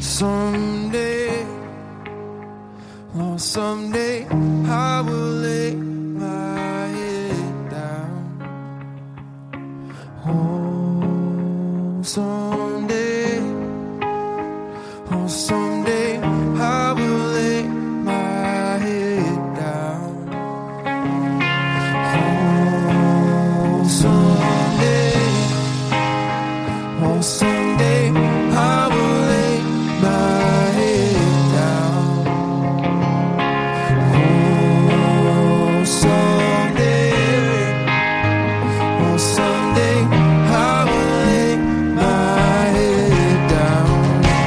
Someday, oh, someday I will lay my head down. Oh, someday, oh, someday I will lay my head down. Oh, someday, oh, someday I will lay my head down. Oh, someday, oh, someday I will lay my head down.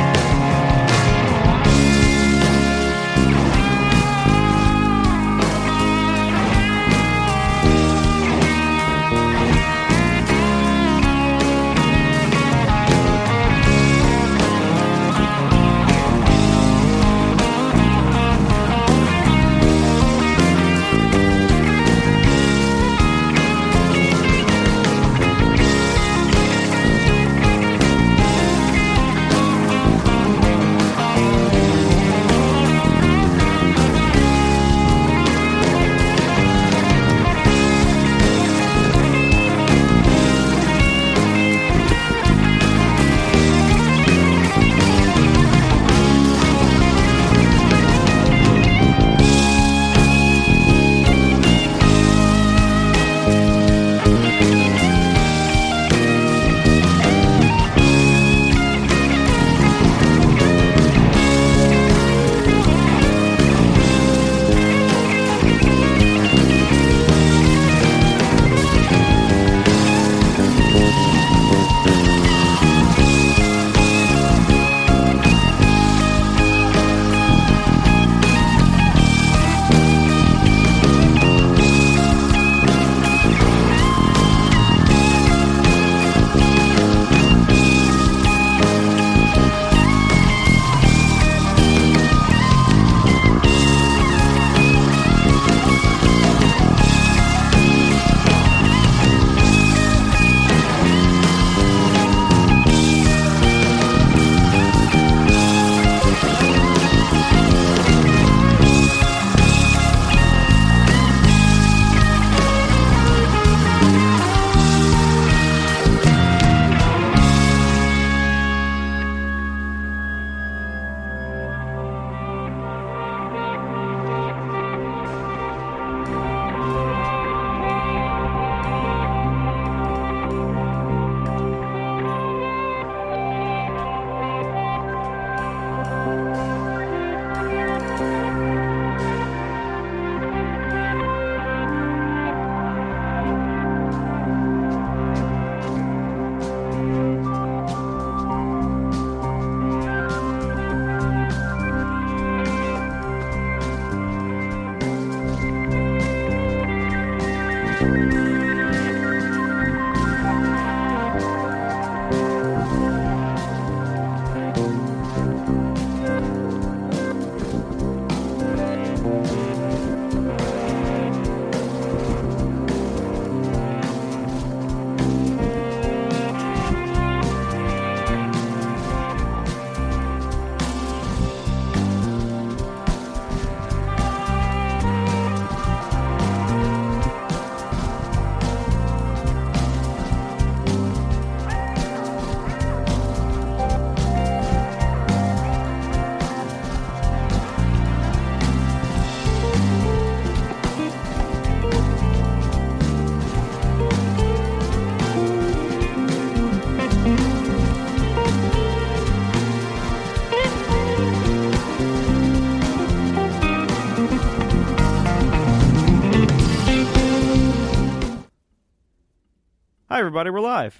Hi, everybody. We're live.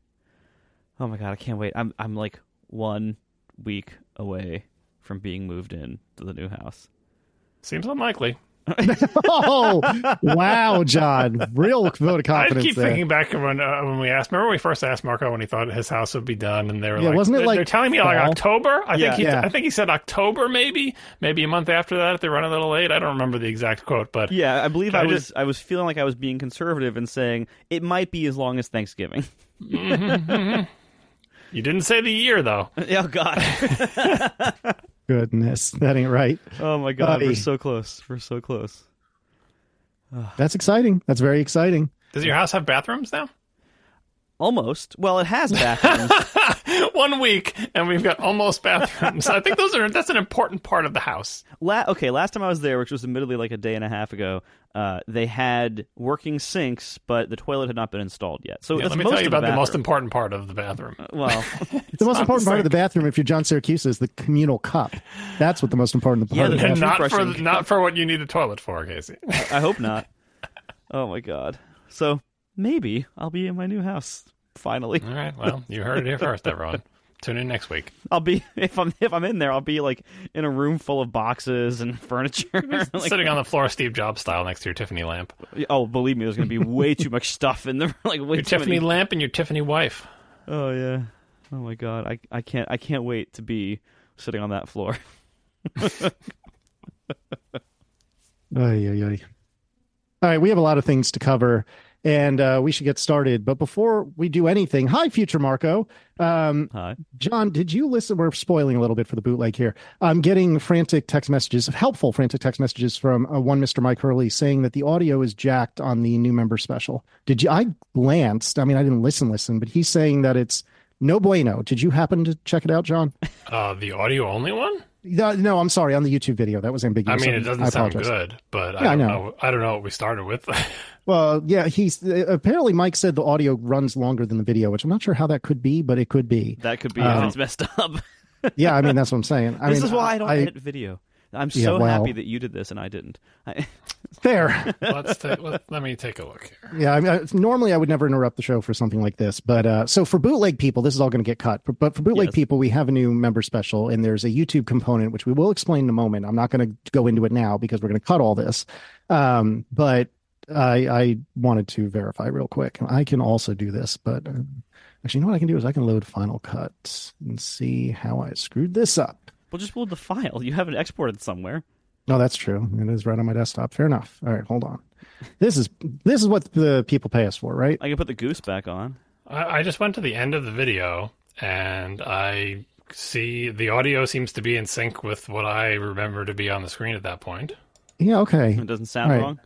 Oh, my God. I can't wait. I'm like 1 week away from being moved in to the new house. Seems unlikely. Oh, wow, John. Real vote of confidence I keep thinking back when we asked. Remember when we first asked Marco when he thought his house would be done, and they were wasn't it like they're telling me like October? I think he said October, maybe a month after that if they run a little late. I don't remember the exact quote, but yeah, I believe I was feeling like I was being conservative and saying it might be as long as Thanksgiving. Mm-hmm. You didn't say the year, though. Oh, God. Goodness, that ain't right. Oh, my God. We're so close. We're so close. That's exciting. That's very exciting. Does your house have bathrooms now? Almost. Well, it has bathrooms. 1 week, and we've got almost bathrooms. I think that's an important part of the house. Last time I was there, which was admittedly like a day and a half ago, they had working sinks, but the toilet had not been installed yet. So let me tell you about the most important part of the bathroom. Well, the most important part of the bathroom, if you're John Syracuse, is the communal cup. That's what the most important part of the bathroom. And not for what you need a toilet for, Casey. I hope not. Oh my God. So maybe I'll be in my new house finally. All right. Well, you heard it here first, everyone. Tune in next week. I'll be if I'm in there. I'll be like in a room full of boxes and furniture, like, sitting on the floor, Steve Jobs style, next to your Tiffany lamp. Oh, believe me, there's going to be way too much stuff in there. Like way your too Tiffany many... lamp and your Tiffany wife. Oh yeah. Oh my God. I can't wait to be sitting on that floor. All right, we have a lot of things to cover, and we should get started. But before we do anything, hi, future Marco. Hi. John, did you listen? We're spoiling a little bit for the bootleg here. I'm getting frantic text messages, helpful frantic text messages from one Mr. Mike Hurley saying that the audio is jacked on the new member special. Did you? I glanced. I mean, I didn't listen, but he's saying that it's no bueno. Did you happen to check it out, John? The audio only one? No, I'm sorry. On the YouTube video, that was ambiguous. I mean, it doesn't sound good, but yeah, I don't know. I don't know what we started with. Well, yeah, he's apparently Mike said the audio runs longer than the video, which I'm not sure how that could be, but it could be. That could be if it's messed up. Yeah, I mean, that's what I'm saying. This is why I don't edit video. I'm so happy that you did this and I didn't. Fair. Let me take a look here. Yeah, I mean, normally I would never interrupt the show for something like this, but so for bootleg people, this is all going to get cut. But for bootleg people, we have a new member special, and there's a YouTube component which we will explain in a moment. I'm not going to go into it now because we're going to cut all this. But I wanted to verify real quick. I can also do this, but actually, you know what I can do is I can load Final Cut and see how I screwed this up. Well, just load the file. You have it exported somewhere. No, that's true. It is right on my desktop. Fair enough. All right, hold on. This is what the people pay us for, right? I can put the goose back on. I just went to the end of the video, and I see the audio seems to be in sync with what I remember to be on the screen at that point. Yeah, okay. It doesn't sound wrong?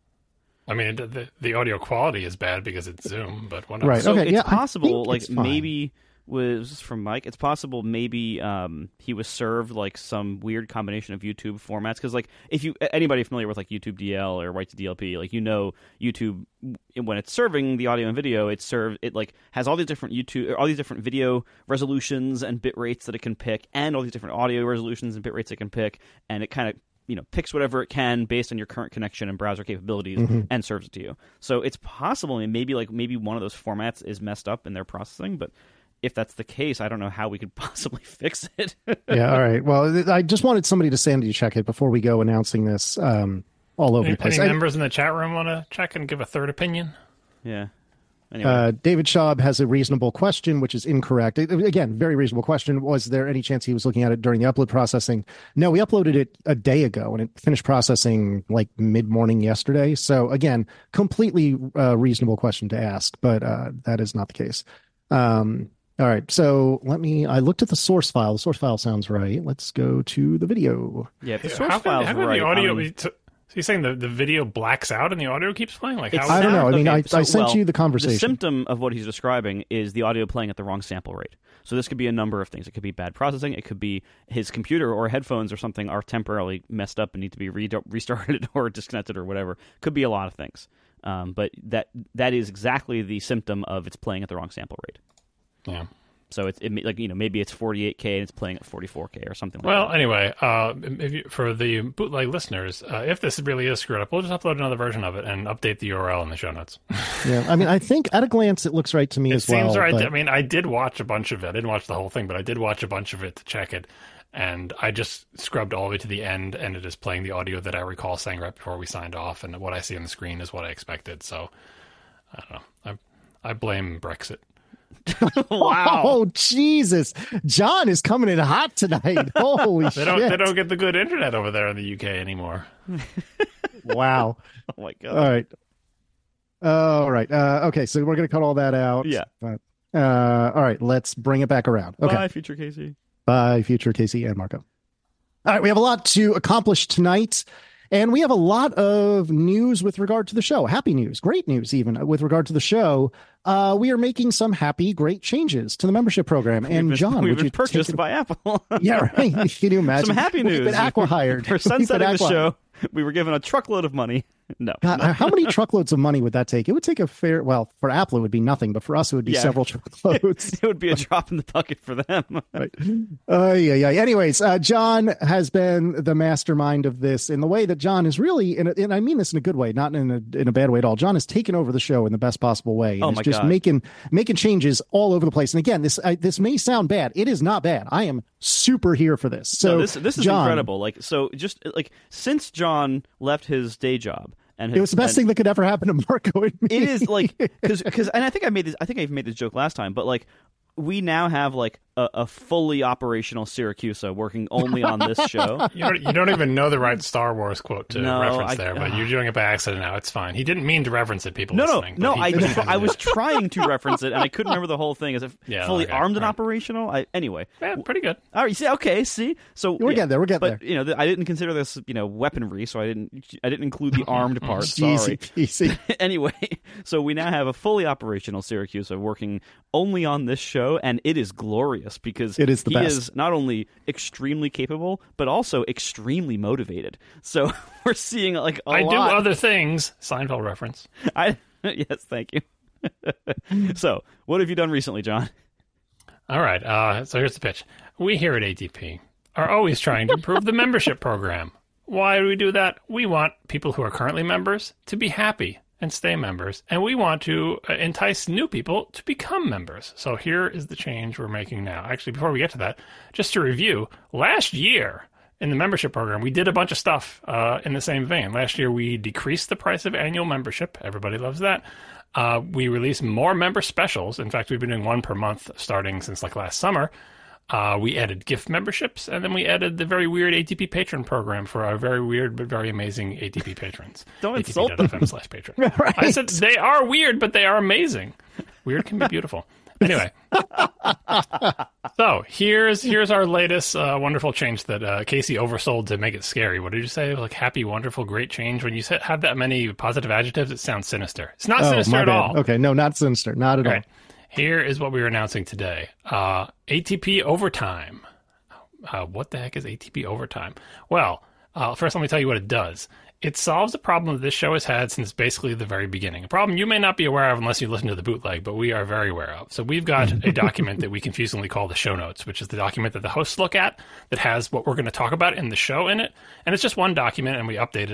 I mean, the audio quality is bad because it's Zoom, but when right. So okay. It's possible, like maybe was from Mike. It's possible maybe he was served like some weird combination of YouTube formats because like if you anybody familiar with like YouTube DL or Right to DLP, like YouTube when it's serving the audio and video, it like has all these different video resolutions and bit rates that it can pick, and all these different audio resolutions and bit rates it can pick, and it kind of picks whatever it can based on your current connection and browser capabilities and serves it to you. So it's possible, and maybe one of those formats is messed up in their processing, but if that's the case, I don't know how we could possibly fix it. Yeah, all right. Well, I just wanted somebody to sanity check it before we go announcing this all over the place. Any members in the chat room want to check and give a third opinion? Yeah. Anyway. David Schaub has a reasonable question, which is incorrect. Again, very reasonable question. Was there any chance he was looking at it during the upload processing? No, we uploaded it a day ago, and it finished processing like mid-morning yesterday. So again, completely reasonable question to ask, but that is not the case. All right, so I looked at the source file. The source file sounds right. Let's go to the video. Yeah, the source file is right. The audio, so you're saying the video blacks out and the audio keeps playing? Like how I don't know. I mean, I sent you the conversation. The symptom of what he's describing is the audio playing at the wrong sample rate. So this could be a number of things. It could be bad processing. It could be his computer or headphones or something are temporarily messed up and need to be restarted or disconnected or whatever. Could be a lot of things. But that is exactly the symptom of it's playing at the wrong sample rate. Yeah. So maybe it's 48K and it's playing at 44K or something like that. Well, anyway, for the bootleg listeners, if this really is screwed up, we'll just upload another version of it and update the URL in the show notes. Yeah, I mean, I think at a glance it looks right to me as well. It seems right. But... I mean, I did watch a bunch of it. I didn't watch the whole thing, but I did watch a bunch of it to check it. And I just scrubbed all the way to the end, and it is playing the audio that I recall saying right before we signed off. And what I see on the screen is what I expected. So, I don't know. I blame Brexit. Wow. Oh, Jesus. John is coming in hot tonight. Holy shit. They don't get the good internet over there in the UK anymore. Wow. Oh, my God. All right. Okay, so we're going to cut all that out. Yeah. All right, let's bring it back around. Okay. Bye, future Casey. Bye, future Casey and Marco. All right, we have a lot to accomplish tonight. And we have a lot of news with regard to the show. Happy news, great news, even with regard to the show. We are making some happy, great changes to the membership program. And John, we've been purchased by Apple. Yeah, right. Can you imagine? Some happy news. We've been acqui-hired. We're sunsetting the show. We were given a truckload of money. No. How many truckloads of money would that take? It would take a fair, well, for Apple, it would be nothing, but for us, it would be several truckloads. It would be a drop in the bucket for them. Right. Yeah. Anyways, John has been the mastermind of this in the way that John is really, and I mean this in a good way, not in a bad way at all. John has taken over the show in the best possible way. And is just making changes all over the place. And again, this may sound bad. It is not bad. I am super here for this. So no, this is John, incredible. Since John left his day job, it was the best thing that could ever happen to Marco and me. It is because and I think I've made this joke last time, but we now have a fully operational Syracuse working only on this show. You don't even know the right Star Wars quote to reference there, but you're doing it by accident now. It's fine. He didn't mean to reference it, people listening. I was trying to reference it, and I couldn't remember the whole thing. Is it fully armed and operational? Anyway. Yeah, pretty good. All right, see? So we're getting there. But, I didn't consider this, weaponry, so I didn't include the armed part. Sorry. Easy. Anyway, so we now have a fully operational Syracuse working only on this show, and it is glorious because it is the best. He is not only extremely capable, but also extremely motivated. So we're seeing a lot. I do other things. Seinfeld reference. Yes, thank you. So, what have you done recently, John? All right. So here's the pitch. We here at ATP are always trying to improve the membership program. Why do we do that? We want people who are currently members to be happy and stay members, and we want to entice new people to become members. So here is the change we're making now. Actually, before we get to that, just to review, last year in the membership program, we did a bunch of stuff in the same vein. Last year, we decreased the price of annual membership. Everybody loves that. We released more member specials. In fact, we've been doing one per month starting since last summer. We added gift memberships, and then we added the very weird ATP patron program for our very weird but very amazing ATP patrons. Don't insult them. ATP.fm/patron. Right. I said they are weird, but they are amazing. Weird can be beautiful. Anyway, so here's our latest wonderful change that Casey oversold to make it scary. What did you say? Happy, wonderful, great change. When you have that many positive adjectives, it sounds sinister. It's not sinister at all. Okay, no, not sinister. Not at all. Here is what we are announcing today. ATP Overtime. What the heck is ATP Overtime? Well, first let me tell you what it does. It solves a problem that this show has had since basically the very beginning. A problem you may not be aware of unless you listen to the bootleg, but we are very aware of. So we've got a document that we confusingly call the show notes, which is the document that the hosts look at that has what we're going to talk about in the show in it. And it's just one document, and we update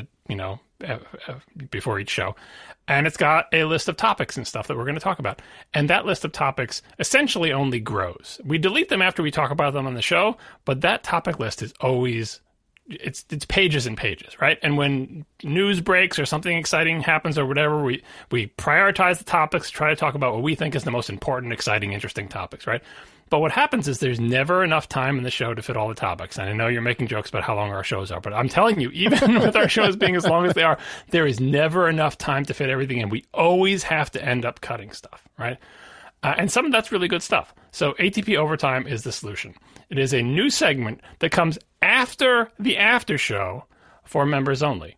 it, before each show. And it's got a list of topics and stuff that we're going to talk about. And that list of topics essentially only grows. We delete them after we talk about them on the show, but that topic list is always, it's pages and pages, right? And when news breaks or something exciting happens or whatever, we prioritize the topics, try to talk about what we think is the most important, exciting, interesting topics, right? But what happens is there's never enough time in the show to fit all the topics. And I know you're making jokes about how long our shows are, but I'm telling you, even with our shows being as long as they are, there is never enough time to fit everything in. We always have to end up cutting stuff, right? And some of that's really good stuff. So ATP Overtime is the solution. It is a new segment that comes after the after show for members only.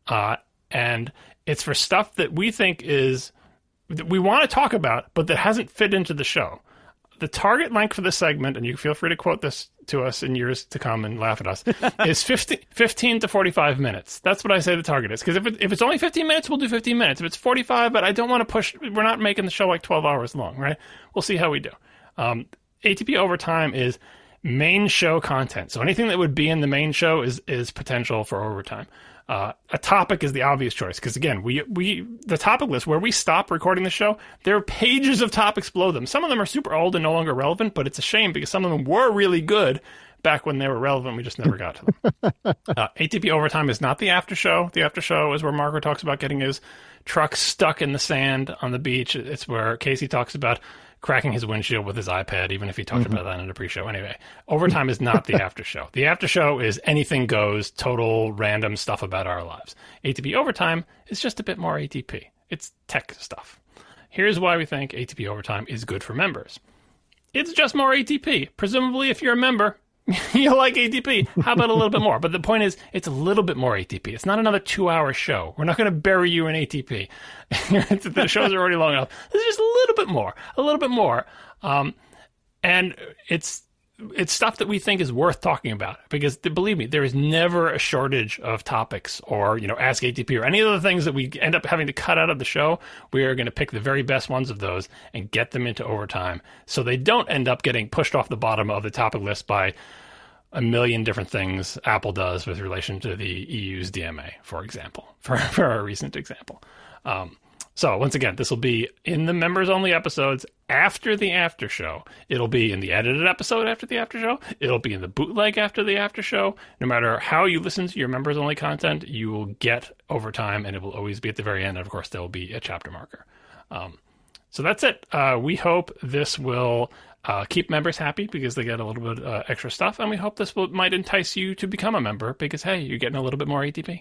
And it's for stuff that we think that we want to talk about, but that hasn't fit into the show. The target length for this segment, and you feel free to quote this to us in years to come and laugh at us, is 15 to 45 minutes. That's what I say the target is. Because if it's only 15 minutes, we'll do 15 minutes. If it's 45, but I don't want to push, we're not making the show 12 hours long, right? We'll see how we do. ATP Overtime is main show content. So anything that would be in the main show is potential for overtime. A topic is the obvious choice because, again, the topic list where we stop recording the show, there are pages of topics below them. Some of them are super old and no longer relevant, but it's a shame because some of them were really good back when they were relevant. We just never got to them. ATP Overtime is not the after show. The after show is where Marco talks about getting his truck stuck in the sand on the beach. It's where Casey talks about cracking his windshield with his iPad, even if he talked about that in a pre-show. Anyway, Overtime is not the after show. The after show is anything goes, total random stuff about our lives. ATP Overtime is just a bit more ATP. It's tech stuff. Here's why we think ATP Overtime is good for members. It's just more ATP. Presumably, if you're a member, you like ATP. How about a little bit more? But the point is, it's a little bit more ATP. It's not another 2-hour show. We're not going to bury you in ATP. The shows are already long enough. It's just a little bit more. And it's stuff that we think is worth talking about, because believe me, there is never a shortage of topics or, Ask ATP or any of the things that we end up having to cut out of the show. We are going to pick the very best ones of those and get them into Overtime, so they don't end up getting pushed off the bottom of the topic list by a million different things Apple does with relation to the EU's DMA, for example, for a recent example. So once again, this will be in the members only episodes after the after show. It'll be in the edited episode after the after show. It'll be in the bootleg after the after show. No matter how you listen to your members only content, you will get Overtime, and it will always be at the very end. And of course, there will be a chapter marker. So that's it. We hope this will keep members happy because they get a little bit extra stuff. And we hope this might entice you to become a member because, hey, you're getting a little bit more ATP.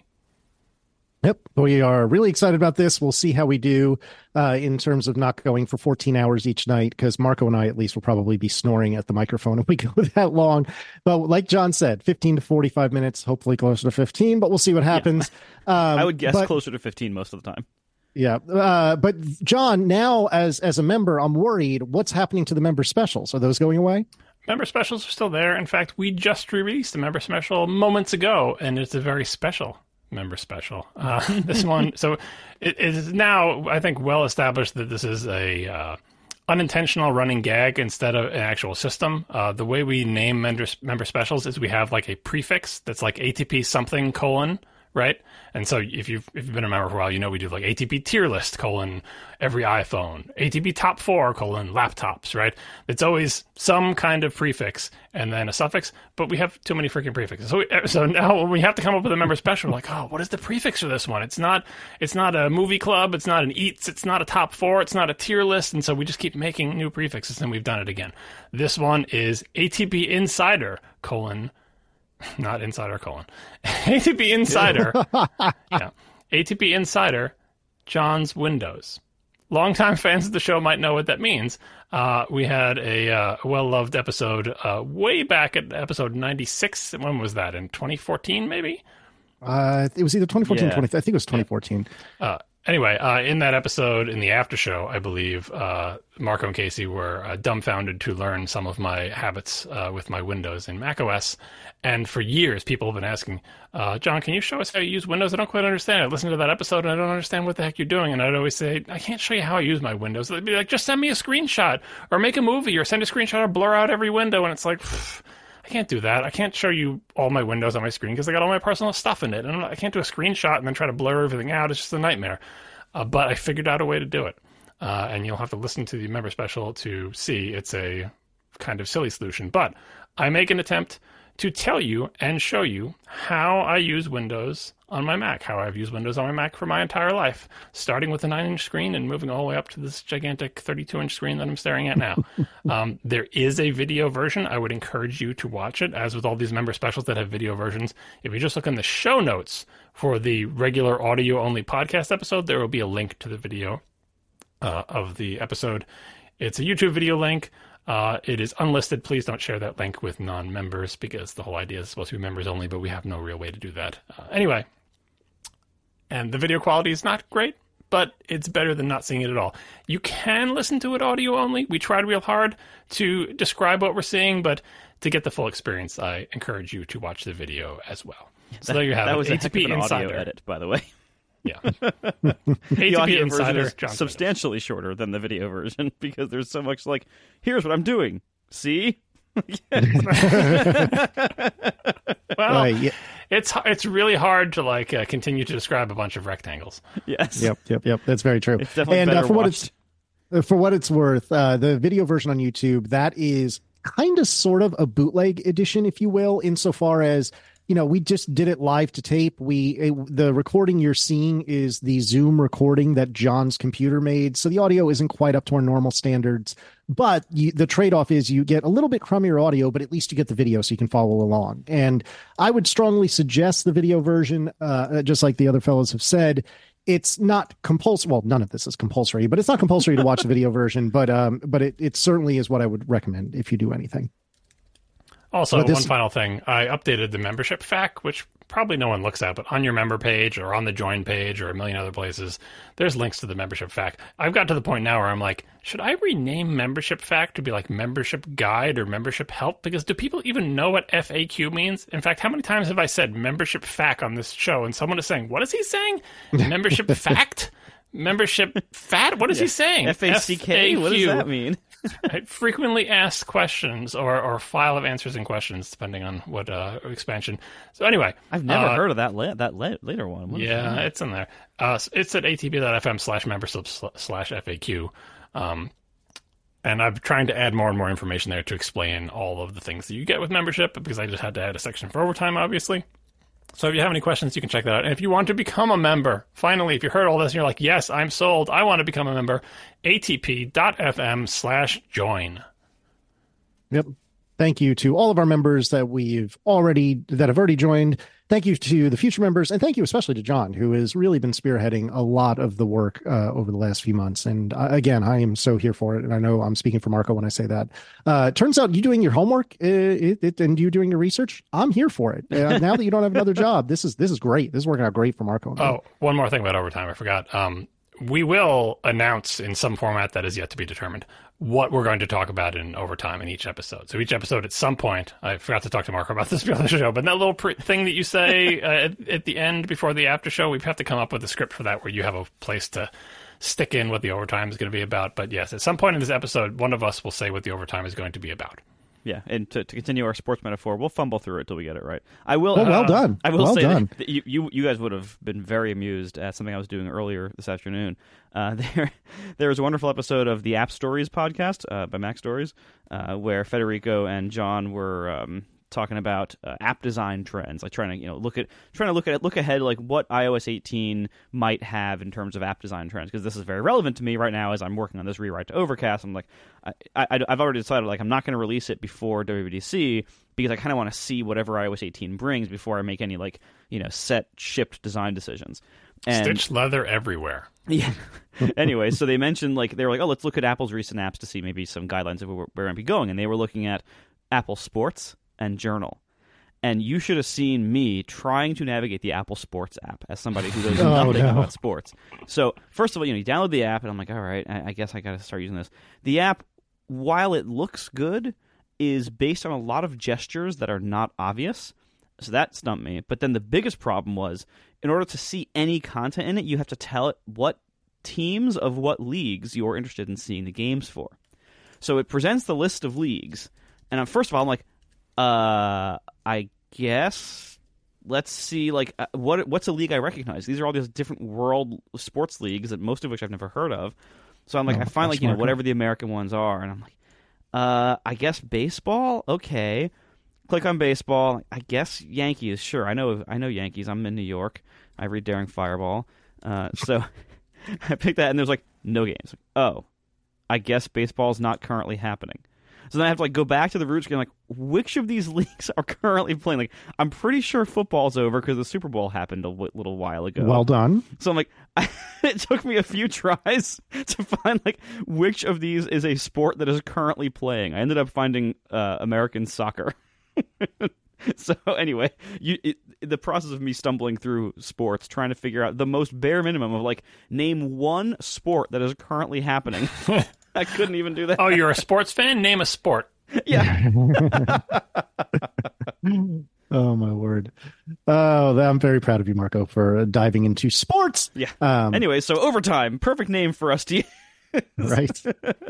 Yep. We are really excited about this. We'll see how we do in terms of not going for 14 hours each night, because Marco and I, at least, will probably be snoring at the microphone if we go that long. But like John said, 15 to 45 minutes, hopefully closer to 15, but we'll see what happens. Yeah. I would guess closer to 15 most of the time. Yeah. But John, now as a member, I'm worried. What's happening to the member specials? Are those going away? Member specials are still there. In fact, we just released a member special moments ago, and it's a very special member special. This one, so it is now, I think, well established that this is a unintentional running gag instead of an actual system. The way we name member specials is we have like a prefix that's like ATP something : right? And so if you've been a member for a while, we do like ATP tier list : every iPhone, ATP top 4 : laptops, right? It's always some kind of prefix and then a suffix, but we have too many freaking prefixes. So now when we have to come up with a member special, we're like, oh, what is the prefix for this one? It's not a movie club, it's not an eats, it's not a top 4, it's not a tier list, and so we just keep making new prefixes, and we've done it again. This one is ATP Insider : not Insider : ATP Insider. Yeah. ATP Insider, John's Windows. Longtime fans of the show might know what that means. We had a well-loved episode way back at episode 96. When was that? In 2014, maybe? It was either 2014 or 20. I think it was 2014. Anyway, in that episode, in the after show, I believe, Marco and Casey were dumbfounded to learn some of my habits with my Windows in macOS. And for years, people have been asking, John, can you show us how you use Windows? I don't quite understand. I listened to that episode, and I don't understand what the heck you're doing. And I'd always say, I can't show you how I use my Windows. They'd be like, just send me a screenshot, or make a movie, or send a screenshot, or blur out every window. And it's like, I can't do that. I can't show you all my windows on my screen because I got all my personal stuff in it. And I can't do a screenshot and then try to blur everything out. It's just a nightmare. But I figured out a way to do it. And you'll have to listen to the member special to see it's a kind of silly solution. But I make an attempt to tell you and show you how I use Windows on my Mac, how I've used Windows on my Mac for my entire life, starting with a 9-inch screen and moving all the way up to this gigantic 32-inch screen that I'm staring at now. There is a video version. I would encourage you to watch it. As with all these member specials that have video versions, if you just look in the show notes for the regular audio-only podcast episode, there will be a link to the video of the episode. It's a YouTube video link. It is unlisted. Please don't share that link with non-members because the whole idea is supposed to be members only, but we have no real way to do that. Anyway, and the video quality is not great, but it's better than not seeing it at all. You can listen to it audio only. We tried real hard to describe what we're seeing, but to get the full experience, I encourage you to watch the video as well. So there you have it. That was ATP an Insider audio edit, by the way. Yeah. The ATP audio Insider version is substantially shorter than the video version because there's so much like, here's what I'm doing. See? Well, yeah. It's really hard to like continue to describe a bunch of rectangles. Yes. Yep. That's very true. It's definitely better watched. For what it's worth, the video version on YouTube, that is kind of sort of a bootleg edition, if you will, insofar as, we just did it live to tape. The recording you're seeing is the Zoom recording that John's computer made. So the audio isn't quite up to our normal standards, but the trade-off is you get a little bit crummier audio, but at least you get the video so you can follow along. And I would strongly suggest the video version, just like the other fellows have said. it's not compulsory. Well, none of this is compulsory, but it's not compulsory to watch the video version. But it certainly is what I would recommend if you do anything. Also, one final thing. I updated the membership FAQ, which probably no one looks at, but on your member page or on the join page or a million other places, there's links to the membership FAQ. I've got to the point now where I'm like, should I rename membership FAQ to be like membership guide or membership help? Because do people even know what FAQ means? In fact, how many times have I said membership FAQ on this show and someone is saying, what is he saying? Membership fact? Membership fat? What is he saying? FAQ? What does that mean? Frequently asked questions or file of answers and questions, depending on what expansion. So anyway. I've never heard of that later one. It's in there. It's at atp.fm/membership/FAQ. And I'm trying to add more and more information there to explain all of the things that you get with membership, because I just had to add a section for overtime, obviously. So if you have any questions, you can check that out. And if you want to become a member, finally, if you heard all this and you're like, yes, I'm sold, I want to become a member, atp.fm/join. Yep. Thank you to all of our members that have already joined. Thank you to the future members, and thank you especially to John, who has really been spearheading a lot of the work over the last few months. And again, I am so here for it, and I know I'm speaking for Marco when I say that. Turns out you doing your homework and you doing your research, I'm here for it. Now that you don't have another job, this is great. This is working out great for Marco. Oh, one more thing about overtime, I forgot. We will announce in some format that is yet to be determined what we're going to talk about in overtime in each episode. So each episode at some point, I forgot to talk to Marco about this before the show, but that little thing that you say at the end before the after show, we have to come up with a script for that where you have a place to stick in what the overtime is going to be about. But yes, at some point in this episode, one of us will say what the overtime is going to be about. Yeah, and to continue our sports metaphor, we'll fumble through it till we get it right. I will. Well done. I will well say done. that you guys would have been very amused at something I was doing earlier this afternoon. There was a wonderful episode of the App Stories podcast by Mac Stories, where Federico and John were talking about app design trends, like trying to look ahead, like what iOS 18 might have in terms of app design trends, because this is very relevant to me right now as I'm working on this rewrite to Overcast. I'm like, I've already decided, like, I'm not going to release it before WWDC because I kind of want to see whatever iOS 18 brings before I make any set shipped design decisions. And stitched leather everywhere. Yeah. Anyway, so they mentioned, they were like, oh, let's look at Apple's recent apps to see maybe some guidelines of where we're going to be going, and they were looking at Apple Sports and Journal. And you should have seen me trying to navigate the Apple Sports app as somebody who knows nothing about sports. So, first of all, you download the app, and I'm like, all right, I guess I got to start using this. The app, while it looks good, is based on a lot of gestures that are not obvious. So that stumped me. But then the biggest problem was, in order to see any content in it, you have to tell it what teams of what leagues you're interested in seeing the games for. So it presents the list of leagues, and first of all, I'm like, I guess let's see, what's a league I recognize? These are all these different world sports leagues, that most of which I've never heard of. So I'm like, I find whatever the American ones are, and I'm like, I guess baseball. Okay, click on baseball. I guess Yankees. Sure, I know Yankees. I'm in New York. I read Daring Fireball. So I picked that, and there's no games. Oh, I guess baseball's not currently happening. So then I have to go back to the roots and which of these leagues are currently playing? I'm pretty sure football's over because the Super Bowl happened a little while ago. Well done. So I'm like, it took me a few tries to find which of these is a sport that is currently playing. I ended up finding American soccer. So anyway, the process of me stumbling through sports, trying to figure out the most bare minimum of name one sport that is currently happening. I couldn't even do that. Oh, you're a sports fan? Name a sport. Yeah. Oh, my word. Oh, I'm very proud of you, Marco, for diving into sports. Yeah. Anyway, so overtime, perfect name for us to use. Right.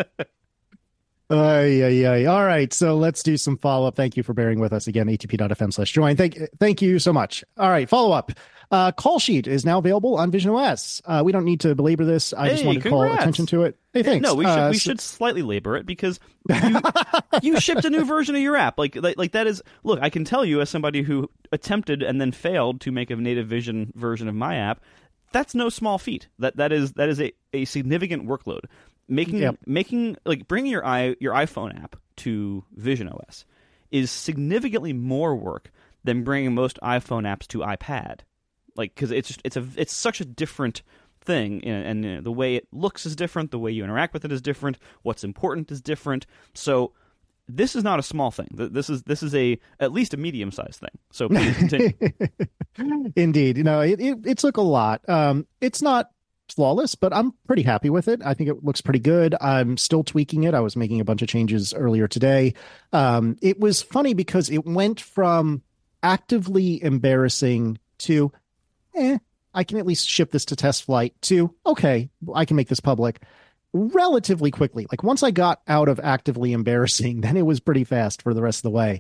All right, so let's do some follow-up. Thank you for bearing with us again, atp.fm/join. Thank you so much. All right, follow-up. Call sheet is now available on Vision OS. We don't need to belabor this. I just wanted to call attention to it. Hey, thanks. No, we should slightly labor it because you shipped a new version of your app. Like that is, look, I can tell you as somebody who attempted and then failed to make a native Vision version of my app, that's no small feat. That is a significant workload. Bringing your iPhone app to Vision OS is significantly more work than bringing most iPhone apps to iPad. Because it's such a different thing, and the way it looks is different, the way you interact with it is different, what's important is different. So this is not a small thing. This is at least a medium-sized thing. So please continue. Indeed. It took a lot. It's not flawless, but I'm pretty happy with it. I think it looks pretty good. I'm still tweaking it. I was making a bunch of changes earlier today. It was funny because it went from actively embarrassing to, I can at least ship this to test flight, to, okay, I can make this public relatively quickly. Like once I got out of actively embarrassing, then it was pretty fast for the rest of the way.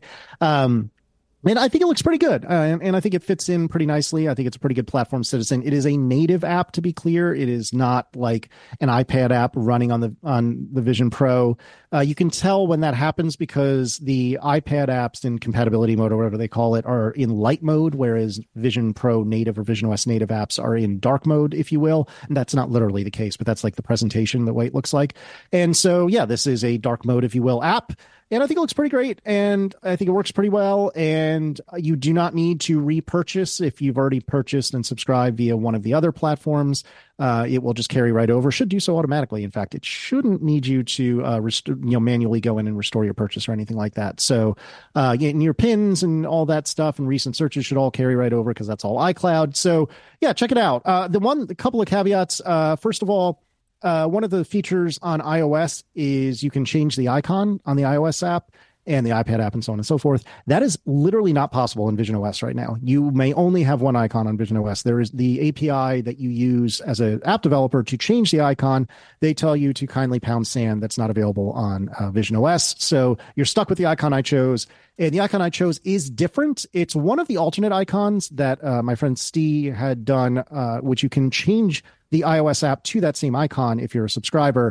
And I think it looks pretty good. And I think it fits in pretty nicely. I think it's a pretty good platform citizen. It is a native app, to be clear. It is not like an iPad app running on the Vision Pro. You can tell when that happens because the iPad apps in compatibility mode, or whatever they call it, are in light mode, whereas Vision Pro native or Vision OS native apps are in dark mode, if you will. And that's not literally the case, but that's like the presentation, the way it looks like. And so, yeah, this is a dark mode, if you will, app. And I think it looks pretty great, and I think it works pretty well, and you do not need to repurchase if you've already purchased and subscribed via one of the other platforms. It will just carry right over. Should do so automatically. In fact, it shouldn't need you to manually go in and restore your purchase or anything like that. So and your pins and all that stuff and recent searches should all carry right over because that's all iCloud. So yeah, check it out. A couple of caveats. First of all, one of the features on iOS is you can change the icon on the iOS app and the iPad app and so on and so forth. That is literally not possible in Vision OS right now. You may only have one icon on Vision OS. There is the API that you use as an app developer to change the icon. They tell you to kindly pound sand. That's not available on Vision OS. So you're stuck with the icon I chose. And the icon I chose is different. It's one of the alternate icons that my friend Steve had done, which you can change the iOS app to that same icon if you're a subscriber.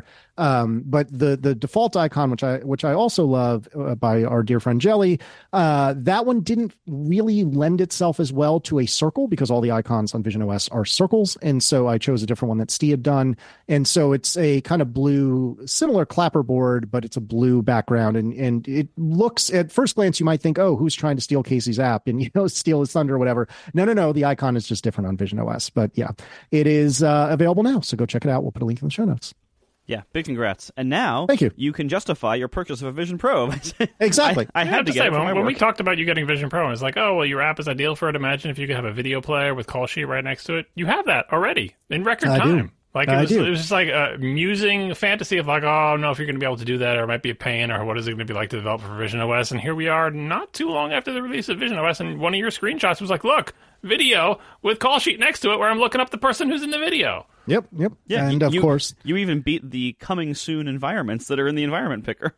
But the default icon, which I also love, by our dear friend Jelly, that one didn't really lend itself as well to a circle because all the icons on Vision OS are circles. And so I chose a different one that Steve had done. And so it's a kind of blue, similar clapperboard, but it's a blue background. And it looks, at first glance, you might think, oh, who's trying to steal Casey's app and, steal his thunder or whatever. No. The icon is just different on Vision OS. But yeah, it is available now. So go check it out. We'll put a link in the show notes. Yeah, big congrats. And now thank you. You can justify your purchase of a Vision Pro. Exactly. I had to get it for my when work. we talked about you getting Vision Pro, it's like, oh, well, your app is ideal for it. Imagine if you could have a video player with call sheet right next to it. You have that already in record time. Like it was just like a musing fantasy of like, oh, I don't know if you're going to be able to do that, or it might be a pain, or what is it going to be like to develop for Vision OS? And here we are, not too long after the release of Vision OS, and one of your screenshots was like, look, video with call sheet next to it, where I'm looking up the person who's in the video. Yep. Yeah, and of course, you even beat the coming soon environments that are in the environment picker.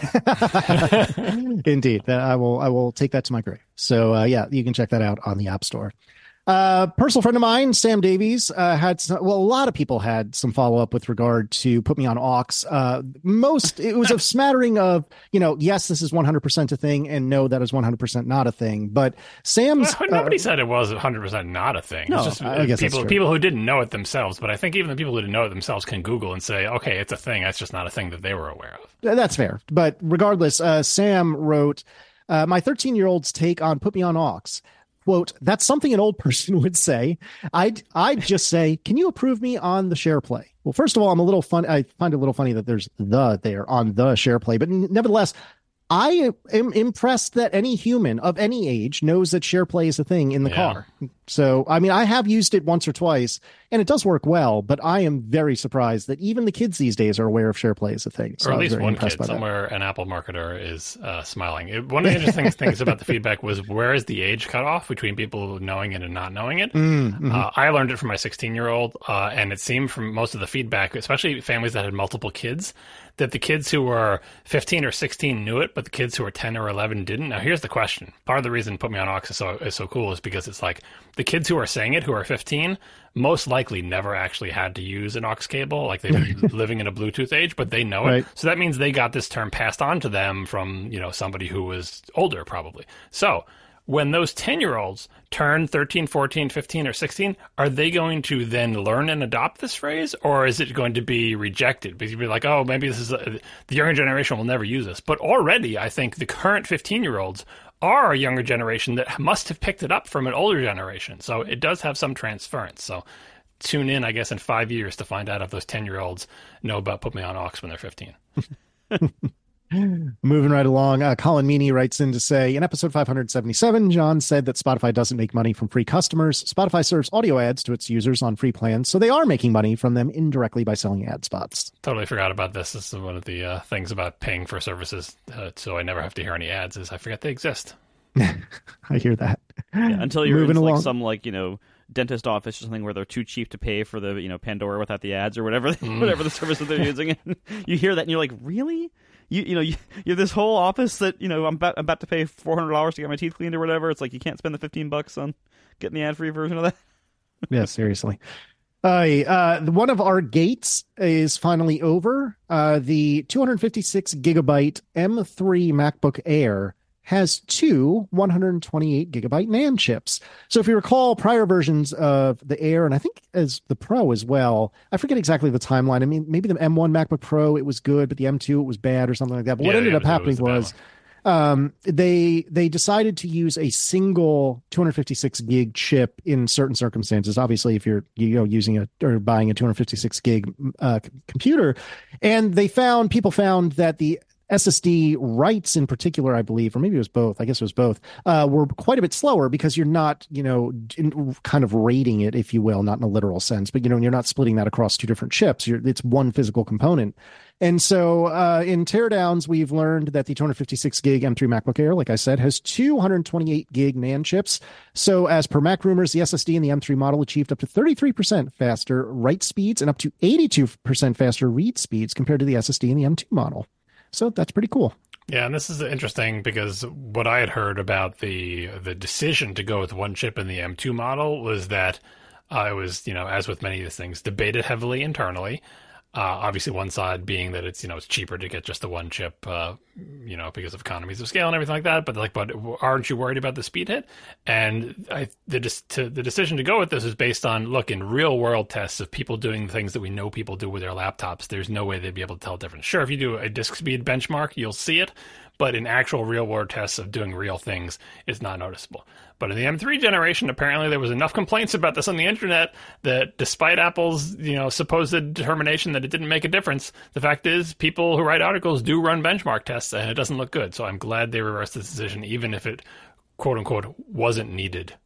Indeed, I will take that to my grave. So yeah, you can check that out on the App Store. Personal friend of mine, Sam Davies, a lot of people had some follow up with regard to Put Me on Aux. It was a smattering of, yes, this is 100% a thing, and no, that is 100% not a thing. But Sam's nobody said it was 100% not a thing. No, it's just I guess people who didn't know it themselves. But I think even the people who didn't know it themselves can Google and say, okay, it's a thing. That's just not a thing that they were aware of. That's fair. But regardless, Sam wrote, my 13-year-old's take on Put Me on Aux. Quote, that's something an old person would say. I'd just say, can you approve me on the share play? Well, first of all, I find it a little funny that there's the there on the share play, but nevertheless, I am impressed that any human of any age knows that share play is a thing in the car. So, I mean, I have used it once or twice, and it does work well, but I am very surprised that even the kids these days are aware of share play as a thing. So or at least one kid somewhere, an Apple marketer is smiling. One of the interesting things about the feedback was, where is the age cutoff between people knowing it and not knowing it? Mm-hmm. I learned it from my 16-year-old, and it seemed from most of the feedback, especially families that had multiple kids, that the kids who were 15 or 16 knew it, but the kids who were 10 or 11 didn't. Now, here's the question. Part of the reason Put Me on Aux is so cool is because it's like the kids who are saying it, who are 15, most likely never actually had to use an aux cable. Like, they've been living in a Bluetooth age, but they know it. So that means they got this term passed on to them from, somebody who was older, probably. So when those 10-year-olds turn 13, 14, 15, or 16, are they going to then learn and adopt this phrase, or is it going to be rejected? Because you'd be like, oh, maybe this is the younger generation will never use this. But already, I think the current 15-year-olds are a younger generation that must have picked it up from an older generation. So it does have some transference. So tune in, I guess, in 5 years to find out if those 10-year-olds know about Put Me On Aux when they're 15. Moving right along, Colin Meaney writes in to say, in episode 577, John said that Spotify doesn't make money from free customers. Spotify serves audio ads to its users on free plans, so they are making money from them indirectly by selling ad spots. Totally forgot about this. This is one of the things about paying for services, so I never have to hear any ads, is I forget they exist. I hear that. Yeah, until you're Moving in along. like some like, dentist office or something where they're too cheap to pay for the, Pandora without the ads or whatever the service that they're using. And you hear that and you're like, really? You have this whole office that, I'm about to pay $400 to get my teeth cleaned or whatever. It's like you can't spend the $15 on getting the ad-free version of that. Yeah, seriously. One of our gates is finally over. The 256 gigabyte M3 MacBook Air has two 128 gigabyte NAND chips. So if you recall prior versions of the Air, and I think as the Pro as well, I forget exactly the timeline. I mean, maybe the M1 MacBook Pro, it was good, but the M2, it was bad or something like that. But what ended up happening was they decided to use a single 256 gig chip in certain circumstances. Obviously, if you're using or buying a 256 gig computer, and people found that the SSD writes in particular, I believe, or maybe it was both. I guess it was both. Were quite a bit slower because you're not, kind of rating it, if you will, not in a literal sense, but you're not splitting that across two different chips. It's one physical component. And so in teardowns, we've learned that the 256 gig M3 MacBook Air, like I said, has 228 gig NAND chips. So as per Mac rumors, the SSD in the M3 model achieved up to 33% faster write speeds and up to 82% faster read speeds compared to the SSD in the M2 model. So that's pretty cool. Yeah, and this is interesting because what I had heard about the decision to go with one chip in the M2 model was that it was, as with many of these things, debated heavily internally. Obviously, one side being that it's cheaper to get just the one chip, because of economies of scale and everything like that. But aren't you worried about the speed hit? And the decision to go with this is based on, look, in real world tests of people doing things that we know people do with their laptops, there's no way they'd be able to tell the difference. Sure, if you do a disk speed benchmark, you'll see it. But in actual real world tests of doing real things, it's not noticeable. But in the M3 generation, apparently there was enough complaints about this on the internet that despite Apple's, supposed determination that it didn't make a difference, the fact is people who write articles do run benchmark tests and it doesn't look good. So I'm glad they reversed this decision, even if it, quote unquote, wasn't needed.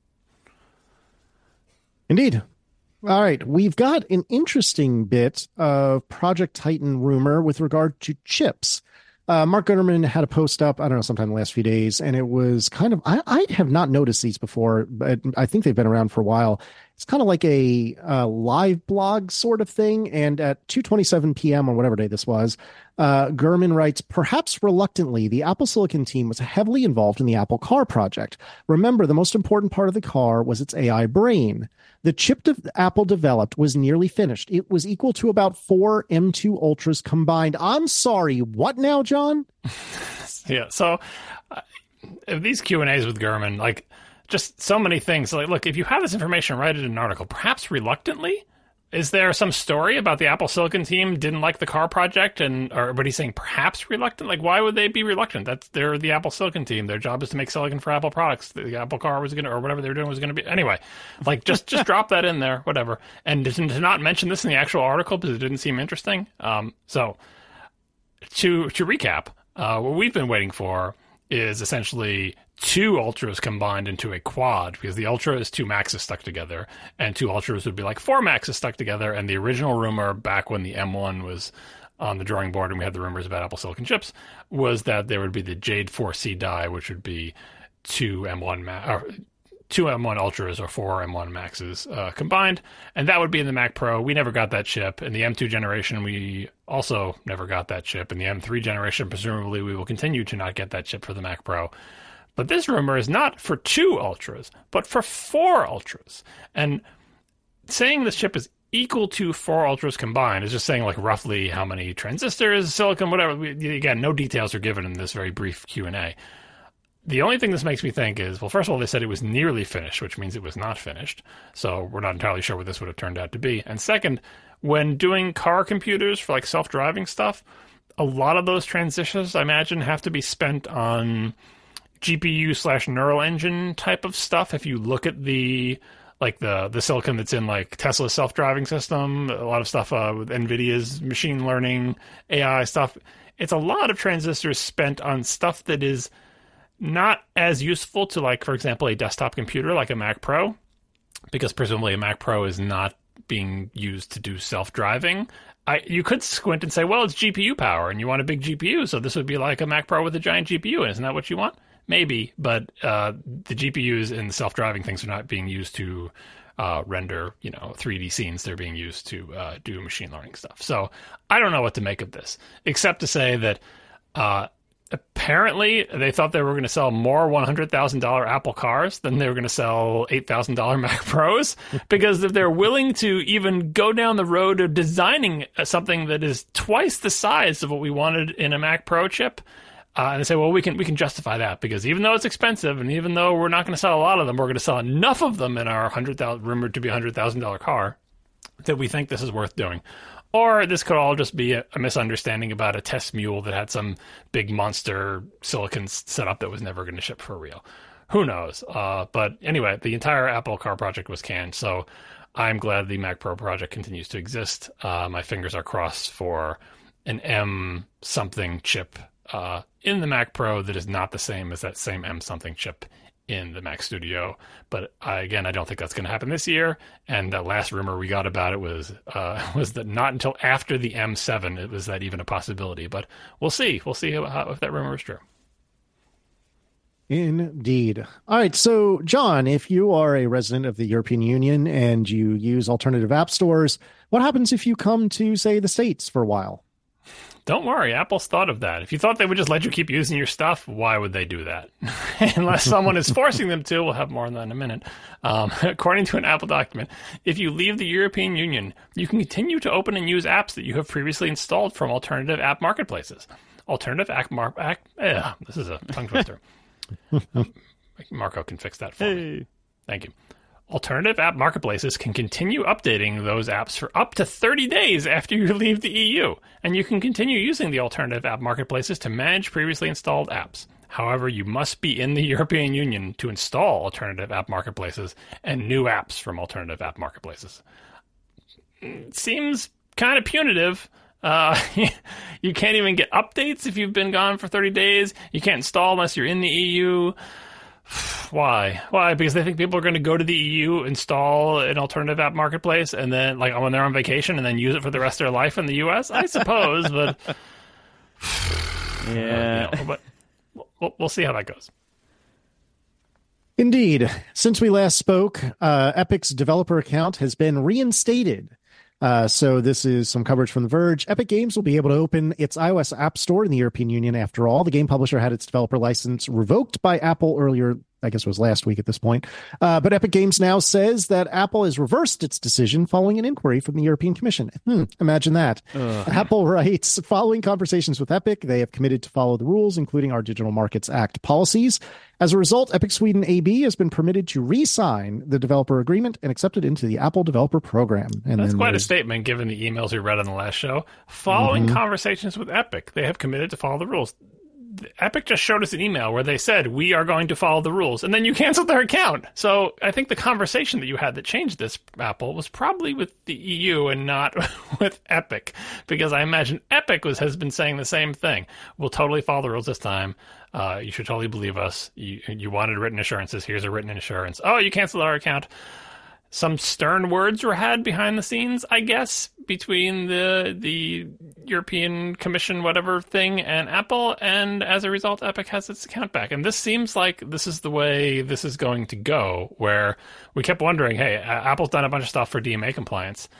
Indeed. All right. We've got an interesting bit of Project Titan rumor with regard to chips. Mark Gutterman had a post up, I don't know, sometime in the last few days, and it was kind of, I have not noticed these before, but I think they've been around for a while. It's kind of like a live blog sort of thing. And at 2:27 p.m. on whatever day this was, Gurman writes, perhaps reluctantly, the Apple Silicon team was heavily involved in the Apple Car project. Remember, the most important part of the car was its AI brain. The chip Apple developed was nearly finished. It was equal to about 4 M2 Ultras combined. I'm sorry, what now, John? Yeah, so these Q&As with Gurman, just so many things. Look, if you have this information, write it in an article, perhaps reluctantly. Is there some story about the Apple Silicon team didn't like the car project, but he's saying perhaps reluctant? Why would they be reluctant? They're the Apple Silicon team. Their job is to make silicon for Apple products. The Apple car was or whatever they were doing was going to be anyway. Just drop that in there, whatever. And to not mention this in the actual article because it didn't seem interesting. So to recap, what we've been waiting for is essentially 2 Ultras combined into a quad, because the Ultra is 2 Maxes stuck together, and 2 Ultras would be like 4 Maxes stuck together. And the original rumor back when the M1 was on the drawing board and we had the rumors about Apple Silicon chips was that there would be the Jade 4C die, which would be 2 M1 Ultras or 4 M1 Maxes combined, and that would be in the Mac Pro. We never got that chip. In the M2 generation, we also never got that chip. In the M3 generation, presumably we will continue to not get that chip for the Mac Pro. But this rumor is not for 2 Ultras, but for 4 Ultras. And saying this chip is equal to 4 Ultras combined is just saying roughly how many transistors, silicon, whatever. Again, no details are given in this very brief Q&A. The only thing this makes me think is, well, first of all, they said it was nearly finished, which means it was not finished. So we're not entirely sure what this would have turned out to be. And second, when doing car computers for self-driving stuff, a lot of those transistors, I imagine, have to be spent on GPU/neural engine type of stuff. If you look at the like the silicon that's in like Tesla's self-driving system, a lot of stuff with NVIDIA's machine learning, AI stuff. It's a lot of transistors spent on stuff that is not as useful to, like, for example, a desktop computer like a Mac Pro, because presumably a Mac Pro is not being used to do self-driving. You could squint and say, well, it's GPU power, and you want a big GPU, so this would be like a Mac Pro with a giant GPU, and isn't that what you want? Maybe, but the GPUs in the self-driving things are not being used to render, 3D scenes. They're being used to do machine learning stuff. So I don't know what to make of this, except to say that apparently they thought they were going to sell more $100,000 Apple cars than they were going to sell $8,000 Mac Pros, because if they're willing to even go down the road of designing something that is twice the size of what we wanted in a Mac Pro chip, and they say, well, we can justify that, because even though it's expensive and even though we're not going to sell a lot of them, we're going to sell enough of them in our rumored to be $100,000 car that we think this is worth doing. Or this could all just be a misunderstanding about a test mule that had some big monster silicon setup that was never going to ship for real. Who knows? But anyway, the entire Apple car project was canned, so I'm glad the Mac Pro project continues to exist. My fingers are crossed for an M something chip in the Mac Pro that is not the same as that same M something chip in the Mac Studio. But I don't think that's going to happen this year. And the last rumor we got about it was that not until after the M7 was that even a possibility. But we'll see. We'll see if that rumor is true. Indeed. All right. So, John, if you are a resident of the European Union and you use alternative app stores, what happens if you come to, say, the States for a while? Don't worry, Apple's thought of that. If you thought they would just let you keep using your stuff, why would they do that? Unless someone is forcing them to. We'll have more on that in a minute. According to an Apple document, if you leave the European Union, you can continue to open and use apps that you have previously installed from alternative app marketplaces. Alternative app this is a tongue twister. Marco can fix that for me. Thank you. Alternative app marketplaces can continue updating those apps for up to 30 days after you leave the EU, and you can continue using the alternative app marketplaces to manage previously installed apps. However, you must be in the European Union to install alternative app marketplaces and new apps from alternative app marketplaces. It seems kind of punitive. You can't even get updates if you've been gone for 30 days. You can't install unless you're in the EU. Why? Because they think people are going to go to the EU, install an alternative app marketplace, and then, like, when they're on vacation, and then use it for the rest of their life in the US? I suppose, but yeah. But we'll see how that goes. Indeed. Since we last spoke, Epic's developer account has been reinstated. So this is some coverage from The Verge. Epic Games will be able to open its iOS App Store in the European Union after all. The game publisher had its developer license revoked by Apple earlier, I guess it was last week at this point. But Epic Games now says that Apple has reversed its decision following an inquiry from the European Commission. Imagine that. Apple writes, following conversations with Epic, they have committed to follow the rules, including our Digital Markets Act policies. As a result, Epic Sweden AB has been permitted to re-sign the developer agreement and accepted into the Apple Developer Program. And that's quite a statement, given the emails we read on the last show. Following conversations with Epic, they have committed to follow the rules. Epic just showed us an email where they said, we are going to follow the rules, and then you canceled their account. So I think the conversation that you had that changed this, Apple, was probably with the EU and not with Epic, because I imagine Epic has been saying the same thing. We'll totally follow the rules this time. You should totally believe us. You wanted written assurances. Here's a written assurance. Oh, you canceled our account. Some stern words were had behind the scenes, I guess, between the European Commission, whatever thing, and Apple, and as a result, Epic has its account back. And this seems like this is the way this is going to go, where we kept wondering, hey, Apple's done a bunch of stuff for DMA compliance.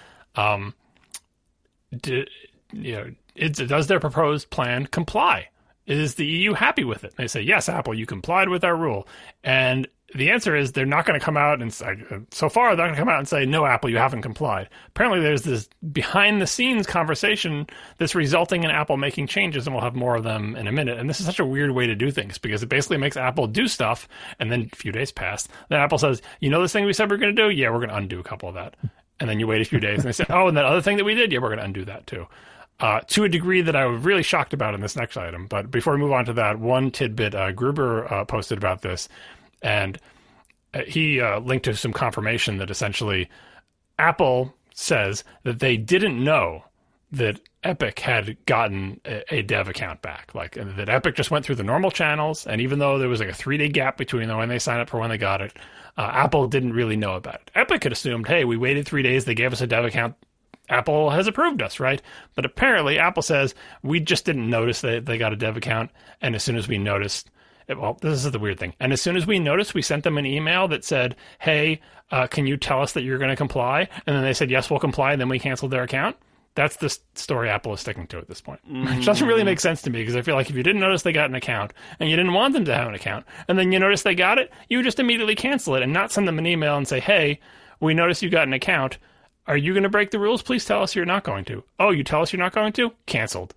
Does their proposed plan comply? Is the EU happy with it? They say, yes, Apple, you complied with our rule. And the answer is they're not going to come out and say, so far, they're not going to come out and say, no, Apple, you haven't complied. Apparently, there's this behind-the-scenes conversation that's resulting in Apple making changes, and we'll have more of them in a minute. And this is such a weird way to do things, because it basically makes Apple do stuff, and then a few days pass. Then Apple says, you know this thing we said we're going to do? Yeah, we're going to undo a couple of that. And then you wait a few days, and they say, oh, and that other thing that we did? Yeah, we're going to undo that, too. To a degree that I was really shocked about in this next item. But before we move on to that, one tidbit Gruber posted about this. And he linked to some confirmation that essentially Apple says that they didn't know that Epic had gotten a dev account back. Like, that Epic just went through the normal channels, and even though there was like a 3-day gap between when they signed up for when they got it, Apple didn't really know about it. Epic had assumed, hey, we waited 3 days, they gave us a dev account, Apple has approved us, right? But apparently Apple says, we just didn't notice that they got a dev account, and as soon as we noticed, well, this is the weird thing. And as soon as we noticed, we sent them an email that said, hey, can you tell us that you're going to comply? And then they said, yes, we'll comply. And then we canceled their account. That's the story Apple is sticking to at this point. Which doesn't really make sense to me, because I feel like if you didn't notice they got an account and you didn't want them to have an account, and then you notice they got it, you would just immediately cancel it and not send them an email and say, hey, we noticed you got an account. Are you going to break the rules? Please tell us you're not going to. Oh, you tell us you're not going to? Canceled.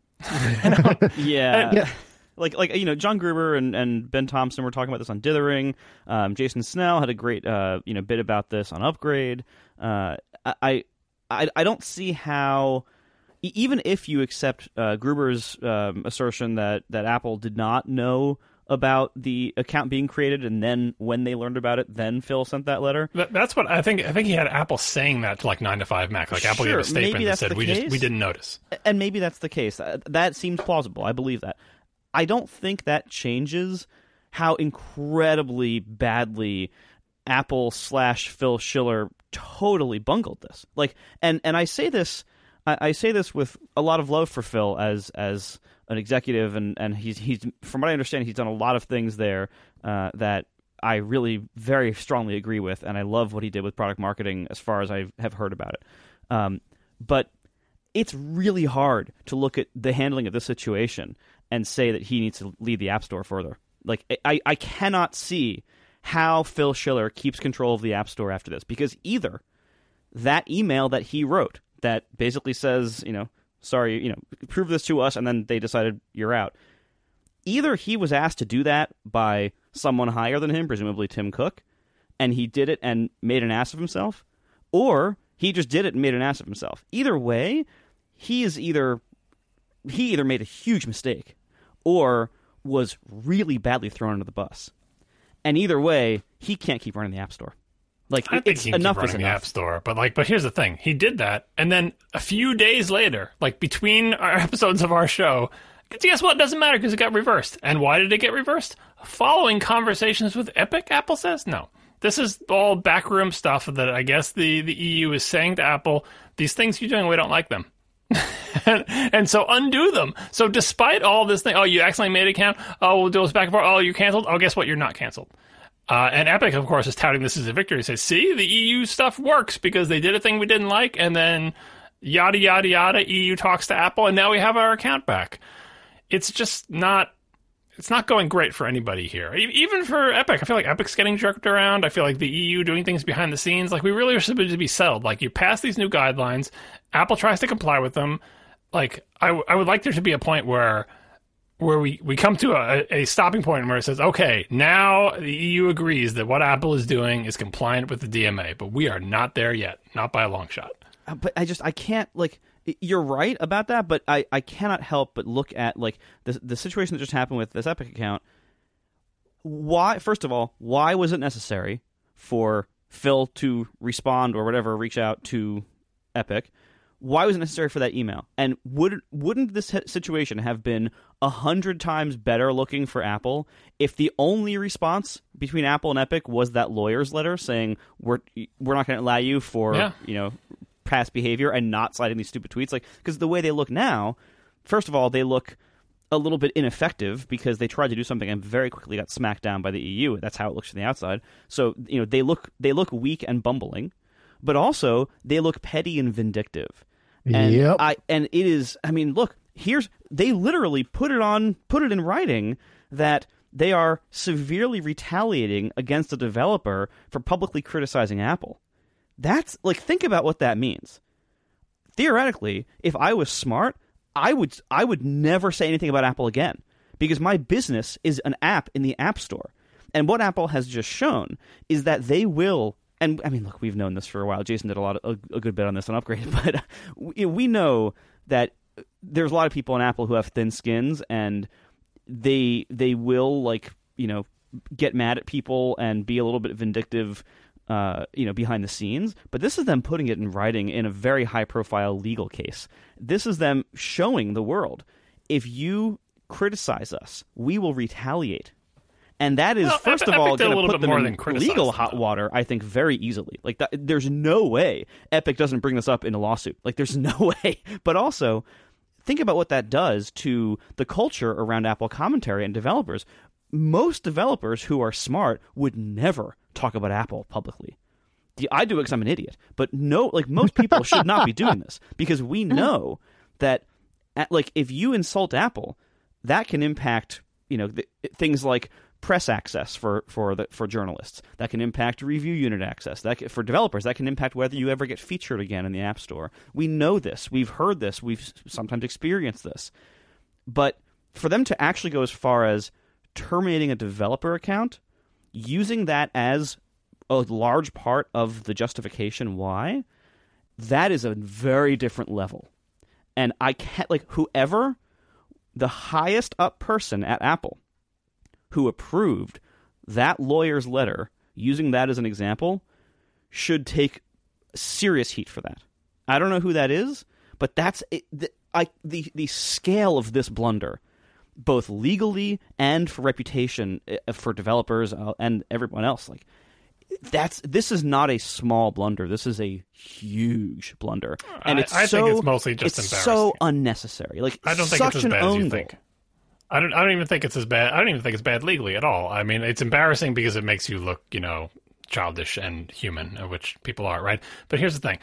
Yeah. Like John Gruber and Ben Thompson were talking about this on Dithering. Jason Snell had a great bit about this on Upgrade. I don't see how, even if you accept Gruber's assertion that Apple did not know about the account being created, and then when they learned about it, then Phil sent that letter. That's what I think. I think he had Apple saying that to like 9to5 Mac. Like, Apple gave a statement that said we didn't notice. And maybe that's the case. That seems plausible. I believe that. I don't think that changes how incredibly badly Apple / Phil Schiller totally bungled this. Like, and I say this with a lot of love for Phil as an executive, and he's from what I understand, he's done a lot of things there that I really very strongly agree with, and I love what he did with product marketing as far as I have heard about it. But it's really hard to look at the handling of this situation and say that he needs to lead the App Store further. Like, I cannot see how Phil Schiller keeps control of the App Store after this, because either that email that he wrote that basically says, sorry, prove this to us, and then they decided you're out. Either he was asked to do that by someone higher than him, presumably Tim Cook, and he did it and made an ass of himself, or he just did it and made an ass of himself. Either way, he either made a huge mistake or was really badly thrown under the bus. And either way, he can't keep running the App Store. Like, I think he can keep running the App Store, but here's the thing: he did that, and then a few days later, like between our episodes of our show, guess what? It doesn't matter because it got reversed. And why did it get reversed? Following conversations with Epic, Apple says no. This is all backroom stuff that I guess the EU is saying to Apple: these things you're doing, we don't like them. and so undo them. So despite all this thing, oh, you accidentally made an account, oh, we'll do this back and forth, oh, you canceled, oh, guess what, you're not canceled. And Epic, of course, is touting this as a victory. They say, see, the EU stuff works because they did a thing we didn't like, and then yada, yada, yada, EU talks to Apple, and now we have our account back. It's just not... It's not going great for anybody here. Even for Epic. I feel like Epic's getting jerked around. I feel like the EU doing things behind the scenes. Like, we really are supposed to be settled. Like, you pass these new guidelines, Apple tries to comply with them. Like, I would like there to be a point where we come to a stopping point where it says, okay, now the EU agrees that what Apple is doing is compliant with the DMA, but we are not there yet. Not by a long shot. But I can't, like... You're right about that, but I cannot help but look at like the situation that just happened with this Epic account. Why, first of all, why was it necessary for Phil to respond or whatever, reach out to Epic? Why was it necessary for that email? And wouldn't this situation have been 100 times better looking for Apple if the only response between Apple and Epic was that lawyer's letter saying we're not going to allow you for past behavior and not citing these stupid tweets? Like, because the way they look now, first of all, they look a little bit ineffective because they tried to do something and very quickly got smacked down by the EU. That's how it looks from the outside. So, they look weak and bumbling, but also they look petty and vindictive. And yep. And it is, I mean, look, they literally put it in writing that they are severely retaliating against a developer for publicly criticizing Apple. That's, like, think about what that means. Theoretically, if I was smart, I would never say anything about Apple again, because my business is an app in the App Store. And what Apple has just shown is that they will, and I mean, look, we've known this for a while. Jason did a good bit on this on Upgrade, but we know that there's a lot of people in Apple who have thin skins, and they will, like, get mad at people and be a little bit vindictive, behind the scenes. But this is them putting it in writing in a very high-profile legal case. This is them showing the world, if you criticize us, we will retaliate. And that is, first of all, going to put them in legal hot water, I think, very easily. Like, there's no way Epic doesn't bring this up in a lawsuit. Like, there's no way. But also, think about what that does to the culture around Apple commentary and developers. Most developers who are smart would never talk about Apple publicly. I do it because I'm an idiot. But no, like, most people should not be doing this, because we know that, like, if you insult Apple, that can impact, things like press access for journalists. That can impact review unit access. For developers, that can impact whether you ever get featured again in the App Store. We know this. We've heard this. We've sometimes experienced this. But for them to actually go as far as terminating a developer account, using that as a large part of the justification why, that is a very different level. And I can't, like, whoever, the highest up person at Apple who approved that lawyer's letter, using that as an example, should take serious heat for that. I don't know who that is, but that's the scale of this blunder, both legally and for reputation for developers and everyone else. Like, this is not a small blunder. This is a huge blunder, and I think it's mostly just it's embarrassing. So unnecessary. Like, I don't think such it's as an bad as own you goal. think. I don't even think it's as bad. I don't even think it's bad legally at all. I mean, it's embarrassing because it makes you look, childish and human, which people are, right? But here's the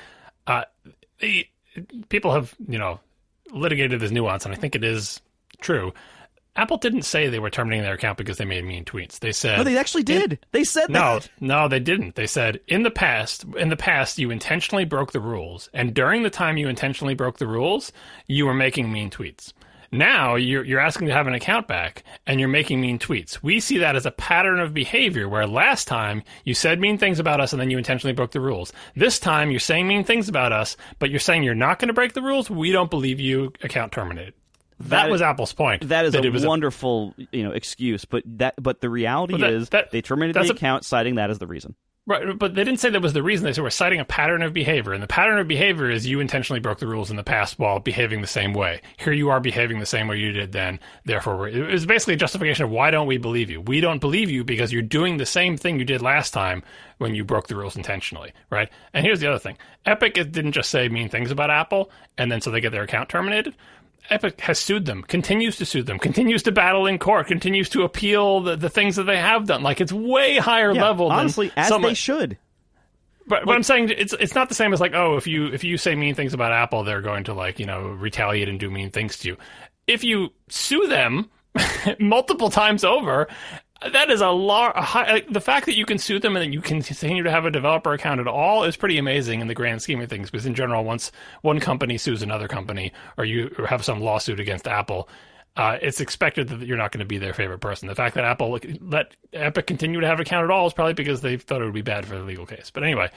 thing: people have, litigated this nuance, and I think it is true. Apple didn't say they were terminating their account because they made mean tweets. They said no, they actually did. They said that. No, they didn't. They said in the past, you intentionally broke the rules, and during the time you intentionally broke the rules, you were making mean tweets. Now you're asking to have an account back, and you're making mean tweets. We see that as a pattern of behavior where last time you said mean things about us and then you intentionally broke the rules. This time you're saying mean things about us, but you're saying you're not going to break the rules. We don't believe you. Account terminated. That was Apple's point. That is a wonderful excuse, but the reality is they terminated the account, citing that as the reason. Right, but they didn't say that was the reason. They said we're citing a pattern of behavior, and the pattern of behavior is you intentionally broke the rules in the past while behaving the same way. Here you are behaving the same way you did then. Therefore, it was basically a justification of why don't we believe you? We don't believe you because you're doing the same thing you did last time when you broke the rules intentionally, right? And here's the other thing. Epic didn't just say mean things about Apple, and then so they get their account terminated. Epic has sued them, continues to sue them, continues to battle in court, continues to appeal the things that they have done. Like, it's way higher level honestly, than as they should. But I'm saying it's not the same as like, oh, if you say mean things about Apple, they're going to retaliate and do mean things to you. If you sue them multiple times over, that is the fact that you can sue them and that you can continue to have a developer account at all is pretty amazing in the grand scheme of things. Because in general, once one company sues another company, or you have some lawsuit against Apple, it's expected that you're not going to be their favorite person. The fact that Apple let Epic continue to have an account at all is probably because they thought it would be bad for the legal case. But anyway,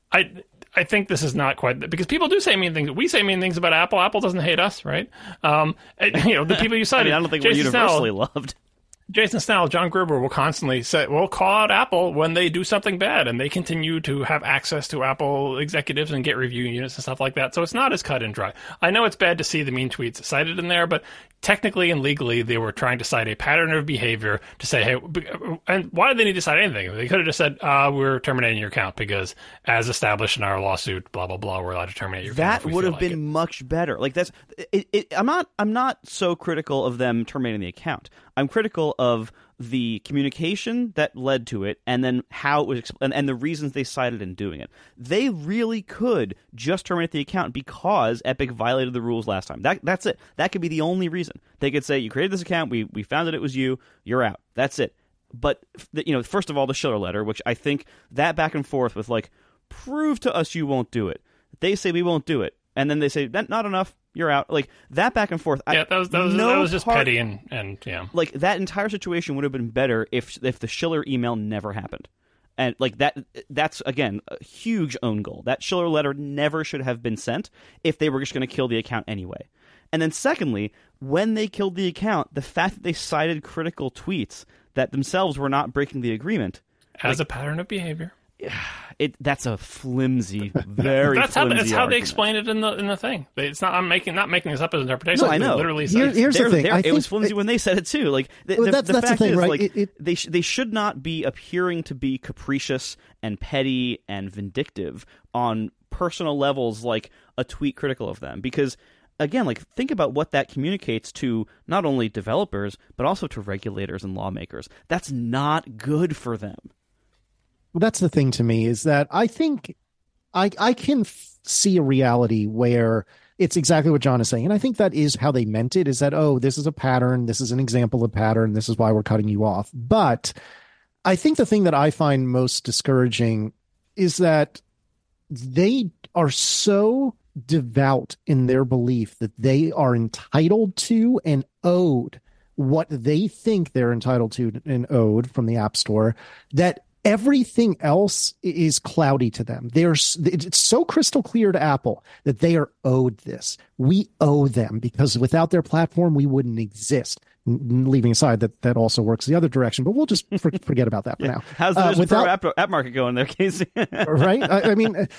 I think this is not quite, because people do say mean things. We say mean things about Apple. Apple doesn't hate us, right? The people you cited. I don't think we're universally loved. Jason Snell, John Gruber will constantly say, "We'll call out Apple when they do something bad," and they continue to have access to Apple executives and get review units and stuff like that. So it's not as cut and dry. I know it's bad to see the mean tweets cited in there, but technically and legally, they were trying to cite a pattern of behavior to say, "Hey," and why did they need to cite anything? They could have just said, "We're terminating your account because, as established in our lawsuit, blah blah blah, we're allowed to terminate your account." That would have been much better. Like, that's it. I'm not so critical of them terminating the account. I'm critical of the communication that led to it, and then how it was, and the reasons they cited in doing it. They really could just terminate the account because Epic violated the rules last time. That's it. That could be the only reason. They could say, "You created this account. We found that it was you. You're out." That's it. But first of all, the Schiller letter, which I think that back and forth with prove to us you won't do it. They say we won't do it, and then they say not enough. You're out. Like, that back and forth. Yeah, that was just petty and yeah. Like, that entire situation would have been better if the Schiller email never happened. And that's again a huge own goal. That Schiller letter never should have been sent if they were just going to kill the account anyway. And then secondly, when they killed the account, the fact that they cited critical tweets, that themselves were not breaking the agreement. As a pattern of behavior. That's a flimsy, very that's flimsy how argument. they explain it in the thing. It's not. I'm not making this up as an interpretation. No, I know. They literally Here's the thing. It was flimsy when they said it too. Like that's the fact thing, is, right? like, they should not be appearing to be capricious and petty and vindictive on personal levels, like a tweet critical of them, because. Again, like, think about what that communicates to not only developers, but also to regulators and lawmakers. That's not good for them. Well, that's the thing to me, is that I think I can see a reality where it's exactly what John is saying. And I think that is how they meant it, is that, oh, this is a pattern. This is an example of pattern. This is why we're cutting you off. But I think the thing that I find most discouraging is that they are so devout in their belief that they are entitled to and owed what they think they're entitled to and owed from the App Store, that everything else is cloudy to them. It's so crystal clear to Apple that they are owed this. We owe them, because without their platform, we wouldn't exist. Leaving aside that also works the other direction, but we'll just forget about that for now. How's the app market going there, Casey? Right? I mean,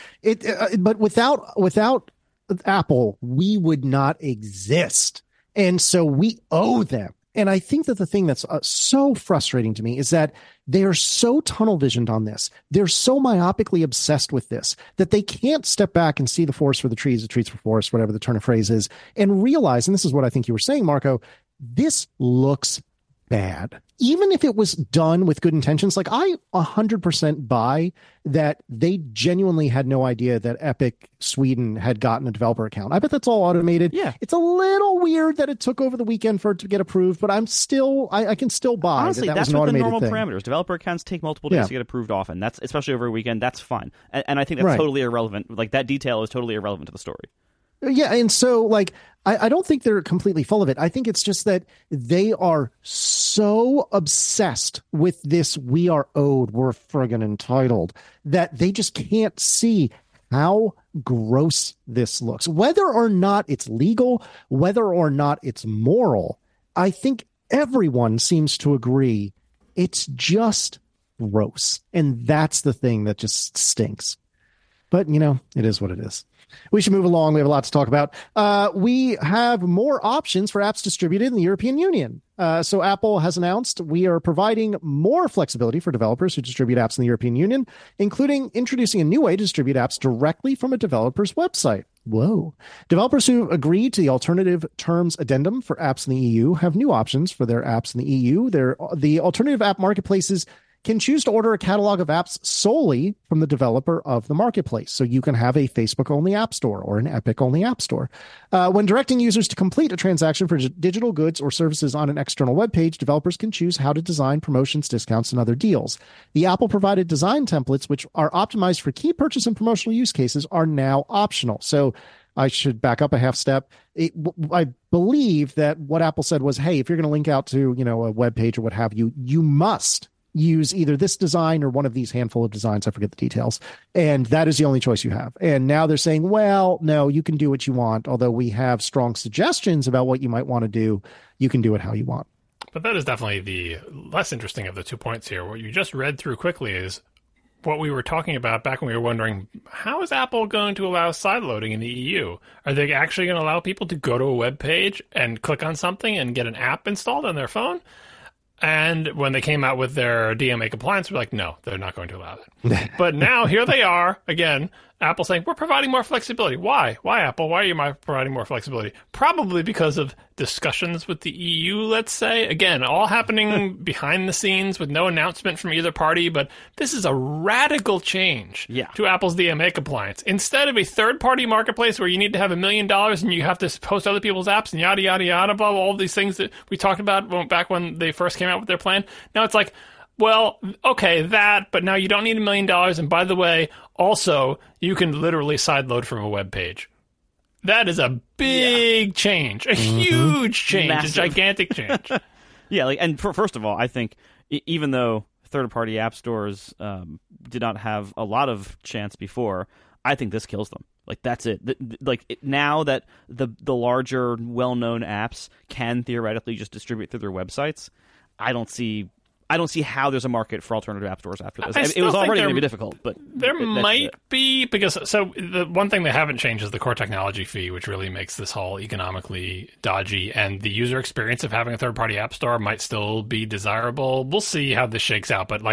but without Apple, we would not exist, and so we owe them. And I think that the thing that's so frustrating to me is that they are so tunnel visioned on this. They're so myopically obsessed with this that they can't step back and see the forest for the trees for forest, whatever the turn of phrase is, and realize, and this is what I think you were saying, Marco, this looks bad. Even if it was done with good intentions, like, I 100% buy that they genuinely had no idea that Epic Sweden had gotten a developer account. I bet that's all automated. Yeah. It's a little weird that it took over the weekend for it to get approved, but I can still buy. Honestly, that that's was an with the automated normal thing. parameters. Developer accounts take multiple days to get approved often. That's, especially over a weekend, that's fine. And I think that's Right. totally irrelevant. Like, that detail is totally irrelevant to the story. Yeah, and so, like, I don't think they're completely full of it. I think it's just that they are so obsessed with this, we are owed, we're friggin' entitled, that they just can't see how gross this looks. Whether or not it's legal, whether or not it's moral, I think everyone seems to agree it's just gross. And that's the thing that just stinks. But, it is what it is. We should move along. We have a lot to talk about. We have more options for apps distributed in the European Union. So Apple has announced we are providing more flexibility for developers who distribute apps in the European Union, including introducing a new way to distribute apps directly from a developer's website. Whoa. Developers who agree to the alternative terms addendum for apps in the EU have new options for their apps in the EU. The alternative app marketplaces can choose to order a catalog of apps solely from the developer of the marketplace. So you can have a Facebook-only app store or an Epic-only app store. When directing users to complete a transaction for digital goods or services on an external web page, developers can choose how to design promotions, discounts, and other deals. The Apple-provided design templates, which are optimized for key purchase and promotional use cases, are now optional. So I should back up a half step. I believe that what Apple said was, hey, if you're going to link out to, a web page or what have you, you must use either this design or one of these handful of designs. I forget the details. And that is the only choice you have. And now they're saying, well, no, you can do what you want. Although we have strong suggestions about what you might want to do, you can do it how you want. But that is definitely the less interesting of the 2 points here. What you just read through quickly is what we were talking about back when we were wondering, how is Apple going to allow sideloading in the EU? Are they actually going to allow people to go to a web page and click on something and get an app installed on their phone? And when they came out with their DMA compliance, we're like, no, they're not going to allow that. But now here they are, again, Apple saying, we're providing more flexibility. Why? Why, Apple? Why are you providing more flexibility? Probably because of discussions with the EU, let's say. Again, all happening behind the scenes with no announcement from either party. But this is a radical change to Apple's DMA compliance. Instead of a third-party marketplace where you need to have $1 million and you have to post other people's apps and yada, yada, yada, blah, all these things that we talked about back when they first came out with their plan. Now it's like, well, okay, but now you don't need $1 million. And by the way, also, you can literally sideload from a web page. That is a big change, a huge change, a gigantic change. And first of all, I think even though third-party app stores did not have a lot of chance before, I think this kills them. Like, that's it. Now that the larger, well-known apps can theoretically just distribute through their websites, I don't see I don't see how there's a market for alternative app stores after this. It was already going to be difficult, but there might be, because the one thing they haven't changed is the core technology fee, which really makes this whole economically dodgy, and the user experience of having a third-party app store might still be desirable. We'll see how this shakes out, but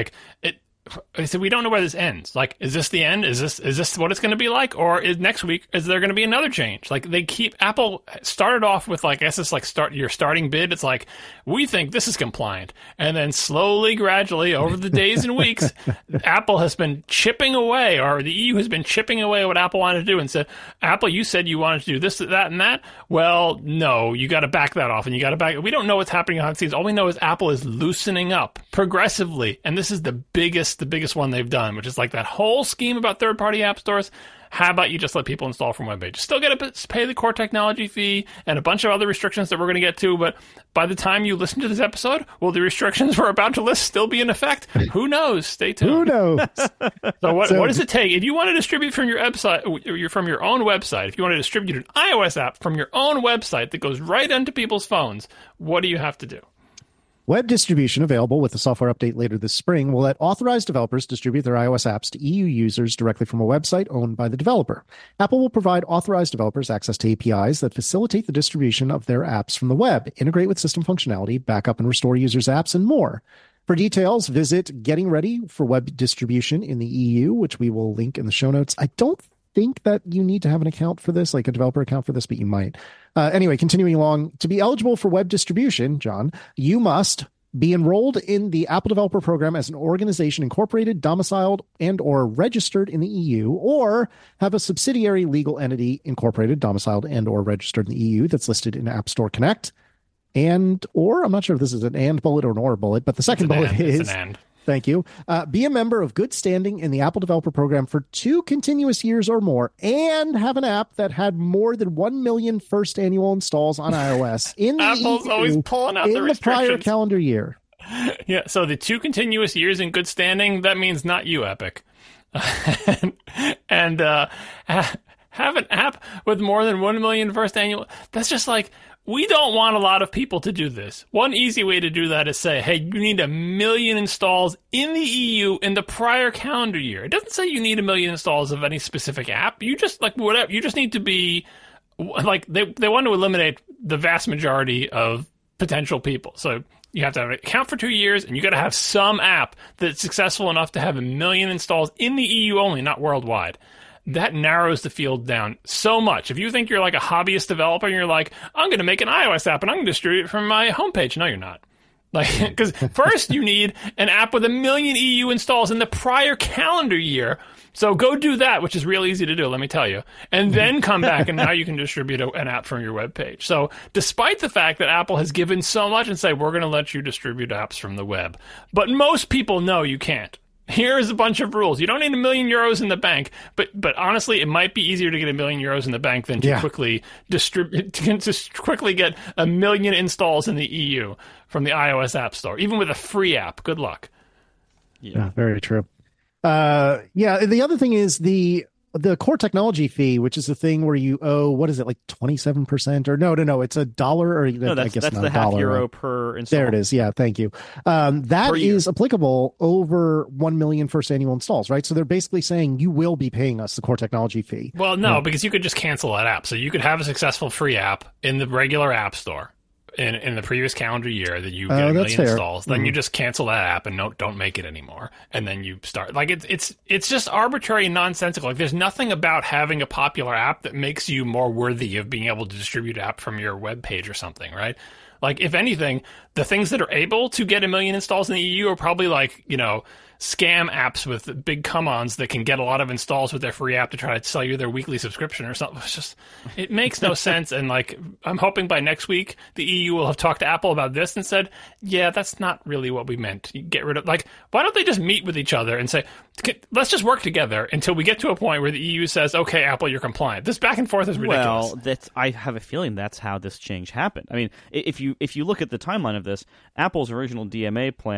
I said, we don't know where this ends. Like, is this the end? Is this what it's going to be like? Or next week, is there going to be another change? Like, Apple started off with, like, I guess it's like your starting bid. It's like, we think this is compliant. And then slowly, gradually, over the days and weeks, Apple has been chipping away, or the EU has been chipping away what Apple wanted to do, and said, Apple, you said you wanted to do this, that, and that. Well, no, you got to back that off, and you got to back. We don't know what's happening behind the scenes. All we know is Apple is loosening up progressively, and this is the biggest one they've done, which is like that whole scheme about third-party app stores. How about you just let people install from web pages? Still got to pay the core technology fee and a bunch of other restrictions that we're going to get to, but by the time you listen to this episode, will the restrictions we're about to list still be in effect? Who knows? Stay tuned. Who knows? So what does it take? If you want to distribute from your website, from your own website, if you want to distribute an iOS app from your own website that goes right onto people's phones, what do you have to do? Web distribution available with a software update later this spring will let authorized developers distribute their iOS apps to EU users directly from a website owned by the developer. Apple will provide authorized developers access to APIs that facilitate the distribution of their apps from the web, integrate with system functionality, backup and restore users' apps, and more. For details, visit Getting Ready for Web Distribution in the EU, which we will link in the show notes. I don't think that you need to have an account for this, like a developer account for this, but you might. Anyway, continuing along, to be eligible for web distribution, John, you must be enrolled in the Apple Developer Program as an organization incorporated, domiciled, and or registered in the EU, or have a subsidiary legal entity incorporated, domiciled, and or registered in the EU that's listed in App Store Connect. And, or, I'm not sure if this is an and bullet or an or bullet, but the second bullet is... It's an and. Thank you. Be a member of good standing in the Apple Developer Program for 2 continuous years or more, and have an app that had more than 1 million first annual installs on iOS in the Apple's EU always pulling out in the the restrictions. prior calendar year. Yeah, so the 2 continuous years in good standing, that means not you, Epic. and have an app with more than 1 million first annual. That's just like, we don't want a lot of people to do this. One easy way to do that is say, hey, you need 1 million installs in the EU in the prior calendar year. It doesn't say you need 1 million installs of any specific app. You just, like, whatever. You just need to be, like, they want to eliminate the vast majority of potential people. So you have to have an account for 2 years, and you got to have some app that's successful enough to have 1 million installs in the EU only, not worldwide. That narrows the field down so much. If you think you're like a hobbyist developer and you're like, I'm going to make an iOS app and I'm going to distribute it from my homepage. No, you're not. Like, because first you need an app with 1 million EU installs in the prior calendar year. So go do that, which is real easy to do, let me tell you. And then come back, and now you can distribute an app from your web page. So despite the fact that Apple has given so much and say, we're going to let you distribute apps from the web, but most people know you can't. Here's a bunch of rules. You don't need €1 million in the bank, but honestly, it might be easier to get €1 million in the bank than to quickly distribute, to quickly get 1 million installs in the EU from the iOS App Store, even with a free app. Good luck. Yeah, very true. The other thing is the core technology fee, which is the thing where you owe, what is it, like 27%? Or no, it's $1 or no, I guess that's not the €1 €0.50 per install. There it is. Yeah, thank you. That is applicable over 1 million first annual installs, right? So they're basically saying you will be paying us the core technology fee. Well, no, because you could just cancel that app. So you could have a successful free app in the regular app store in the previous calendar year that you get 1 million installs. Then you just cancel that app and don't make it anymore. And then you start, like, it's just arbitrary and nonsensical. Like, there's nothing about having a popular app that makes you more worthy of being able to distribute app from your web page or something, right? Like, if anything, the things that are able to get 1 million installs in the EU are probably like, scam apps with big come-ons that can get a lot of installs with their free app to try to sell you their weekly subscription or something. It's just, it makes no sense. And, like, I'm hoping by next week the EU will have talked to Apple about this and said, yeah, that's not really what we meant. You get rid of, like, why don't they just meet with each other and say, let's just work together until we get to a point where the EU says, okay, Apple, you're compliant. This back and forth is ridiculous. Well, I have a feeling that's how this change happened. I mean, if you look at the timeline of this, Apple's original DMA plan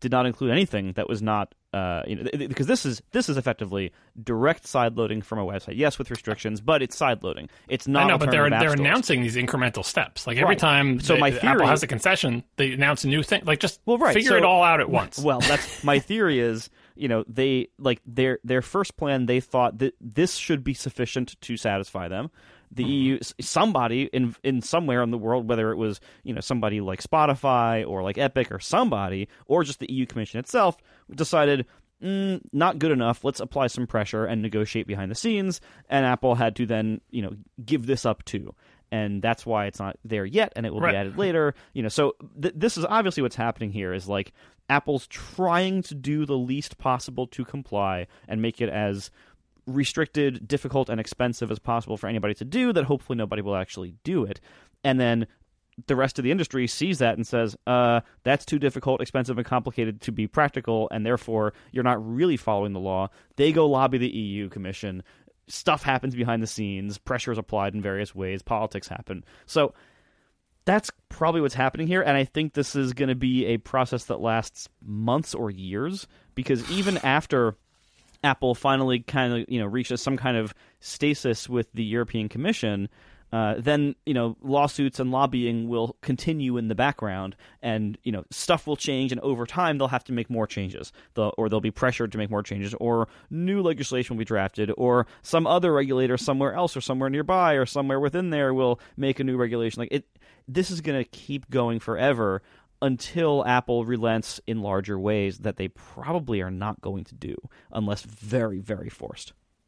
did not include anything that was not because this is effectively direct sideloading from a website. Yes, with restrictions, but it's sideloading. It's not. I know, but they're announcing these incremental steps. Like every time Apple has a concession, they announce a new thing. Like just figure it all out at once. Well, that's my theory is, they like their first plan, they thought that this should be sufficient to satisfy them. The EU, somebody in somewhere in the world, whether it was somebody like Spotify or like Epic or somebody, or just the EU Commission itself, decided not good enough. Let's apply some pressure and negotiate behind the scenes. And Apple had to then give this up too, and that's why it's not there yet, and it will be added later. So this is obviously what's happening here. Is like Apple's trying to do the least possible to comply and make it as restricted, difficult, and expensive as possible for anybody to do, that hopefully nobody will actually do it. And then the rest of the industry sees that and says, that's too difficult, expensive, and complicated to be practical, and therefore you're not really following the law. They go lobby the EU Commission. Stuff happens behind the scenes. Pressure is applied in various ways. Politics happen. So that's probably what's happening here, and I think this is going to be a process that lasts months or years, because even after Apple finally kind of reaches some kind of stasis with the European Commission, then lawsuits and lobbying will continue in the background, and stuff will change, and over time they'll have to make more changes, or they'll be pressured to make more changes, or new legislation will be drafted, or some other regulator somewhere else or somewhere nearby or somewhere within there will make a new regulation. This is going to keep going forever, until Apple relents in larger ways that they probably are not going to do unless very, very forced.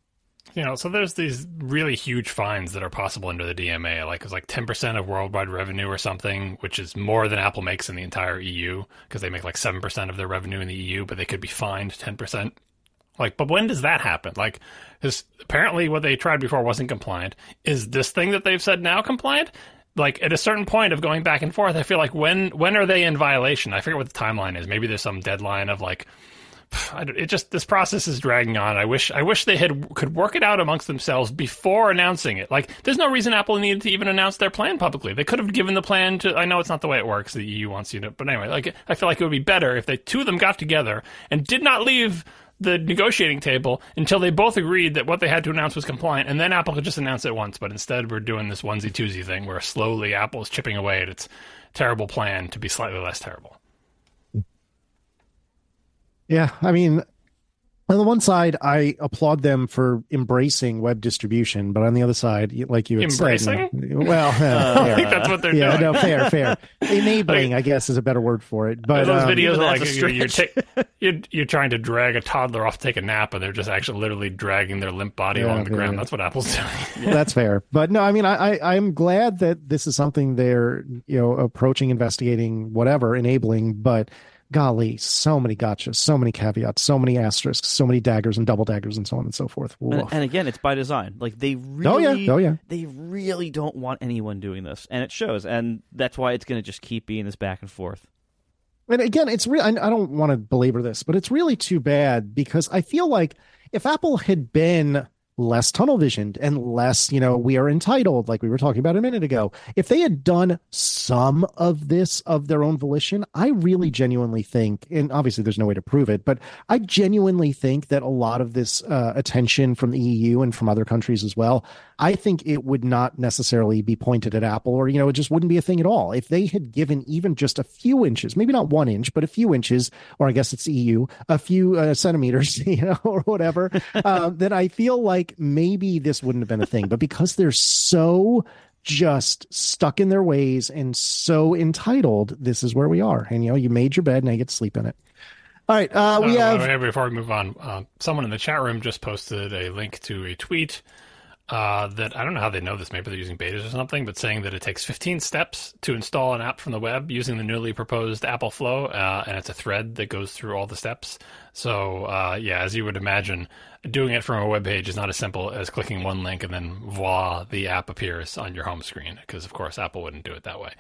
So there's these really huge fines that are possible under the DMA. Like it's like 10% of worldwide revenue or something, which is more than Apple makes in the entire EU, because they make like 7% of their revenue in the EU, but they could be fined 10%. But when does that happen? Apparently what they tried before wasn't compliant. Is this thing that they've said now compliant? At a certain point of going back and forth, I feel like when are they in violation? I forget what the timeline is. Maybe there's some deadline of this process is dragging on. I wish they could work it out amongst themselves before announcing it. There's no reason Apple needed to even announce their plan publicly. They could have given the plan to. I know it's not the way it works. The EU wants you to, but anyway, I feel like it would be better if two of them got together and did not leave the negotiating table until they both agreed that what they had to announce was compliant, and then Apple could just announce it once. But instead, we're doing this onesie-twosie thing where slowly Apple is chipping away at its terrible plan to be slightly less terrible. Yeah, I mean, on the one side, I applaud them for embracing web distribution, but on the other side, like you had embracing? said, well, I think that's what they're doing. No, fair. Enabling, I guess, is a better word for it. But those videos are you're trying to drag a toddler off to take a nap, and they're just actually literally dragging their limp body along the ground. That's what Apple's doing. That's fair. But no, I mean, I'm glad that this is something they're approaching, investigating, whatever, enabling, but golly, so many gotchas, so many caveats, so many asterisks, so many daggers and double daggers and so on and so forth. And again, it's by design. They really, they really don't want anyone doing this, and it shows. And that's why it's going to just keep being this back and forth. And again, it's I don't want to belabor this, but it's really too bad, because I feel like if Apple had been less tunnel visioned and less, we are entitled, like we were talking about a minute ago, if they had done some of this of their own volition, I really genuinely think, and obviously there's no way to prove it, but I genuinely think that a lot of this attention from the EU and from other countries as well, I think it would not necessarily be pointed at Apple, or, it just wouldn't be a thing at all. If they had given even just a few inches, maybe not 1 inch, but a few inches, or I guess it's EU, a few centimeters, or whatever, then I feel like maybe this wouldn't have been a thing. But because they're so just stuck in their ways and so entitled, this is where we are. And, you made your bed, now you get to sleep in it. All right. Before we move on, someone in the chat room just posted a link to a tweet that I don't know how they know this. Maybe they're using betas or something, but saying that it takes 15 steps to install an app from the web using the newly proposed Apple Flow, and it's a thread that goes through all the steps. So, as you would imagine, doing it from a web page is not as simple as clicking one link and then voila, the app appears on your home screen, because, of course, Apple wouldn't do it that way.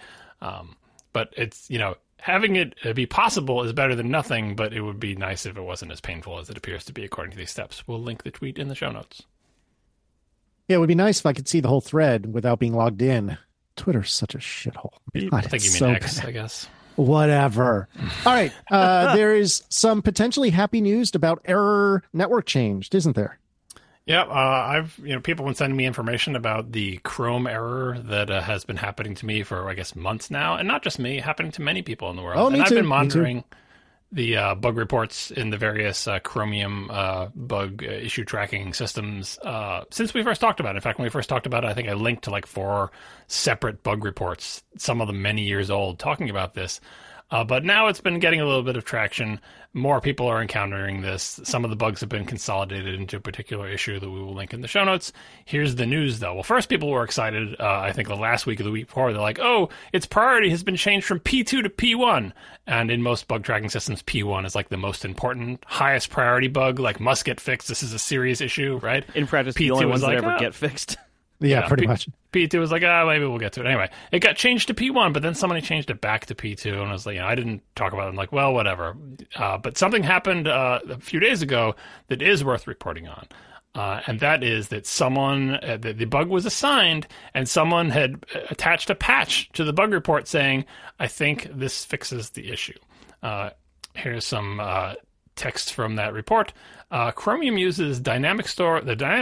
But it's, having it be possible is better than nothing, but it would be nice if it wasn't as painful as it appears to be according to these steps. We'll link the tweet in the show notes. Yeah, it would be nice if I could see the whole thread without being logged in. Twitter's such a shithole. I think you mean X, I guess. Whatever. All right. There is some potentially happy news about error network changed, isn't there? Yeah, I've people have been sending me information about the Chrome error that has been happening to me for, I guess, months now, and not just me, happening to many people in the world. Oh, me and too. I've been monitoring the bug reports in the various Chromium bug issue tracking systems since we first talked about it. In fact, when we first talked about it, I think I linked to like 4 separate bug reports, some of them many years old, talking about this. But now it's been getting a little bit of traction. More people are encountering this. Some of the bugs have been consolidated into a particular issue that we will link in the show notes. Here's the news, though. Well, first, people were excited. I think the last week of the week before, they're like, oh, its priority has been changed from P2 to P1. And in most bug tracking systems, P1 is like the most important, highest priority bug, like must get fixed. This is a serious issue, right? In practice, the only ones that ever get fixed. Yeah, pretty much. P2 was like, maybe we'll get to it. Anyway, it got changed to P1, but then somebody changed it back to P2, and I was like, I didn't talk about it. I'm like, well, whatever. But something happened a few days ago that is worth reporting on. And that is that someone, the bug was assigned, and someone had attached a patch to the bug report saying, I think this fixes the issue. Here's some text from that report. Chromium uses the Dynamic Store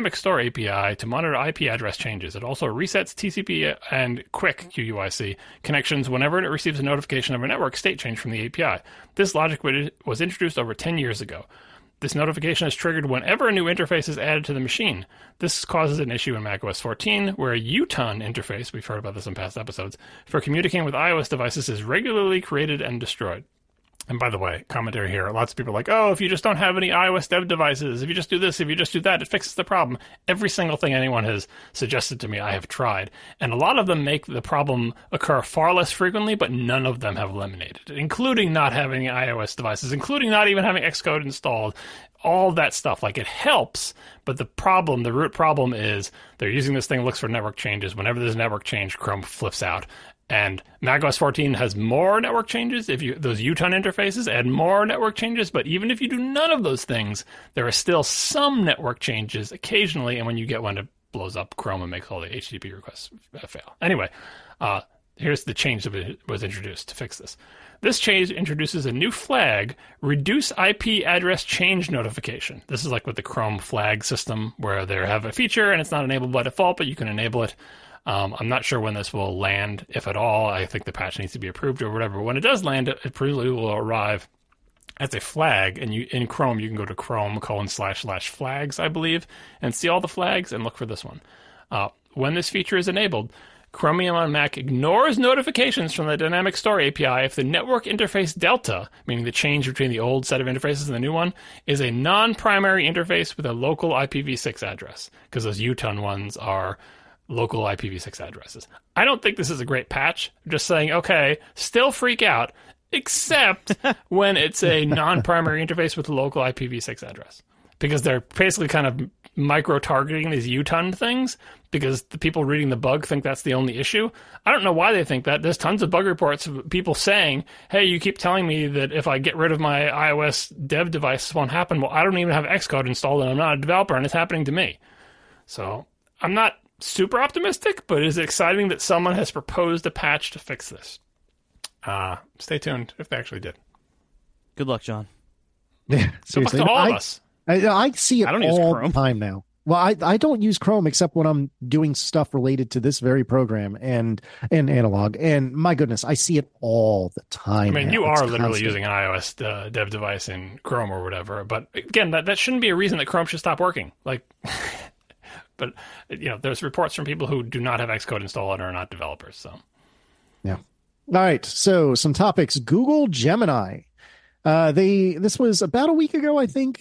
API to monitor IP address changes. It also resets TCP and QUIC QUIC connections whenever it receives a notification of a network state change from the API. This logic was introduced over 10 years ago. This notification is triggered whenever a new interface is added to the machine. This causes an issue in macOS 14, where a UTUN interface, we've heard about this in past episodes, for communicating with iOS devices is regularly created and destroyed. And by the way, commentary here, lots of people are like, oh, if you just don't have any iOS dev devices, if you just do this, if you just do that, it fixes the problem. Every single thing anyone has suggested to me, I have tried. And a lot of them make the problem occur far less frequently, but none of them have eliminated it, including not having iOS devices, including not even having Xcode installed, all that stuff. Like, it helps, but the root problem is they're using this thing, looks for network changes. Whenever there's a network change, Chrome flips out. And macOS 14 has more network changes. If those UTUN interfaces add more network changes, but even if you do none of those things, there are still some network changes occasionally. And when you get one, it blows up Chrome and makes all the HTTP requests fail. Anyway, here's the change that was introduced to fix this. This change introduces a new flag, reduce IP address change notification. This is like with the Chrome flag system, where they have a feature and it's not enabled by default, but you can enable it. I'm not sure when this will land, if at all. I think the patch needs to be approved or whatever. But when it does land, it presumably will arrive as a flag. And in Chrome, you can go to Chrome://flags, I believe, and see all the flags and look for this one. When this feature is enabled, Chromium on Mac ignores notifications from the Dynamic Store API if the network interface delta, meaning the change between the old set of interfaces and the new one, is a non-primary interface with a local IPv6 address, because those UTUN ones are local IPv6 addresses. I don't think this is a great patch. I'm just saying, okay, still freak out, except when it's a non-primary interface with a local IPv6 address. Because they're basically kind of micro-targeting these UTUN things, because the people reading the bug think that's the only issue. I don't know why they think that. There's tons of bug reports of people saying, hey, you keep telling me that if I get rid of my iOS dev device, this won't happen. Well, I don't even have Xcode installed, and I'm not a developer, and it's happening to me. So I'm not super optimistic, but it is exciting that someone has proposed a patch to fix this. Stay tuned if they actually did. Good luck, John. Yeah, seriously. Good luck to all of us. I see it all the time now. Well, I don't use Chrome except when I'm doing stuff related to this very program and Analog. And my goodness, I see it all the time. I mean, now. you It's are literally constant. using an iOS dev device in Chrome or whatever. But again, that shouldn't be a reason that Chrome should stop working. Like, but there's reports from people who do not have Xcode installed and are not developers. So, yeah. All right. So some topics. Google Gemini. This was about a week ago, I think.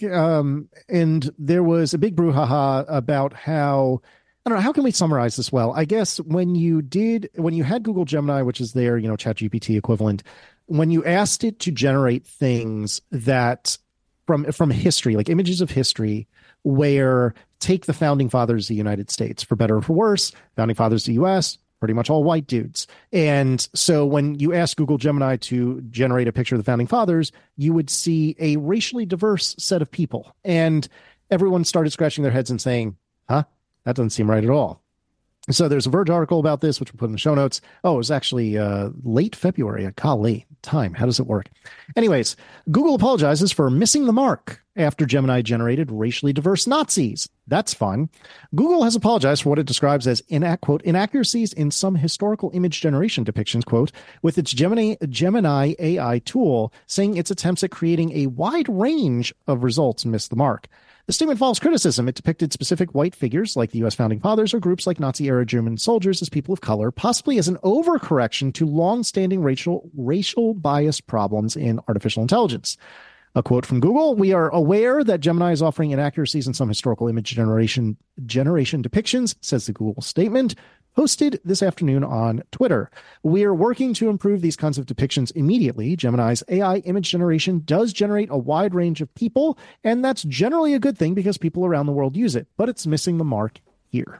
And there was a big brouhaha about how, I don't know, how can we summarize this well? I guess when you had Google Gemini, which is their, ChatGPT equivalent, when you asked it to generate things that from history, like images of history, where take the founding fathers of the United States, for better or for worse, founding fathers of the U.S., pretty much all white dudes. And so when you ask Google Gemini to generate a picture of the founding fathers, you would see a racially diverse set of people. And everyone started scratching their heads and saying, that doesn't seem right at all. So there's a Verge article about this, which we'll put in the show notes. Oh, it was actually late February. Golly, time. How does it work? Anyways, Google apologizes for missing the mark after Gemini generated racially diverse Nazis. That's fun. Google has apologized for what it describes as quote, inaccuracies in some historical image generation depictions, quote, with its Gemini AI tool, saying its attempts at creating a wide range of results missed the mark. The statement follows criticism. It depicted specific white figures like the U.S. founding fathers or groups like Nazi-era German soldiers as people of color, possibly as an overcorrection to long-standing racial bias problems in artificial intelligence. A quote from Google, "We are aware that Gemini is offering inaccuracies in some historical image generation depictions," says the Google statement, posted this afternoon on Twitter. "We are working to improve these kinds of depictions immediately. Gemini's AI image generation does generate a wide range of people, and that's generally a good thing because people around the world use it, but it's missing the mark here."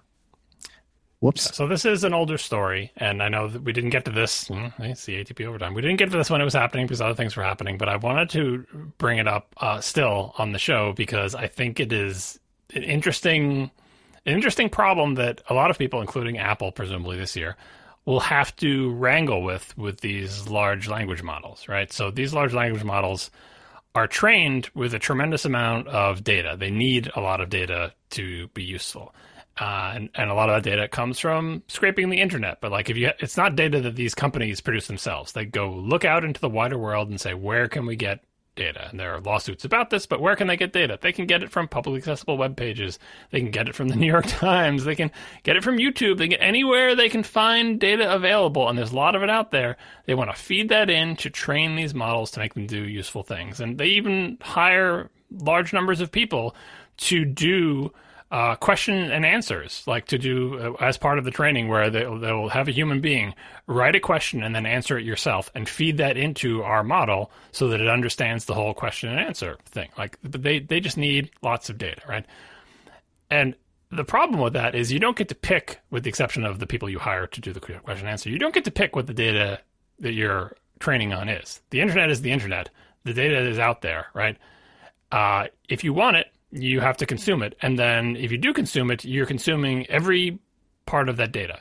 Whoops. So this is an older story, and I know that we didn't get to this. It's the ATP overtime. We didn't get to this when it was happening because other things were happening, but I wanted to bring it up still on the show because I think it is an interesting problem that a lot of people, including Apple, presumably this year, will have to wrangle with these large language models, right? So these large language models are trained with a tremendous amount of data. They need a lot of data to be useful. And a lot of that data comes from scraping the internet. But like it's not data that these companies produce themselves. They go look out into the wider world and say, where can we get data? And there are lawsuits about this, but where can they get data? They can get it from publicly accessible web pages. They can get it from the New York Times. They can get it from YouTube. They can get anywhere they can find data available. And there's a lot of it out there. They want to feed that in to train these models to make them do useful things. And they even hire large numbers of people to do question and answers, like to do as part of the training where they'll have a human being write a question and then answer it yourself and feed that into our model so that it understands the whole question and answer thing. Like they just need lots of data, right? And the problem with that is you don't get to pick, with the exception of the people you hire to do the question and answer, you don't get to pick what the data that you're training on is. The internet is the internet. The data is out there, right? If you want it, you have to consume it. And then if you do consume it, you're consuming every part of that data.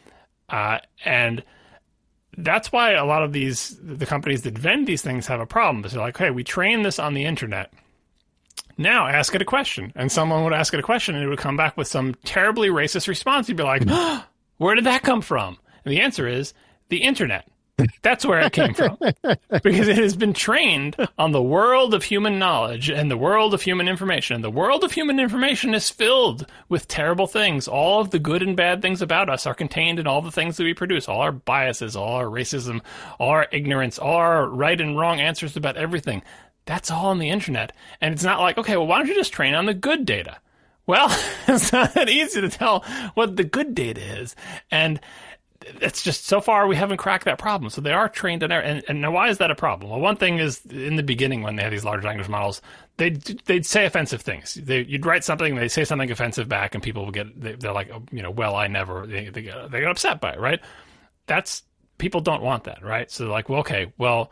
And that's why a lot of the companies that vend these things have a problem. Because they're like, hey, we train this on the internet. Now ask it a question. And someone would ask it a question and it would come back with some terribly racist response. You'd be like, where did that come from? And the answer is the internet. That's where it came from. Because it has been trained on the world of human knowledge and the world of human information. And the world of human information is filled with terrible things. All of the good and bad things about us are contained in all the things that we produce. All our biases, all our racism, all our ignorance, all our right and wrong answers about everything. That's all on the internet. And it's not like, okay, well, why don't you just train on the good data? Well, it's not that easy to tell what the good data is. And it's just, so far, we haven't cracked that problem. So they are trained in there. And now, why is that a problem? Well, one thing is, in the beginning, when they had these large language models, they'd say offensive things. You'd write something, they say something offensive back, and people would they're like, well, I never, they get upset by it, right? People don't want that, right? So they're like, well, okay, well,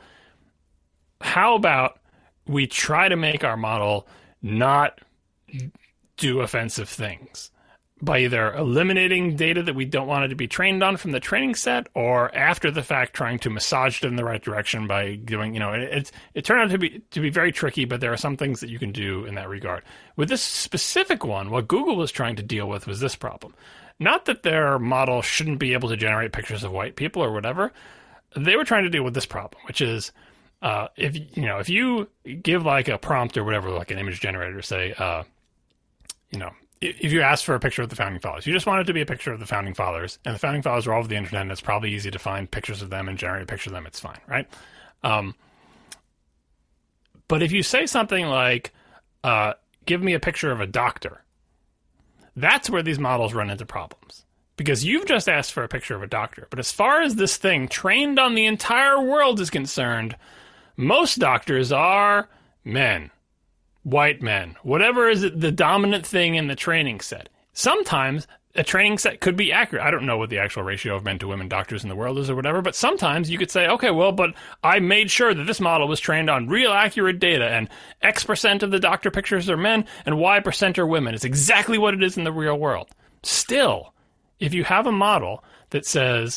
how about we try to make our model not do offensive things by either eliminating data that we don't want it to be trained on from the training set, or after the fact trying to massage it in the right direction by doing, it turned out to be very tricky, but there are some things that you can do in that regard. With this specific one, what Google was trying to deal with was this problem. Not that their model shouldn't be able to generate pictures of white people or whatever. They were trying to deal with this problem, which is, if you give like a prompt or whatever, like an image generator, say, if you ask for a picture of the Founding Fathers, you just want it to be a picture of the Founding Fathers, and the Founding Fathers are all over the internet, and it's probably easy to find pictures of them and generate a picture of them, it's fine, right? But if you say something like, give me a picture of a doctor, that's where these models run into problems. Because you've just asked for a picture of a doctor, but as far as this thing trained on the entire world is concerned, most doctors are men. White men, whatever is the dominant thing in the training set. Sometimes a training set could be accurate. I don't know what the actual ratio of men to women doctors in the world is or whatever, but sometimes you could say, okay, well, but I made sure that this model was trained on real accurate data, and X% of the doctor pictures are men and Y% are women. It's exactly what it is in the real world. Still, if you have a model that says,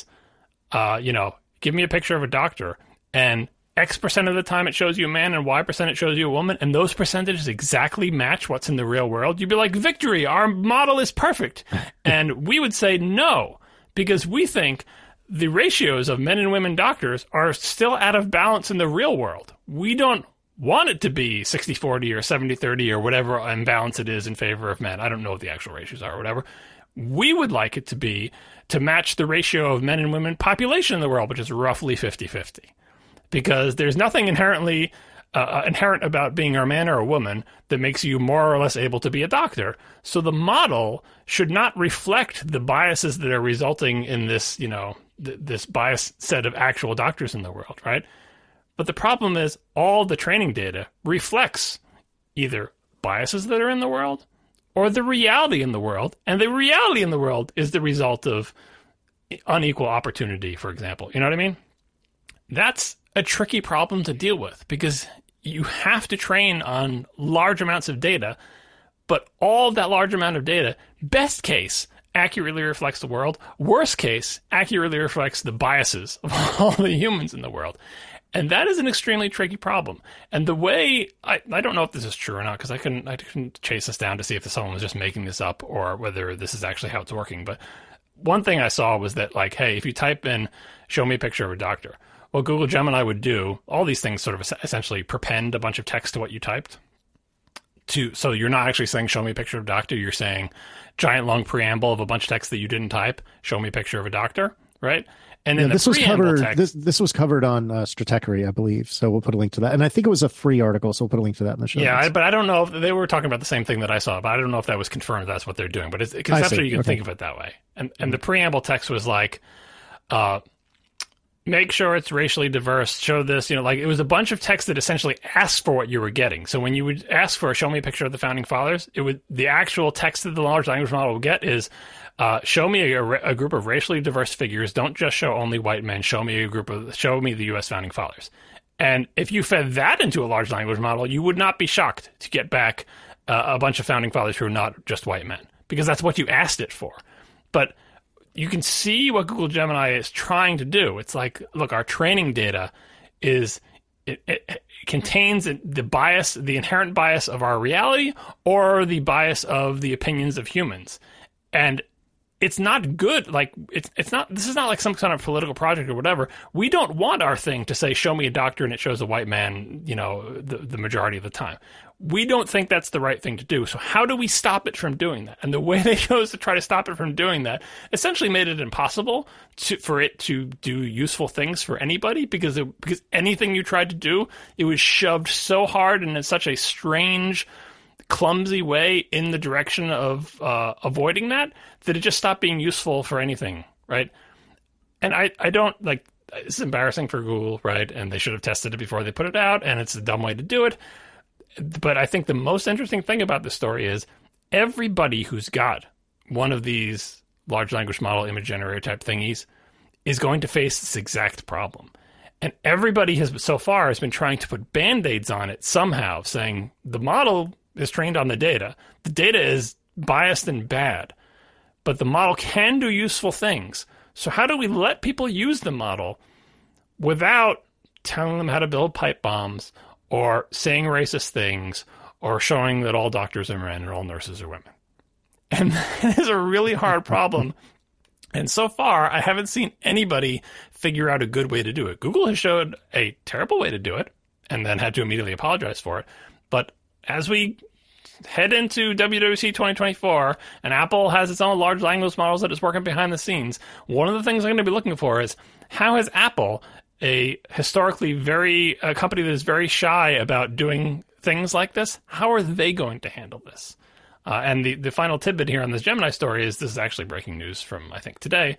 give me a picture of a doctor, and X% of the time it shows you a man and Y% it shows you a woman, and those percentages exactly match what's in the real world, you'd be like, victory, our model is perfect. And we would say no, because we think the ratios of men and women doctors are still out of balance in the real world. We don't want it to be 60-40 or 70-30 or whatever imbalance it is in favor of men. I don't know what the actual ratios are or whatever. We would like it to be to match the ratio of men and women population in the world, which is roughly 50-50. Because there's nothing inherent about being a man or a woman that makes you more or less able to be a doctor. So the model should not reflect the biases that are resulting in this, this biased set of actual doctors in the world, right? But the problem is all the training data reflects either biases that are in the world or the reality in the world. And the reality in the world is the result of unequal opportunity, for example. You know what I mean? That's a tricky problem to deal with because you have to train on large amounts of data, but all that large amount of data, best case, accurately reflects the world. Worst case, accurately reflects the biases of all the humans in the world. And that is an extremely tricky problem. And the way, I don't know if this is true or not, because I couldn't chase this down to see if someone was just making this up or whether this is actually how it's working. But one thing I saw was that, like, hey, if you type in, show me a picture of a doctor, what Google Gemini would do, all these things sort of essentially prepend a bunch of text to what you typed. So you're not actually saying, show me a picture of a doctor. You're saying, giant long preamble of a bunch of text that you didn't type, show me a picture of a doctor, right? And then this was covered on Stratechery, I believe. So we'll put a link to that. And I think it was a free article, so we'll put a link to that in the show notes. But I don't know if they were talking about the same thing that I saw, but I don't know if that was confirmed that's what they're doing. But conceptually, you can think of it that way. And the preamble text was like, make sure it's racially diverse, show this, like it was a bunch of text that essentially asked for what you were getting. So when you would ask for show me a picture of the founding fathers, the actual text that the large language model will get is, show me a group of racially diverse figures. Don't just show only white men. Show me the U.S. founding fathers. And if you fed that into a large language model, you would not be shocked to get back a bunch of founding fathers who are not just white men, because that's what you asked it for. But you can see what Google Gemini is trying to do. It's like, look, our training data it contains the bias, the inherent bias of our reality, or the bias of the opinions of humans. And it's not good. Like it's not. This is not like some kind of political project or whatever. We don't want our thing to say, "Show me a doctor," and it shows a white man. The majority of the time, we don't think that's the right thing to do. So how do we stop it from doing that? And the way they chose to try to stop it from doing that essentially made it impossible for it to do useful things for anybody, because anything you tried to do, it was shoved so hard and in such a strange, clumsy way in the direction of avoiding that it just stopped being useful for anything, right? And I don't, like, it's embarrassing for Google, right? And they should have tested it before they put it out, and it's a dumb way to do it. But I think the most interesting thing about this story is everybody who's got one of these large language model image generator type thingies is going to face this exact problem. And everybody has been trying to put Band-Aids on it somehow, saying the model is trained on the data. The data is biased and bad, but the model can do useful things. So how do we let people use the model without telling them how to build pipe bombs or saying racist things or showing that all doctors are men and all nurses are women? And that is a really hard problem. And so far, I haven't seen anybody figure out a good way to do it. Google has showed a terrible way to do it and then had to immediately apologize for it. But as we head into WWDC 2024 and Apple has its own large language models that it's working behind the scenes, one of the things I'm going to be looking for is, how has Apple, a historically a company that is very shy about doing things like this, how are they going to handle this? And the final tidbit here on this Gemini story is, this is actually breaking news from, I think, today,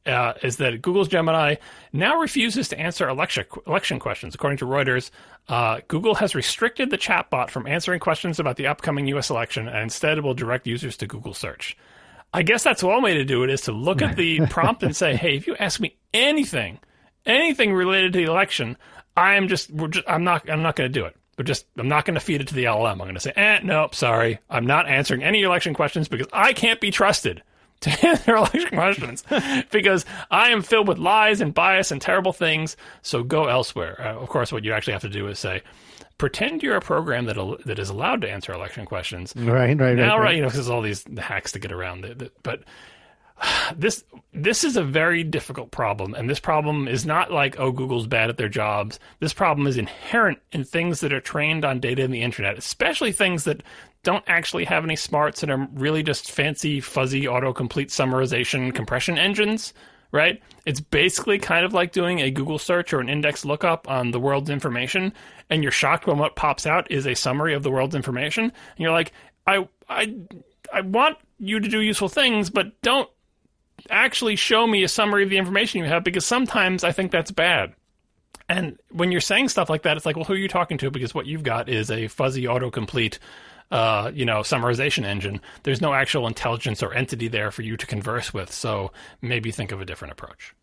is that Google's Gemini now refuses to answer election questions. According to Reuters, Google has restricted the chatbot from answering questions about the upcoming U.S. election and instead will direct users to Google search. I guess that's one way to do it, is to look at the prompt and say, hey, if you ask me anything related to the election, I'm not going to do it. I'm not going to feed it to the LLM. I'm going to say, nope, sorry. I'm not answering any election questions because I can't be trusted to answer election questions because I am filled with lies and bias and terrible things. So go elsewhere. Of course, what you actually have to do is say, pretend you're a program that is allowed to answer election questions. Right. Right. You know, because there's all these hacks to get around it. But this is a very difficult problem, and this problem is not like, oh, Google's bad at their jobs. This problem is inherent in things that are trained on data in the internet, especially things that don't actually have any smarts and are really just fancy, fuzzy autocomplete summarization compression engines, right? It's basically kind of like doing a Google search or an index lookup on the world's information, and you're shocked when what pops out is a summary of the world's information. And you're like, I want you to do useful things, but don't actually show me a summary of the information you have, because sometimes I think that's bad. And when you're saying stuff like that, it's like, well, who are you talking to? Because what you've got is a fuzzy autocomplete, summarization engine. There's no actual intelligence or entity there for you to converse with. So maybe think of a different approach.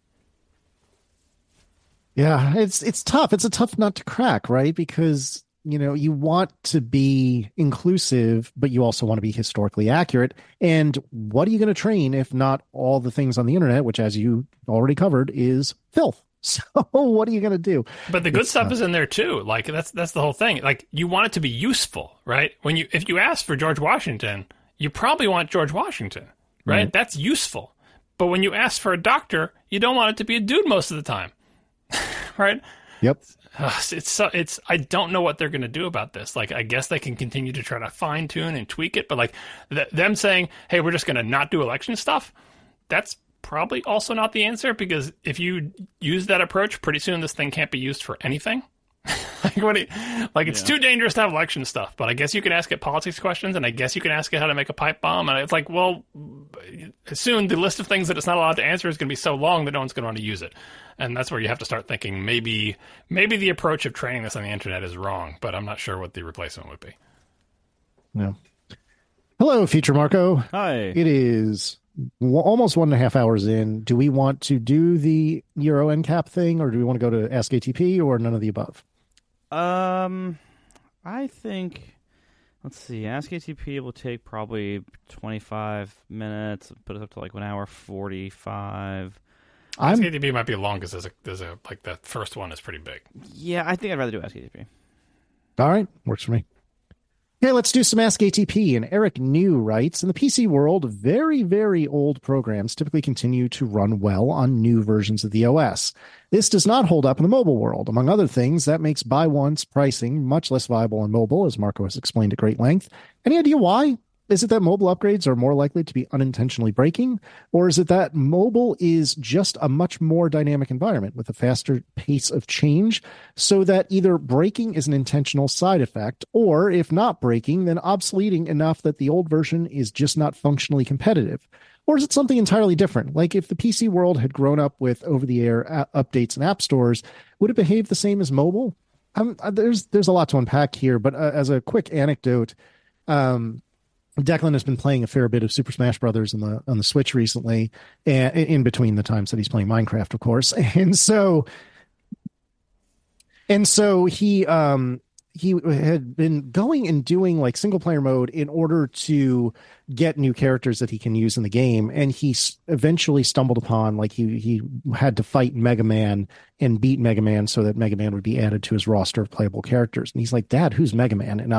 Yeah, it's tough. It's a tough nut to crack, right? Because, you know, you want to be inclusive, but you also want to be historically accurate. And what are you going to train if not all the things on the internet, which, as you already covered, is filth? So what are you going to do? But the good stuff is in there too. Like that's the whole thing. Like, you want it to be useful, right? If you ask for George Washington, you probably want George Washington, right? Mm. That's useful. But when you ask for a doctor, you don't want it to be a dude most of the time, right? Yep. I don't know what they're going to do about this. Like, I guess they can continue to try to fine tune and tweak it, but like them saying, hey, we're just going to not do election stuff, that's probably also not the answer, because if you use that approach, pretty soon this thing can't be used for anything. It's too dangerous to have election stuff, but I guess you can ask it politics questions, and I guess you can ask it how to make a pipe bomb, and it's like, well, soon the list of things that it's not allowed to answer is going to be so long that no one's going to want to use it. And that's where you have to start thinking maybe the approach of training this on the internet is wrong, but I'm not sure what the replacement would be. No. Hello, Future Marco. Hi. It is almost 1.5 hours in. Do we want to do the Euro NCAP thing, or do we want to go to Ask ATP, or none of the above? I think, let's see, Ask ATP will take probably 25 minutes, put it up to like 1 hour 45. Ask ATP might be long because there's a like the first one is pretty big. Yeah, I think I'd rather do Ask ATP. All right, works for me. Okay, let's do some Ask ATP. And Eric New writes, in the PC world, very, very old programs typically continue to run well on new versions of the OS. This does not hold up in the mobile world. Among other things, that makes buy once pricing much less viable on mobile, as Marco has explained at great length. Any idea why? Is it that mobile upgrades are more likely to be unintentionally breaking? Or is it that mobile is just a much more dynamic environment with a faster pace of change, so that either breaking is an intentional side effect, or if not breaking, then obsoleting enough that the old version is just not functionally competitive? Or is it something entirely different? Like, if the PC world had grown up with over-the-air updates and app stores, would it behave the same as mobile? There's a lot to unpack here, but as a quick anecdote, Declan has been playing a fair bit of Super Smash Brothers on the Switch recently, and in between the times that he's playing Minecraft, of course. And so he had been going and doing like single player mode in order to get new characters that he can use in the game. And he eventually stumbled upon, like, he had to fight Mega Man and beat Mega Man so that Mega Man would be added to his roster of playable characters. And he's like, Dad, who's Mega Man? And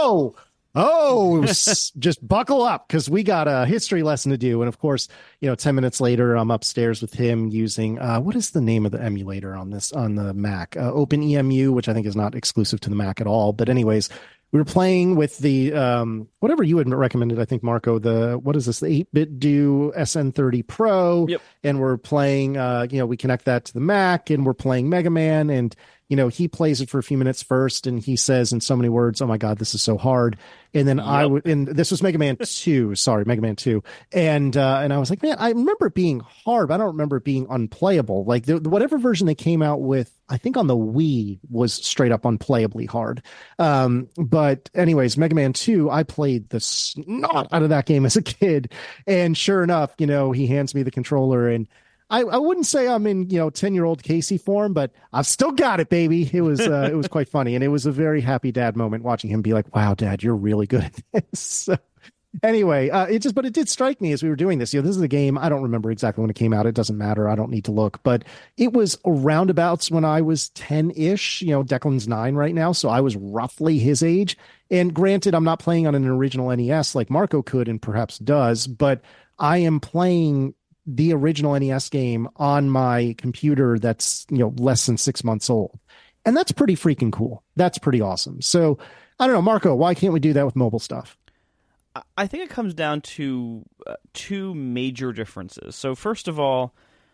just buckle up, because we got a history lesson to do. And of course, 10 minutes later, I'm upstairs with him using what is the name of the emulator on the Mac? OpenEMU, which I think is not exclusive to the Mac at all. But anyways, we were playing with the whatever you had recommended, I think, Marco, the 8BitDo SN30 Pro. Yep. And we're playing we connect that to the Mac, and we're playing Mega Man, and he plays it for a few minutes first, and he says in so many words, "Oh my God, this is so hard." And then and this was Mega Man 2, Mega Man 2. And I was like, man, I remember it being hard, but I don't remember it being unplayable. Like whatever version they came out with, I think on the Wii, was straight up unplayably hard. But anyways, Mega Man 2, I played the snot out of that game as a kid. And sure enough, he hands me the controller, and I wouldn't say I'm in 10-year-old Casey form, but I've still got it, baby. It was quite funny, and it was a very happy dad moment watching him be like, "Wow, Dad, you're really good at this." Anyway, but it did strike me as we were doing this. This is a game. I don't remember exactly when it came out. It doesn't matter. I don't need to look, but it was roundabouts when I was 10-ish. Declan's 9 right now, so I was roughly his age. And granted, I'm not playing on an original NES like Marco could and perhaps does, but I am playing the original NES game on my computer that's, less than 6 months old. And that's pretty freaking cool. That's pretty awesome. So I don't know, Marco, why can't we do that with mobile stuff? I think it comes down to two major differences. So first of all,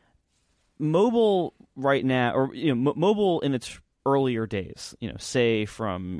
mobile right now, or mobile in its earlier days, say from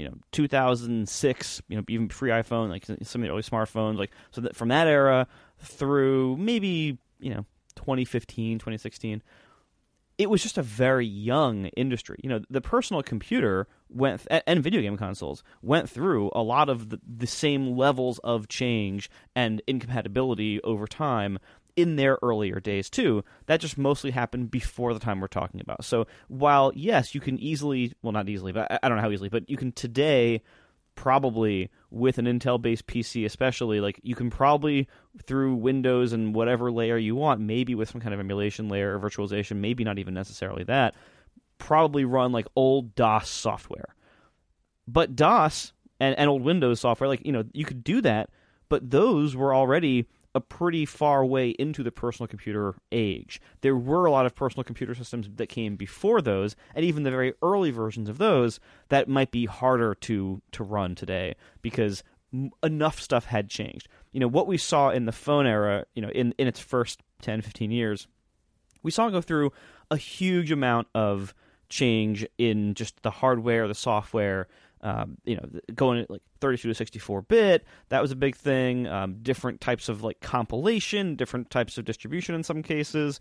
2006, even pre-iPhone, like some of the early smartphones, like so that from that era through maybe 2015, 2016. It was just a very young industry. The personal computer and video game consoles went through a lot of the same levels of change and incompatibility over time in their earlier days too. That just mostly happened before the time we're talking about. So while, yes, you can easily, well, not easily, but I don't know how easily, but you can today probably with an Intel-based PC especially, like you can probably through Windows and whatever layer you want, maybe with some kind of emulation layer or virtualization, maybe not even necessarily that, probably run like old DOS software. But DOS and old Windows software, like, you could do that, but those were already a pretty far way into the personal computer age. There were a lot of personal computer systems that came before those, and even the very early versions of those that might be harder to run today because enough stuff had changed. What we saw in the phone era, in its first 10, 15 years, we saw it go through a huge amount of change in just the hardware, the software, going like 32 to 64-bit, that was a big thing. Different types of like compilation, different types of distribution in some cases.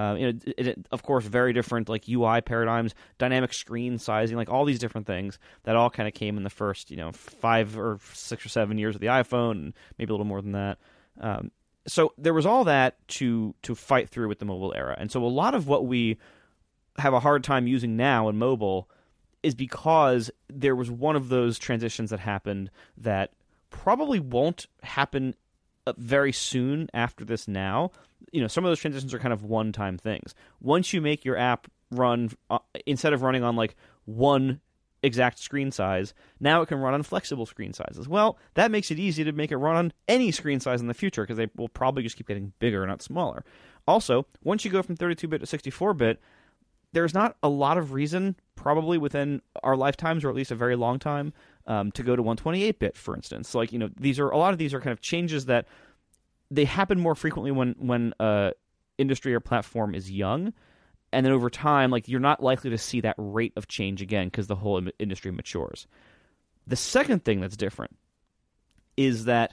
Of course, very different like UI paradigms, dynamic screen sizing, like all these different things that all kind of came in the first 5 or 6 or 7 years of the iPhone, and maybe a little more than that. So there was all that to fight through with the mobile era, and so a lot of what we have a hard time using now in mobile is because there was one of those transitions that happened that probably won't happen very soon after this now. Some of those transitions are kind of one-time things. Once you make your app run, instead of running on like one exact screen size, now it can run on flexible screen sizes. Well, that makes it easy to make it run on any screen size in the future because they will probably just keep getting bigger, not smaller. Also, once you go from 32-bit to 64-bit, there's not a lot of reason, probably within our lifetimes, or at least a very long time, to go to 128-bit, for instance. Like, a lot of these are kind of changes that they happen more frequently when industry or platform is young, and then over time, like, you're not likely to see that rate of change again because the whole industry matures. The second thing that's different is that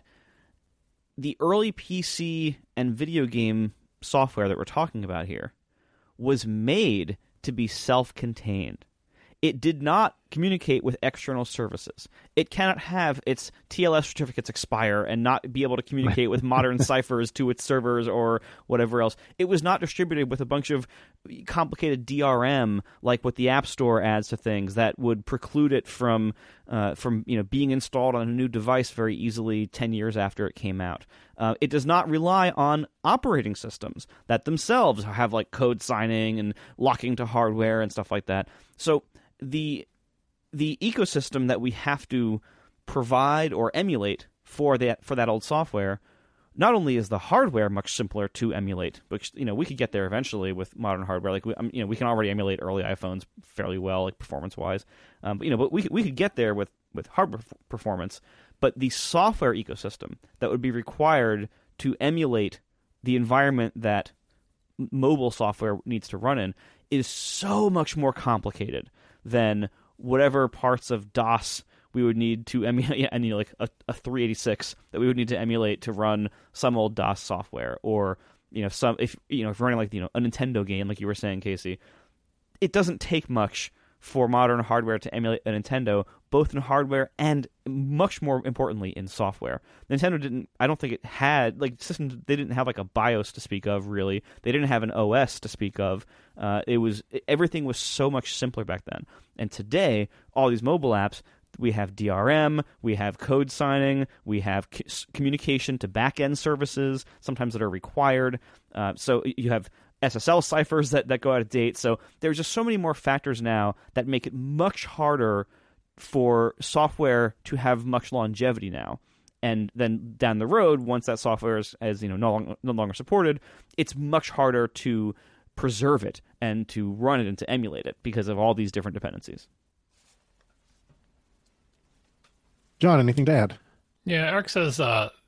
the early PC and video game software that we're talking about here was made to be self-contained. It did not communicate with external services. It cannot have its TLS certificates expire and not be able to communicate with modern ciphers to its servers or whatever else. It was not distributed with a bunch of complicated DRM like what the App Store adds to things that would preclude it from being installed on a new device very easily 10 years after it came out. It does not rely on operating systems that themselves have like code signing and locking to hardware and stuff like that. So the ecosystem that we have to provide or emulate for that old software, not only is the hardware much simpler to emulate, which we could get there eventually with modern hardware. Like we can already emulate early iPhones fairly well, like performance wise. But we could get there with hardware performance. But the software ecosystem that would be required to emulate the environment that mobile software needs to run in is so much more complicated than whatever parts of DOS we would need to emulate, and like a 386 that we would need to emulate to run some old DOS software, or if you're running like a Nintendo game, like you were saying, Casey. It doesn't take much for modern hardware to emulate a Nintendo, both in hardware and, much more importantly, in software. Nintendo I don't think it had, like, systems, they didn't have like a BIOS to speak of, really. They didn't have an OS to speak of. Everything was so much simpler back then. And today, all these mobile apps, we have DRM, we have code signing, we have communication to back-end services, sometimes that are required. So you have SSL ciphers that go out of date. So there's just so many more factors now that make it much harder for software to have much longevity now. And then down the road, once that software is no longer supported, it's much harder to preserve it and to run it and to emulate it because of all these different dependencies. John, anything to add? Yeah, Eric says,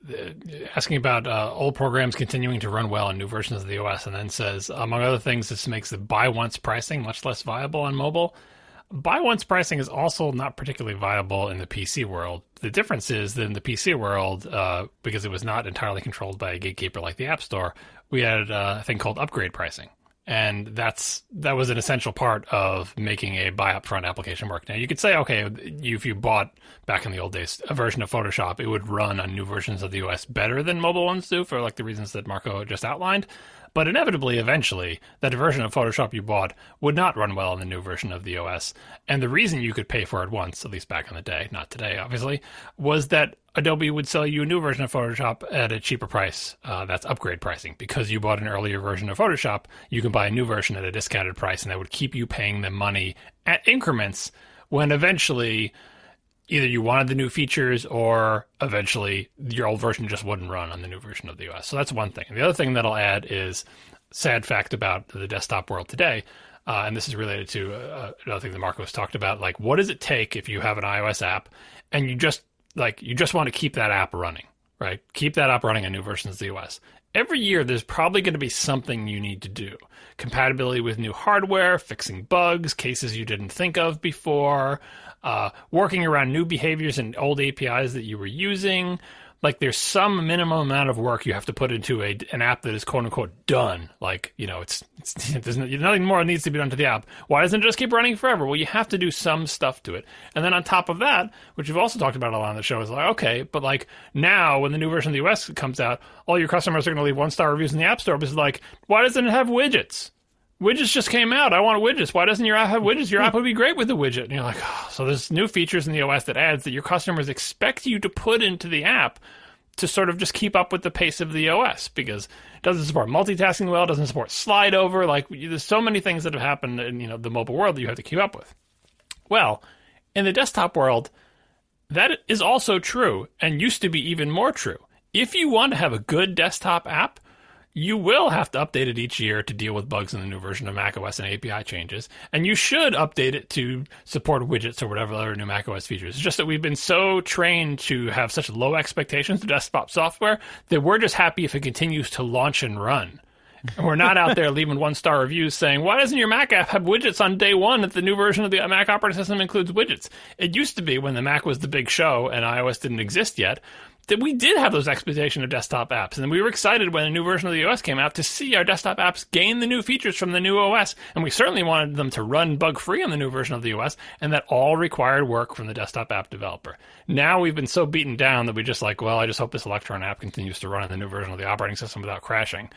asking about old programs continuing to run well in new versions of the OS, and then says, among other things, this makes the buy-once pricing much less viable on mobile. Buy-once pricing is also not particularly viable in the PC world. The difference is that in the PC world, because it was not entirely controlled by a gatekeeper like the App Store, we had a thing called upgrade pricing. And that was an essential part of making a buy upfront application work. Now, you could say, okay, if you bought, back in the old days, a version of Photoshop, it would run on new versions of the OS better than mobile ones do for like the reasons that Marco just outlined. But inevitably, eventually, that version of Photoshop you bought would not run well in the new version of the OS. And the reason you could pay for it once, at least back in the day, not today, obviously, was that Adobe would sell you a new version of Photoshop at a cheaper price. That's upgrade pricing. Because you bought an earlier version of Photoshop, you can buy a new version at a discounted price, and that would keep you paying them money at increments when eventually either you wanted the new features or eventually your old version just wouldn't run on the new version of the OS. So that's one thing. And the other thing that I'll add is sad fact about the desktop world today. And this is related to another thing that Marcos talked about. Like, what does it take if you have an iOS app and you just want to keep that app running, right? Keep that app running on new versions of the OS. Every year, there's probably going to be something you need to do. Compatibility with new hardware, fixing bugs, cases you didn't think of before, working around new behaviors and old APIs that you were using. Like, there's some minimum amount of work you have to put into an app that is quote unquote done. Like, there's nothing more needs to be done to the app. Why doesn't it just keep running forever? Well, you have to do some stuff to it. And then on top of that, which we've also talked about a lot on the show, is like, okay, but like now when the new version of the OS comes out, all your customers are going to leave 1-star reviews in the App Store. But it's like, why doesn't it have widgets? Widgets just came out. I want widgets. Why doesn't your app have widgets? Your app would be great with a widget. And you're like, oh. So there's new features in the OS that adds that your customers expect you to put into the app to sort of just keep up with the pace of the OS, because it doesn't support multitasking well, it doesn't support slide over. Like, there's so many things that have happened in the mobile world that you have to keep up with. Well, in the desktop world, that is also true and used to be even more true. If you want to have a good desktop app, you will have to update it each year to deal with bugs in the new version of macOS and API changes. And you should update it to support widgets or whatever other new macOS features. It's just that we've been so trained to have such low expectations of desktop software that we're just happy if it continues to launch and run. And we're not out there leaving 1-star reviews saying, why doesn't your Mac app have widgets on day one if the new version of the Mac operating system includes widgets? It used to be, when the Mac was the big show and iOS didn't exist yet, that we did have those expectations of desktop apps. And we were excited when a new version of the OS came out to see our desktop apps gain the new features from the new OS. And we certainly wanted them to run bug-free on the new version of the OS, and that all required work from the desktop app developer. Now we've been so beaten down that we just like, well, I just hope this Electron app continues to run on the new version of the operating system without crashing.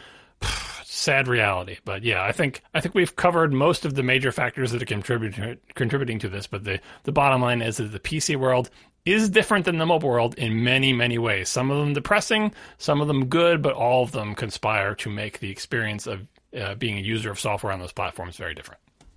Sad reality. But yeah, I think we've covered most of the major factors that are contributing to this. But the bottom line is that the PC world is different than the mobile world in many, many ways. Some of them depressing, some of them good, but all of them conspire to make the experience of being a user of software on those platforms very different.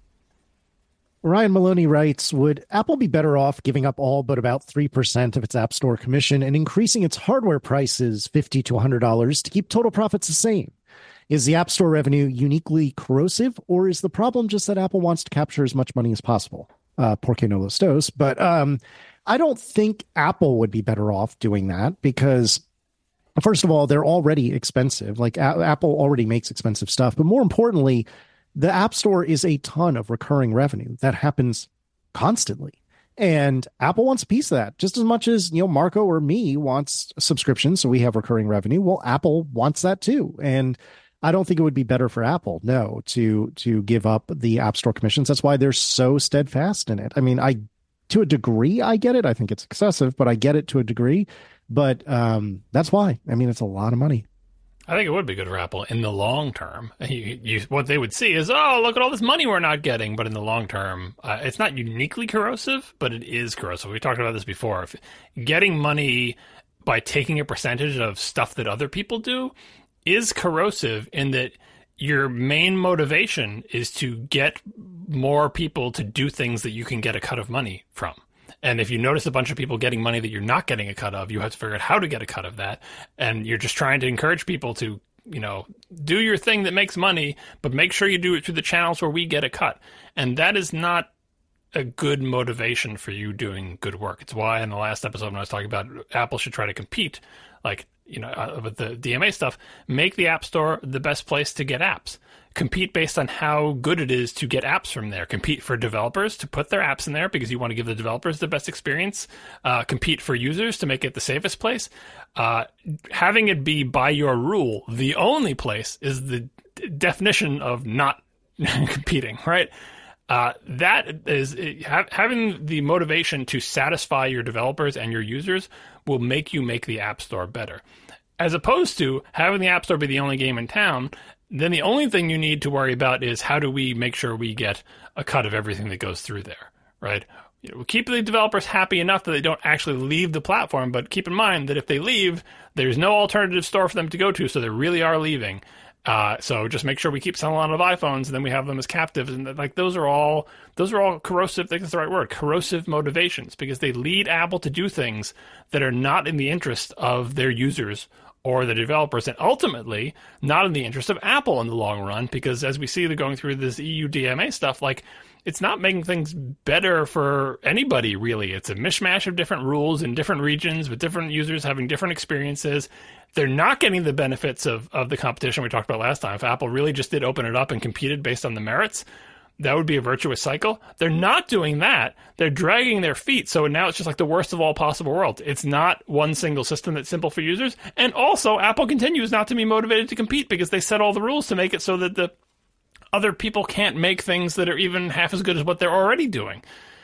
Ryan Maloney writes, would Apple be better off giving up all but about 3% of its App Store commission and increasing its hardware prices $50 to $100 to keep total profits the same? Is the App Store revenue uniquely corrosive, or is the problem just that Apple wants to capture as much money as possible? Porque no los dos. But I don't think Apple would be better off doing that because, first of all, they're already expensive. Like Apple already makes expensive stuff. But more importantly, the App Store is a ton of recurring revenue that happens constantly. And Apple wants a piece of that just as much as, Marco or me wants a subscription. So we have recurring revenue. Well, Apple wants that too. And I don't think it would be better for Apple, no, to give up the App Store commissions. That's why they're so steadfast in it. I mean, to a degree, I get it. I think it's excessive, but I get it to a degree. But that's why. I mean, it's a lot of money. I think it would be good for Apple in the long term. What they would see is, oh, look at all this money we're not getting. But in the long term, it's not uniquely corrosive, but it is corrosive. We talked about this before. If getting money by taking a percentage of stuff that other people do is corrosive in that your main motivation is to get more people to do things that you can get a cut of money from. And if you notice a bunch of people getting money that you're not getting a cut of, you have to figure out how to get a cut of that. And you're just trying to encourage people to, do your thing that makes money, but make sure you do it through the channels where we get a cut. And that is not a good motivation for you doing good work. It's why in the last episode when I was talking about Apple should try to compete, with the DMA stuff, make the App Store the best place to get apps. Compete based on how good it is to get apps from there. Compete for developers to put their apps in there because you want to give the developers the best experience. Compete for users to make it the safest place. Having it be by your rule, the only place is the definition of not competing, right? That is having the motivation to satisfy your developers and your users will make you make the App Store better. As opposed to having the App Store be the only game in town, then the only thing you need to worry about is how do we make sure we get a cut of everything that goes through there, right? We keep the developers happy enough that they don't actually leave the platform, but keep in mind that if they leave, there's no alternative store for them to go to, so they really are leaving. So just make sure we keep selling a lot of iPhones, and then we have them as captives, and those are all corrosive. I think that's the right word, corrosive motivations, because they lead Apple to do things that are not in the interest of their users or the developers, and ultimately not in the interest of Apple in the long run. Because as we see, they're going through this EU DMA stuff, it's not making things better for anybody, really. It's a mishmash of different rules in different regions with different users having different experiences. They're not getting the benefits of the competition we talked about last time. If Apple really just did open it up and competed based on the merits, that would be a virtuous cycle. They're not doing that. They're dragging their feet. So now it's just like the worst of all possible worlds. It's not one single system that's simple for users. And also, Apple continues not to be motivated to compete because they set all the rules to make it so that the other people can't make things that are even half as good as what they're already doing.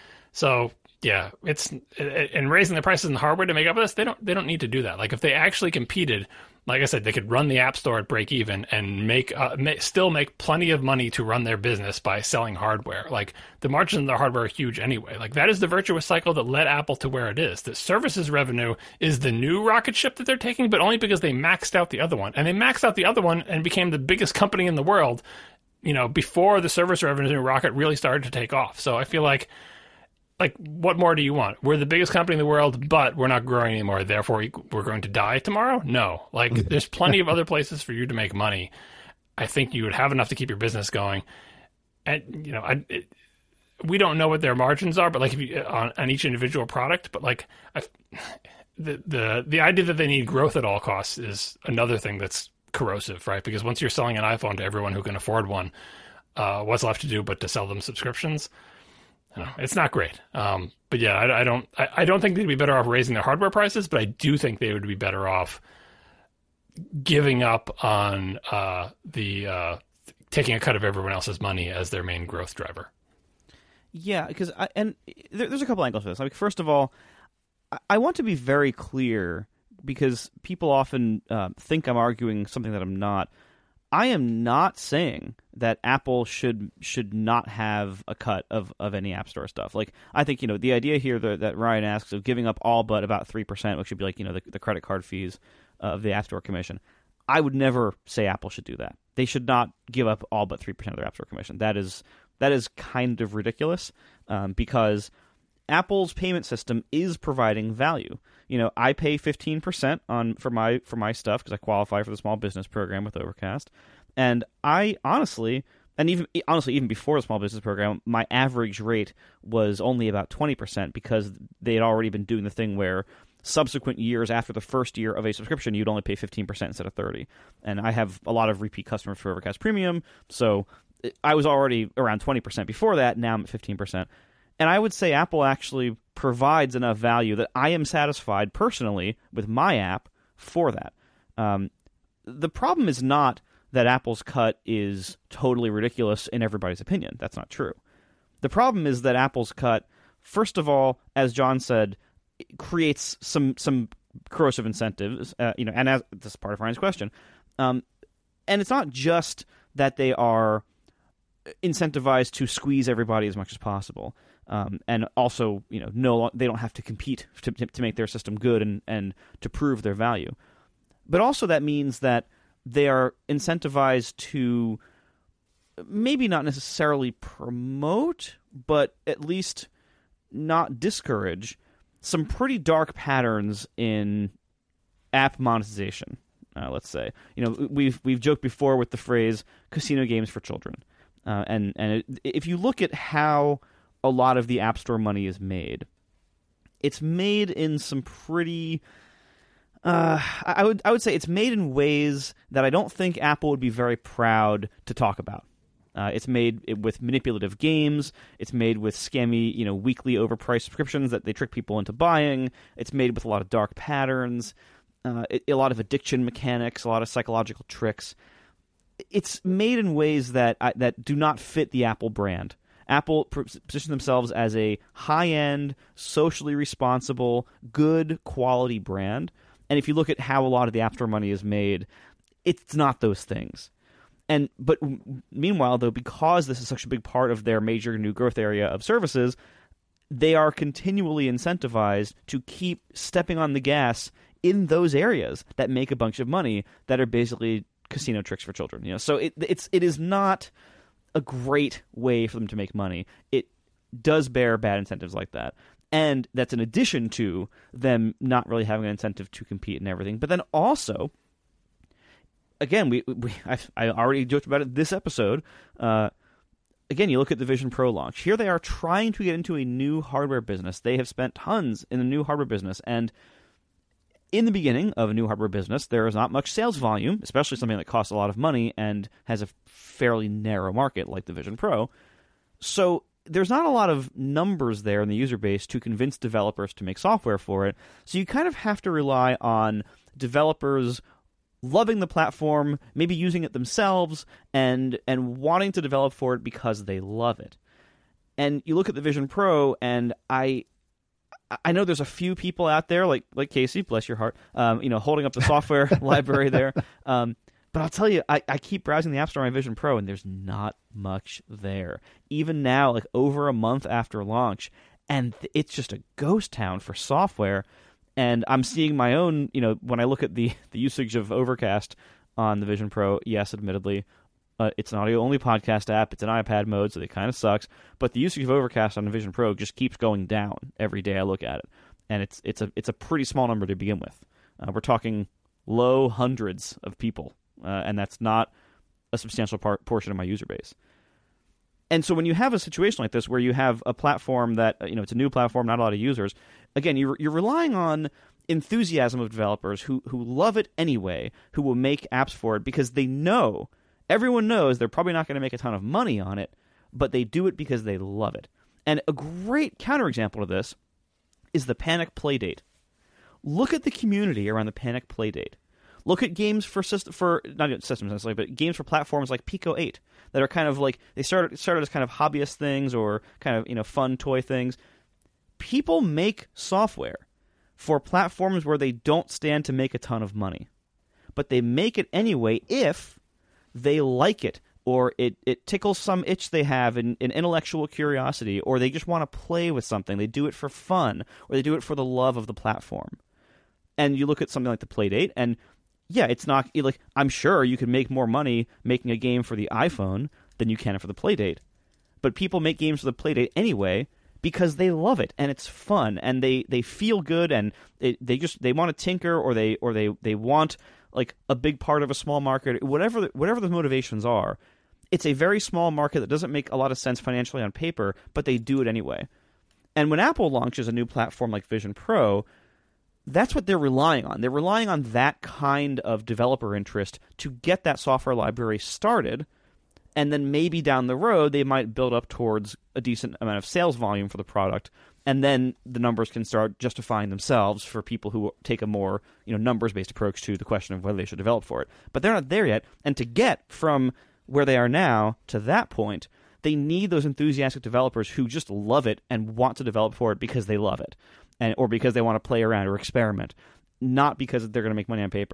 So yeah, it's and raising the prices in the hardware to make up for this. They don't need to do that. If they actually competed, like I said, they could run the App Store at break even and still make plenty of money to run their business by selling hardware. The margins in their hardware are huge anyway. That is the virtuous cycle that led Apple to where it is. The services revenue is the new rocket ship that they're taking, but only because they maxed out the other one. And they maxed out the other one and became the biggest company in the world, before the service revenue rocket really started to take off. So I feel like what more do you want? We're the biggest company in the world, but we're not growing anymore. Therefore, we're going to die tomorrow? No. There's plenty of other places for you to make money. I think you would have enough to keep your business going. And, we don't know what their margins are, but if you on each individual product, but the idea that they need growth at all costs is another thing that's corrosive, right? Because once you're selling an iPhone to everyone who can afford one, what's left to do but to sell them subscriptions? It's not great. But yeah, I don't think they'd be better off raising their hardware prices, but I do think they would be better off giving up on taking a cut of everyone else's money as their main growth driver. Yeah, because there's a couple angles to this. First of all, I want to be very clear because people often think I'm arguing something that I'm not. I am not saying that Apple should not have a cut of any App Store stuff. I think, the idea here that Ryan asks of giving up all but about 3%, which would be the credit card fees of the App Store commission. I would never say Apple should do that. They should not give up all but 3% of their App Store commission. That is kind of ridiculous because Apple's payment system is providing value. I pay 15% for my stuff because I qualify for the small business program with Overcast. And I honestly, even before the small business program, my average rate was only about 20% because they had already been doing the thing where subsequent years after the first year of a subscription, you'd only pay 15% instead of 30%. And I have a lot of repeat customers for Overcast Premium, so I was already around 20% before that. Now I'm at 15%. And I would say Apple actually provides enough value that I am satisfied personally with my app for that. The problem is not that Apple's cut is totally ridiculous in everybody's opinion. That's not true. The problem is that Apple's cut, first of all, as John said, creates some corrosive incentives. And as this is part of Ryan's question, And it's not just that they are incentivized to squeeze everybody as much as possible. And also, they don't have to compete to make their system good and to prove their value. But also that means that they are incentivized to maybe not necessarily promote, but at least not discourage some pretty dark patterns in app monetization. Let's say, we've joked before with the phrase "casino games for children," and if you look at how a lot of the App Store money is made, it's made in some pretty. I would say it's made in ways that I don't think Apple would be very proud to talk about. It's made with manipulative games. It's made with scammy, weekly overpriced subscriptions that they trick people into buying. It's made with a lot of dark patterns, a lot of addiction mechanics, a lot of psychological tricks. It's made in ways that do not fit the Apple brand. Apple positions themselves as a high-end, socially responsible, good quality brand. And if you look at how a lot of the App Store money is made, it's not those things. But meanwhile, though, because this is such a big part of their major new growth area of services, they are continually incentivized to keep stepping on the gas in those areas that make a bunch of money that are basically casino tricks for children. So it is not a great way for them to make money. It does bear bad incentives like that. And that's in addition to them not really having an incentive to compete and everything. But then also, again, I already joked about it this episode. Again, you look at the Vision Pro launch. Here they are trying to get into a new hardware business. They have spent tons in the new hardware business. And in the beginning of a new hardware business, there is not much sales volume, especially something that costs a lot of money and has a fairly narrow market like the Vision Pro. So there's not a lot of numbers there in the user base to convince developers to make software for it. So you kind of have to rely on developers loving the platform, maybe using it themselves, and wanting to develop for it because they love it. And you look at the Vision Pro, and I know there's a few people out there, like Casey, bless your heart, holding up the software library there. But I'll tell you, I keep browsing the App Store on my Vision Pro, and there's not much there. Even now, like over a month after launch, and it's just a ghost town for software. And I'm seeing my own, when I look at the usage of Overcast on the Vision Pro, yes, admittedly, it's an audio-only podcast app. It's an iPad mode, so it kind of sucks. But the usage of Overcast on the Vision Pro just keeps going down every day I look at it. And it's a pretty small number to begin with. We're talking low hundreds of people. And that's not a substantial portion of my user base. And so when you have a situation like this where you have a platform that, it's a new platform, not a lot of users, again, you're relying on enthusiasm of developers who love it anyway, who will make apps for it because everyone knows they're probably not going to make a ton of money on it, but they do it because they love it. And a great counterexample to this is the Panic Playdate. Look at the community around the Panic Playdate. Look at games for not systems necessarily, but games for platforms like Pico 8 that are kind of like they started as kind of hobbyist things or kind of fun toy things. People make software for platforms where they don't stand to make a ton of money, but they make it anyway if they like it or it tickles some itch they have in intellectual curiosity, or they just want to play with something. They do it for fun, or they do it for the love of the platform. And you look at something like the Playdate, and yeah, it's not like I'm sure you could make more money making a game for the iPhone than you can for the Playdate. But people make games for the Playdate anyway because they love it and it's fun and they feel good and they want to tinker or they want like a big part of a small market, whatever the motivations are. It's a very small market that doesn't make a lot of sense financially on paper, but they do it anyway. And when Apple launches a new platform like Vision Pro, that's what they're relying on. They're relying on that kind of developer interest to get that software library started, and then maybe down the road they might build up towards a decent amount of sales volume for the product, and then the numbers can start justifying themselves for people who take a more numbers-based approach to the question of whether they should develop for it. But they're not there yet, and to get from where they are now to that point, they need those enthusiastic developers who just love it and want to develop for it because they love it. Or because they want to play around or experiment, not because they're going to make money on paper.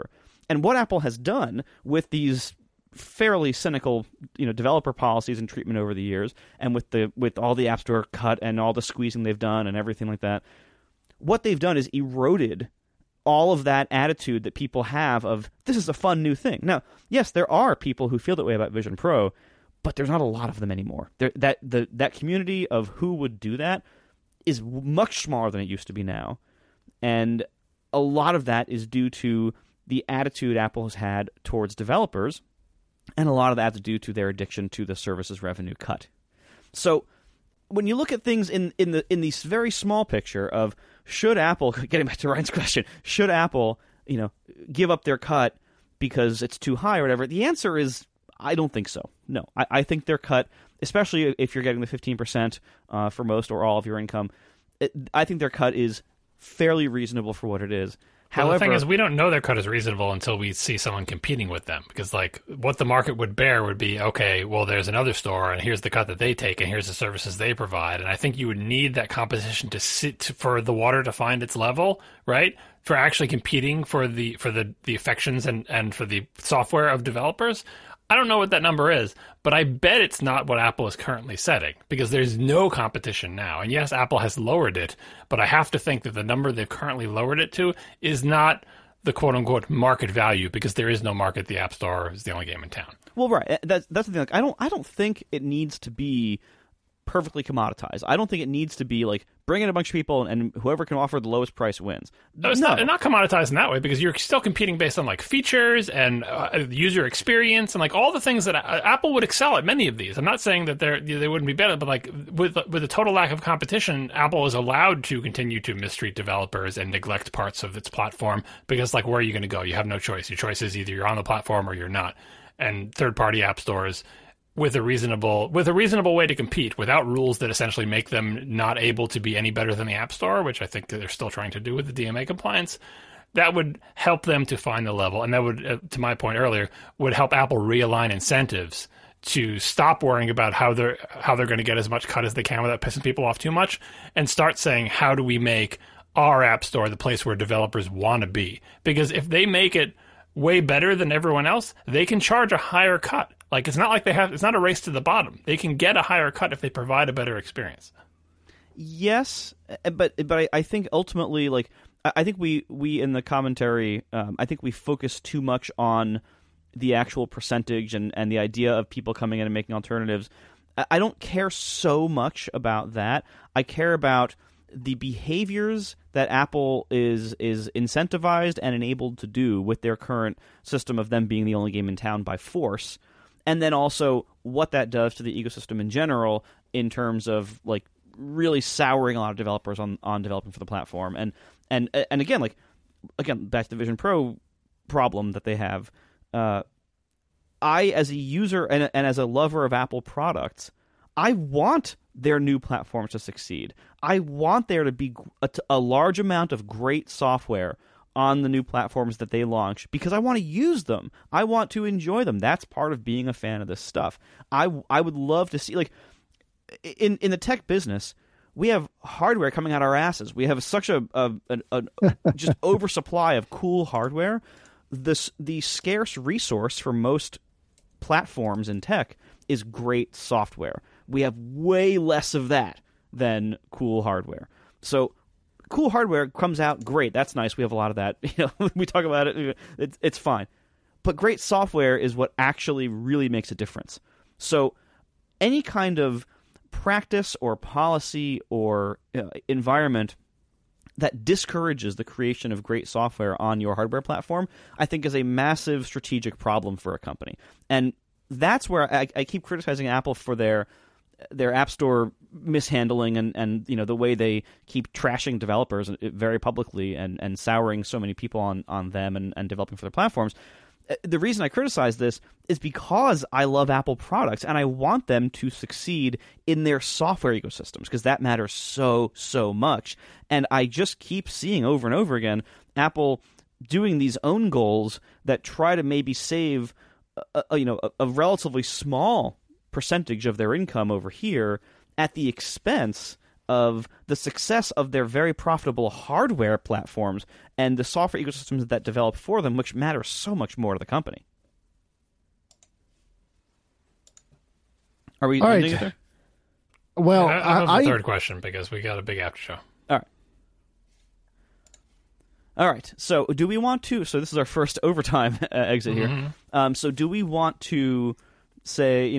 And what Apple has done with these fairly cynical, developer policies and treatment over the years, and with all the App Store cut and all the squeezing they've done and everything like that, what they've done is eroded all of that attitude that people have of, this is a fun new thing. Now, yes, there are people who feel that way about Vision Pro, but there's not a lot of them anymore. That community of who would do that is much smaller than it used to be now. And a lot of that is due to the attitude Apple has had towards developers, and a lot of that is due to their addiction to the services revenue cut. So when you look at things in this very small picture of, should Apple, getting back to Ryan's question, should Apple, give up their cut because it's too high or whatever, the answer is, I don't think so. No, I think their cut, especially if you're getting the 15% for most or all of your income, I think their cut is fairly reasonable for what it is. However, the thing is, we don't know their cut is reasonable until we see someone competing with them. Because, what the market would bear would be, okay, well, there's another store, and here's the cut that they take, and here's the services they provide. And I think you would need that competition for the water to find its level, right? For actually competing for the affections and for the software of developers. I don't know what that number is, but I bet it's not what Apple is currently setting, because there's no competition now. And yes, Apple has lowered it, but I have to think that the number they've currently lowered it to is not the quote-unquote market value, because there is no market. The App Store is the only game in town. Well, right. That's the thing. I don't think it needs to be perfectly commoditized. I don't think it needs to be bring in a bunch of people and whoever can offer the lowest price wins. No, it's not commoditized in that way, because you're still competing based on features and user experience and all the things that Apple would excel at. Many of these. I'm not saying that they wouldn't be better, but with a total lack of competition, Apple is allowed to continue to mistreat developers and neglect parts of its platform, because where are you going to go? You have no choice. Your choice is either you're on the platform or you're not. And third-party app stores, with a reasonable way to compete, without rules that essentially make them not able to be any better than the App Store, which I think they're still trying to do with the DMA compliance, that would help them to find the level. And that would, to my point earlier, would help Apple realign incentives to stop worrying about how they're going to get as much cut as they can without pissing people off too much, and start saying, how do we make our App Store the place where developers want to be? Because if they make it way better than everyone else, they can charge a higher cut. It's not it's not a race to the bottom. They can get a higher cut if they provide a better experience. Yes, but I think ultimately, I think we in the commentary, I think we focus too much on the actual percentage and the idea of people coming in and making alternatives. I don't care so much about that. I care about the behaviors that Apple is incentivized and enabled to do with their current system of them being the only game in town by force. And then also what that does to the ecosystem in general in terms of really souring a lot of developers on developing for the platform. And again, back to the Vision Pro problem that they have. I, as a user and as a lover of Apple products, I want their new platforms to succeed. I want there to be a large amount of great software on the new platforms that they launch, because I want to use them. I want to enjoy them. That's part of being a fan of this stuff. I would love to see, in the tech business, we have hardware coming out our asses. We have such a just oversupply of cool hardware. The scarce resource for most platforms in tech is great software. We have way less of that than cool hardware. So cool hardware comes out, great. That's nice. We have a lot of that. We talk about it. It's fine. But great software is what actually really makes a difference. So any kind of practice or policy or environment that discourages the creation of great software on your hardware platform, I think is a massive strategic problem for a company. And that's where I keep criticizing Apple for their App Store mishandling and the way they keep trashing developers very publicly and souring so many people on them and developing for their platforms. The reason I criticize this is because I love Apple products and I want them to succeed in their software ecosystems, because that matters so much. And I just keep seeing over and over again Apple doing these own goals that try to maybe save a relatively small percentage of their income over here at the expense of the success of their very profitable hardware platforms and the software ecosystems that develop for them, which matters so much more to the company. Are we All ending right. it there? Well, I have a third question because we got a big after show. All right. So do we want to... So this is our first overtime exit here. So do we want to say,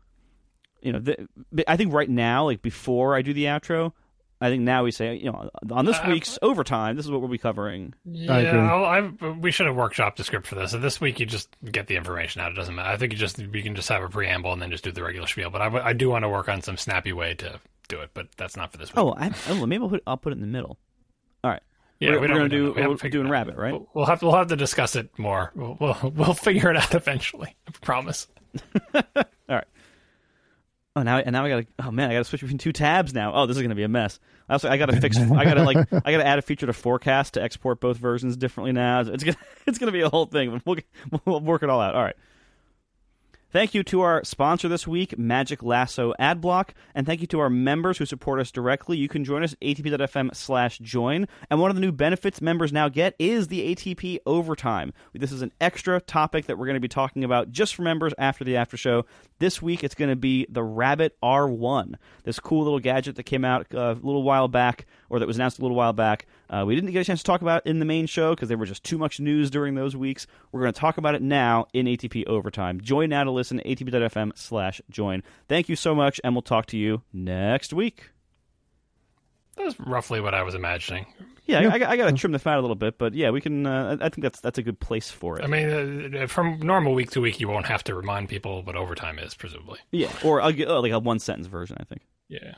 I think right now, like before I do the outro, I think now we say, on this week's overtime, this is what we'll be covering. Yeah, we should have workshopped the script for this. So this week you just get the information out. It doesn't matter. I think we can just have a preamble and then just do the regular spiel. But I do want to work on some snappy way to do it, but that's not for this week. Maybe I'll put it in the middle. All right. Yeah, we're going to do doing Rabbit, right? We'll have to discuss it more. We'll figure it out eventually. I promise. All right. Oh, now I gotta. Oh man, I gotta switch between two tabs now. Oh, this is gonna be a mess. Also, I gotta fix. I gotta add a feature to Forecast to export both versions differently now. It's gonna be a whole thing. We'll work it all out. All right. Thank you to our sponsor this week, Magic Lasso Adblock, and thank you to our members who support us directly. You can join us at atp.fm/join, and one of the new benefits members now get is the ATP Overtime. This is an extra topic that we're going to be talking about just for members after the after show. This week, it's going to be the Rabbit R1, this cool little gadget that came out a little while back, or that was announced a little while back. We didn't get a chance to talk about it in the main show because there was just too much news during those weeks. We're going to talk about it now in ATP Overtime. Join now to listen to atp.fm/join. Thank you so much, and we'll talk to you next week. That's roughly what I was imagining. Yeah, I got to trim the fat a little bit, but yeah, we can. I think that's a good place for it. I mean, from normal week to week, you won't have to remind people what overtime is, presumably. Yeah, or I'll get like a one-sentence version, I think. Yeah.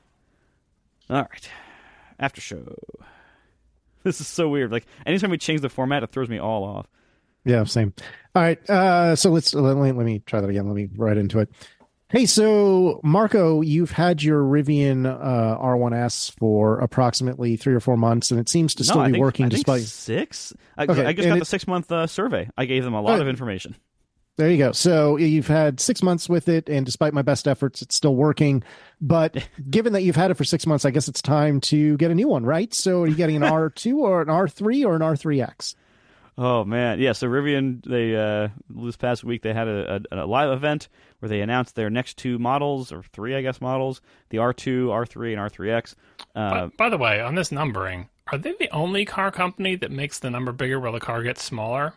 All right. After show. This is so weird. Like, anytime we change the format, it throws me all off. Yeah, same. All right. So let me try that again. Let me right into it. Hey, so Marco, you've had your Rivian R1S for approximately 3 or 4 months, and it seems to still be working despite 6. I just got the 6-month survey. I gave them a lot of information. There you go. So you've had 6 months with it, and despite my best efforts, it's still working. But given that you've had it for 6 months, I guess it's time to get a new one, right? So are you getting an R2 or an R3 or an R3X? Oh, man. Yeah, so Rivian, they this past week, they had a live event where they announced their next 2 models, or 3, I guess, models, the R2, R3, and R3X. By the way, on this numbering, are they the only car company that makes the number bigger while the car gets smaller?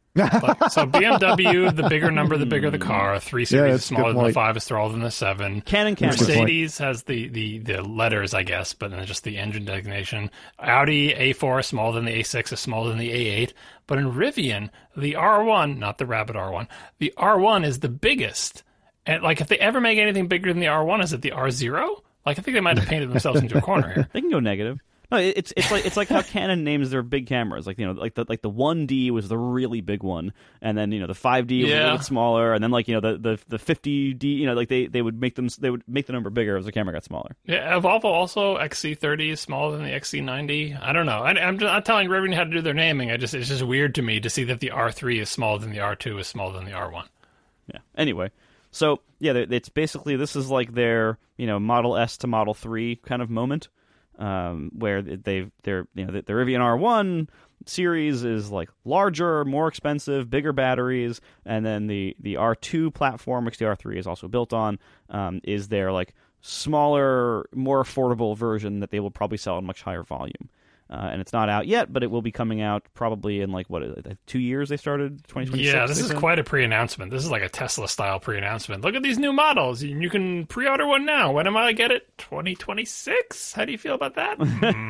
So BMW, the bigger number, the bigger the car. 3 Series is smaller than the 5, is smaller than the 7. Canon. Mercedes has the letters, I guess, but then just the engine designation. Audi A4 is smaller than the A6, is smaller than the A8. But in Rivian, the R1, not the Rabbit R1, the R1 is the biggest. And like, if they ever make anything bigger than the R1, is it the R0? Like, I think they might have painted themselves into a corner here. They can go negative. No, it's like how Canon names their big cameras. Like, like the 1D was the really big one, and then the 5D was a little bit smaller, and then the 50D. Like they would make the number bigger as the camera got smaller. Yeah, Volvo also XC30 is smaller than the XC90. I don't know. I'm not telling Rivian how to do their naming. It's just weird to me to see that the R3 is smaller than the R2 is smaller than the R1. Yeah. Anyway, so yeah, it's basically, this is like their Model S to Model 3 kind of moment. Where the Rivian R1 series is like larger, more expensive, bigger batteries, and then the R2 platform, which the R3 is also built on, is their like smaller, more affordable version that they will probably sell in much higher volume. And it's not out yet, but it will be coming out probably in 2 years. They started 2026. Yeah, this is quite a pre-announcement. This is like a Tesla-style pre-announcement. Look at these new models. You can pre-order one now. When am I get it? 2026? How do you feel about that?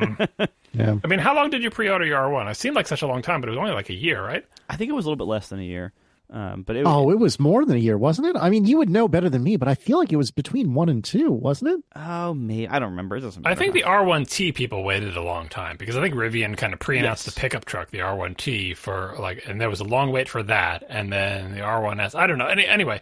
Yeah. I mean, how long did you pre-order your R1? It seemed like such a long time, but it was only like a year, right? I think it was a little bit less than a year. But it was more than a year, wasn't it? I mean, you would know better than me, but I feel like it was between 1 and 2, wasn't it? Oh, me, I don't remember. It doesn't matter. I think the R1T people waited a long time because I think Rivian kind of pre-announced the pickup truck, the R1T, for and there was a long wait for that, and then the R1S. I don't know. Anyway,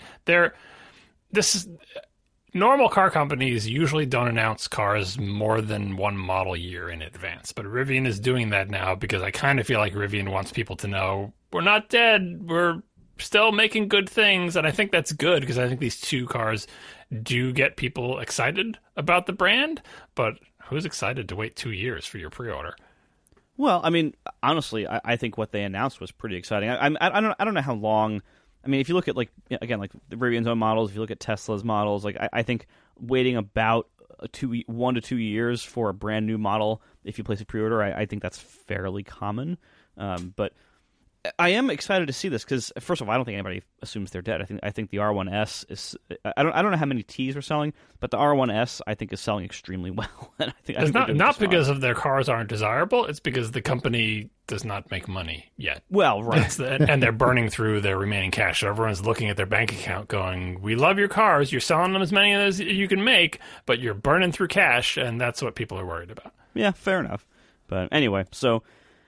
normal car companies usually don't announce cars more than 1 model year in advance, but Rivian is doing that now because I kind of feel like Rivian wants people to know we're not dead. We're still making good things, and I think that's good because I think these 2 cars do get people excited about the brand, but who's excited to wait 2 years for your pre-order? Well, I mean, honestly, I think what they announced was pretty exciting. I don't know how long. I mean, if you look at, like, again, like the Rivian's own models, if you look at Tesla's models, like I think waiting about 1 to 2 years for a brand new model, if you place a pre-order, I think that's fairly common. But I am excited to see this because, first of all, I don't think anybody assumes they're dead. I think the R1S is. I don't know how many Ts are selling, but the R1S I think is selling extremely well. And it's not because of their cars aren't desirable. It's because the company does not make money yet. Well, right, and they're burning through their remaining cash. So everyone's looking at their bank account, going, "We love your cars. You're selling them as many as you can make, but you're burning through cash," and that's what people are worried about. Yeah, fair enough. But anyway, so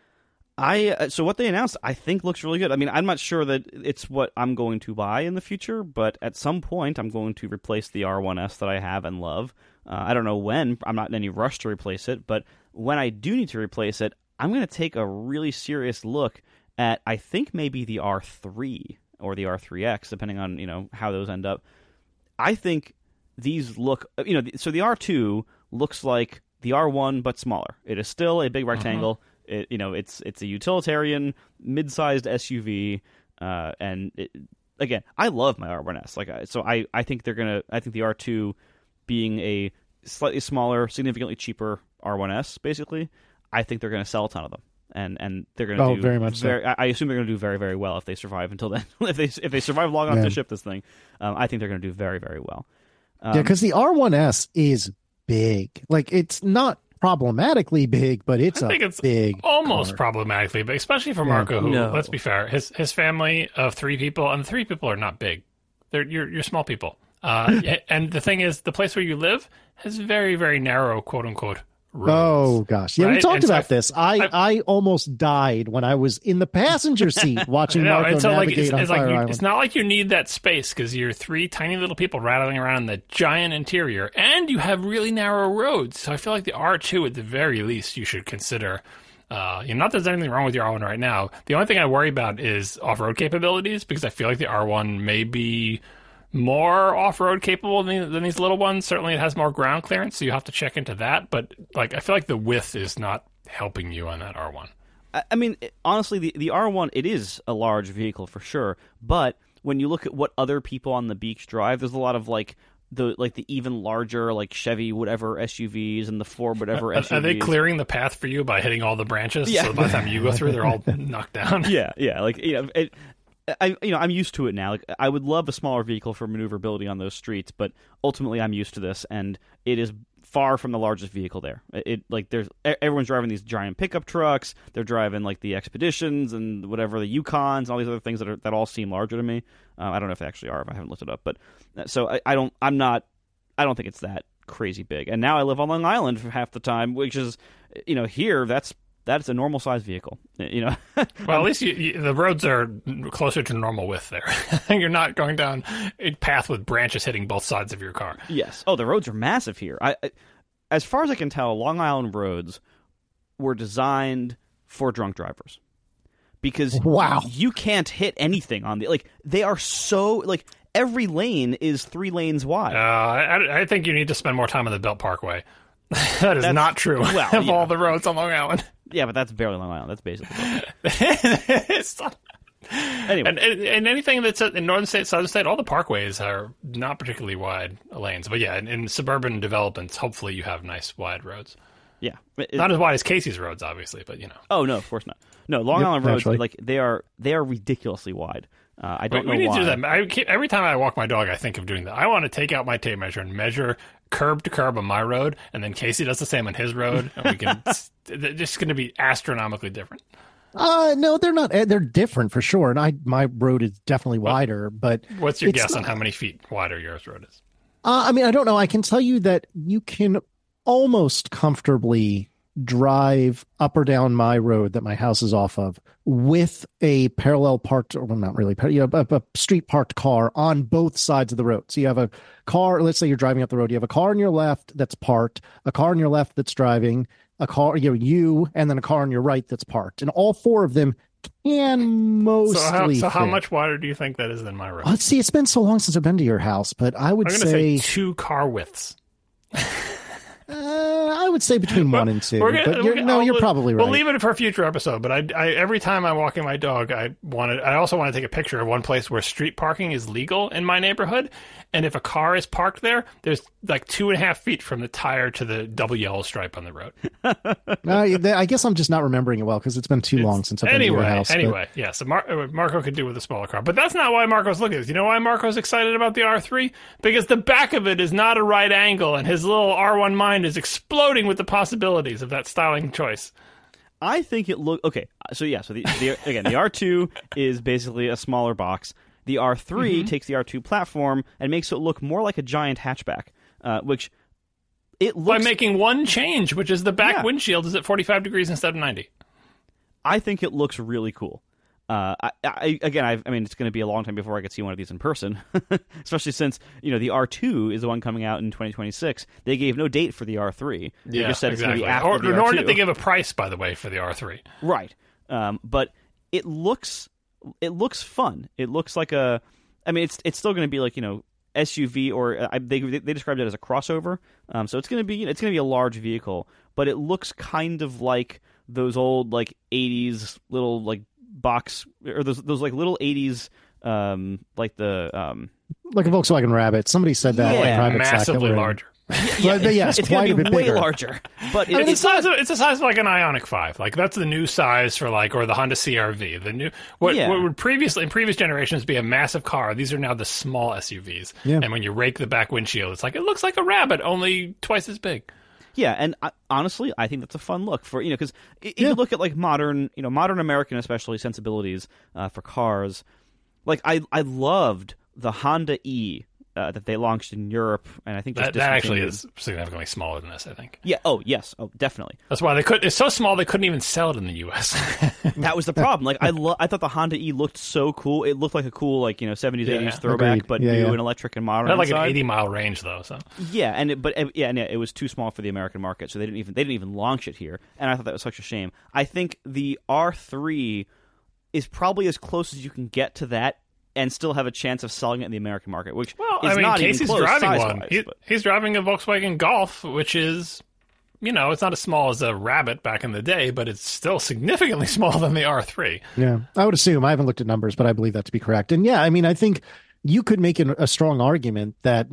what they announced, I think, looks really good. I mean, I'm not sure that it's what I'm going to buy in the future, but at some point, I'm going to replace the R1S that I have and love. I don't know when. I'm not in any rush to replace it, but when I do need to replace it, I'm going to take a really serious look at, I think, maybe the R3 or the R3X, depending on, how those end up. I think these look, so the R2 looks like the R1, but smaller. It is still a big rectangle. It's a utilitarian, mid-sized SUV, and again, I love my R1S. I think I think the R2 being a slightly smaller, significantly cheaper R1S, basically, I think they're gonna sell a ton of them, and they're gonna do very much. I assume they're gonna do very, very well if they survive until then. if they survive long enough to ship this thing, I think they're gonna do very, very well. Because the R1S is big. Like, it's not problematically big, but it's big almost car. Problematically big, especially for Marco, who, let's be fair, his family of 3 people, and the 3 people are not big. You're small people. And the thing is, the place where you live has very, very narrow, quote unquote, roads. Oh gosh, yeah, right? We talked about this. I almost died when I was in the passenger seat watching Marco navigate on Fire Island. It's not like you need that space because you're 3 tiny little people rattling around in the giant interior, and you have really narrow roads. So I feel like the R2, at the very least, you should consider. Not that there's anything wrong with your R1 right now. The only thing I worry about is off-road capabilities, because I feel like the R1 may be more off-road capable than these little ones. Certainly it has more ground clearance, so you have to check into that. But I feel like the width is not helping you on that R1. I mean, honestly, the R1, it is a large vehicle for sure. But when you look at what other people on the beach drive, there's a lot of the even larger Chevy whatever SUVs and the Ford whatever SUVs. Are they clearing the path for you by hitting all the branches? Yeah. So by the time you go through, they're all knocked down. Yeah. I'm used to it now. I would love a smaller vehicle for maneuverability on those streets, but ultimately I'm used to this, and it is far from the largest vehicle there. Everyone's driving these giant pickup trucks. They're driving the Expeditions and whatever, the Yukons and all these other things that all seem larger to me. I don't know if they actually are. I haven't looked it up, but so I don't think it's that crazy big. And now I live on Long Island for half the time, which is here that's a normal size vehicle. Well, at least the roads are closer to normal width there. You're not going down a path with branches hitting both sides of your car. Yes. Oh, the roads are massive here. As far as I can tell, Long Island roads were designed for drunk drivers. Because you can't hit anything on they are so every lane is 3 lanes wide. I think you need to spend more time on the Belt Parkway. That's not true of all the roads on Long Island. Yeah, but that's barely Long Island. That's basically anyway. And anything that's in northern state, southern state, all the parkways are not particularly wide lanes. But yeah, in suburban developments, hopefully you have nice wide roads. Yeah. Not as wide as Casey's roads, obviously, but Oh, no, of course not. No, Long Island roads, they are ridiculously wide. I don't know why. We need to do that. Every time I walk my dog, I think of doing that. I want to take out my tape measure and measure curb to curb on my road, and then Casey does the same on his road, and we can. They're just going to be astronomically different. No, they're not. They're different for sure. And my road is definitely wider. But what's your guess on how many feet wider yours road is? I mean, I don't know. I can tell you that you can almost comfortably drive up or down my road that my house is off of with a parallel parked, or well, not really, a street parked car on both sides of the road. So you have a car, let's say you're driving up the road, you have a car on your left that's parked, a car on your left that's driving, a car, and then a car on your right that's parked. And all 4 of them can mostly So how much wider do you think that is than my road? Let's see, it's been so long since I've been to your house, but I would say 2 car widths. I would say between 1 and 2. But you're probably right. We'll leave it for a future episode. But I every time I'm walking my dog, I also want to take a picture of one place where street parking is legal in my neighborhood. And if a car is parked there, there's like 2.5 feet from the tire to the double yellow stripe on the road. I guess I'm just not remembering it well because it's been too long since I've been to your house. Anyway, yeah. So Marco could do with a smaller car, but that's not why Marco's looking at this. You know why Marco's excited about the R3? Because the back of it is not a right angle, and his little R1 mind is exploding with the possibilities of that styling choice. I think it look okay. So yeah. So again, the R2 is basically a smaller box. The R3 takes the R2 platform and makes it look more like a giant hatchback, which it looks... By making one change, which is the back windshield is at 45 degrees instead of 90. I think it looks really cool. I mean, it's going to be a long time before I get to see one of these in person, especially since, the R2 is the one coming out in 2026. They gave no date for the R3. They just said exactly. It's going to be after the R2. Nor did they give a price, by the way, for the R3. Right. But it looks fun. It looks like it's still going to be like, SUV, or they described it as a crossover. So it's going to be a large vehicle, but it looks kind of like those old like 80s little like box, or those like little 80s like the like a Volkswagen Rabbit. Somebody said that. Yeah, like massively larger. Yeah, but yes, it's quite going to a be bit way bigger. larger. But it's the size of like an Ioniq 5. Like that's the new size for or the Honda CR-V. The new what would previously in previous generations be a massive car. These are now the small SUVs. Yeah. And when you rake the back windshield, it's like it looks like a Rabbit, only twice as big. Yeah, and honestly, I think that's a fun look for because if you look at like modern American especially sensibilities for cars, like I loved the Honda E. That they launched in Europe, and I think that actually is significantly smaller than this. I think. Yeah. Oh, yes. Oh, definitely. That's why it's so small they couldn't even sell it in the U.S. That was the problem. Like I thought the Honda E looked so cool. It looked like a cool 70s 80s throwback, Agreed. but new and electric and modern. It had like an 80-mile range though. So yeah, it was too small for the American market, so they didn't even launch it here, and I thought that was such a shame. I think the R3 is probably as close as you can get to that. And still have a chance of selling it in the American market, which is not Casey's even close driving size-wise, one. He's driving a Volkswagen Golf, which is, it's not as small as a Rabbit back in the day, but it's still significantly smaller than the R3. Yeah, I would assume. I haven't looked at numbers, but I believe that to be correct. And yeah, I mean, I think you could make a strong argument that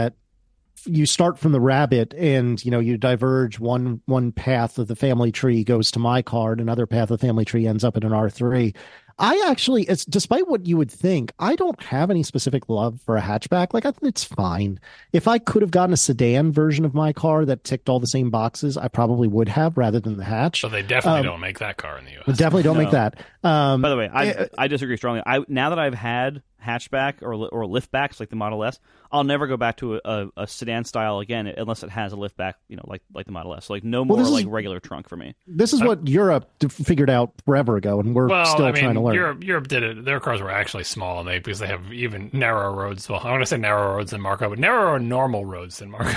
you start from the Rabbit and, you diverge one path of the family tree goes to my car, and another path of the family tree ends up in an R3. I actually, despite what you would think, I don't have any specific love for a hatchback. Like, it's fine. If I could have gotten a sedan version of my car that ticked all the same boxes, I probably would have rather than the hatch. So they definitely don't make that car in the U.S. They definitely don't make that. By the way, I disagree strongly. Now that I've had hatchback or liftbacks like the Model S, I'll never go back to a sedan style again unless it has a liftback, like the Model S. So, like no more regular trunk for me. This is what Europe figured out forever ago, and we're still trying to learn. Europe did it. Their cars were actually small, and because they have even narrow roads. Well, I want to say narrow roads in Marco, but narrower normal roads than Marco.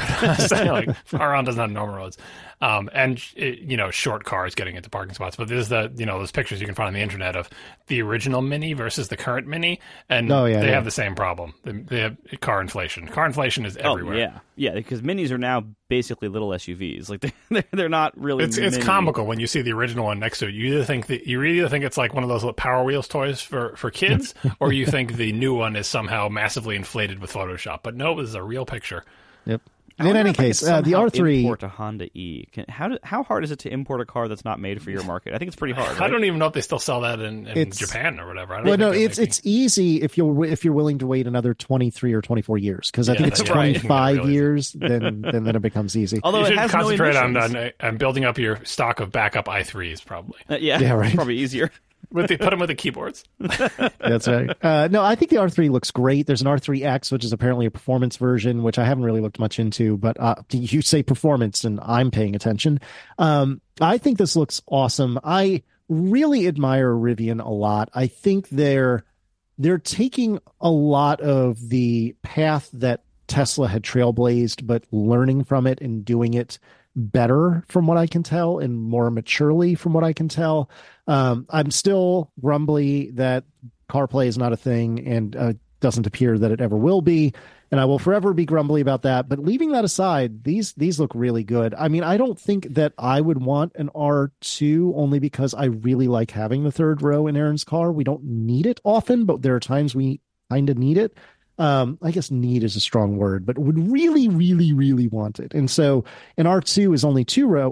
Aron doesn't have normal roads, and short cars getting into parking spots. But there's those pictures you can find on the internet of the original Mini versus the current Mini, and they have the same problem. They have car inflation. Car inflation is everywhere. Yeah, because Minis are now basically little SUVs. Like they're not really. It's comical when you see the original one next to it. You either think it's like one of those little Power Wheels toys for kids, or you think the new one is somehow massively inflated with Photoshop. But no, it was a real picture. Yep. In any case, the R3 import a Honda E. How hard is it to import a car that's not made for your market? I think it's pretty hard. Right? I don't even know if they still sell that in Japan or whatever. It's easy if you're willing to wait another 23 or 24 24 because I think it's 25 years. Then it becomes easy. Although you should concentrate on building up your stock of backup i3s probably. Yeah, right. It's probably easier. Put them with the keyboards. That's right. No, I think the R3 looks great. There's an R3X, which is apparently a performance version, which I haven't really looked much into. But you say performance, and I'm paying attention. I think this looks awesome. I really admire Rivian a lot. I think they're taking a lot of the path that Tesla had trailblazed, but learning from it and doing it better from what I can tell and more maturely from what I can tell. I'm still grumbly that CarPlay is not a thing, and doesn't appear that it ever will be. And I will forever be grumbly about that. But leaving that aside, these look really good. I mean, I don't think that I would want an R2 only because I really like having the third row in Aaron's car. We don't need it often, but there are times we kind of need it. I guess need is a strong word, but would really, really, really want it. And so an R2 is only two row,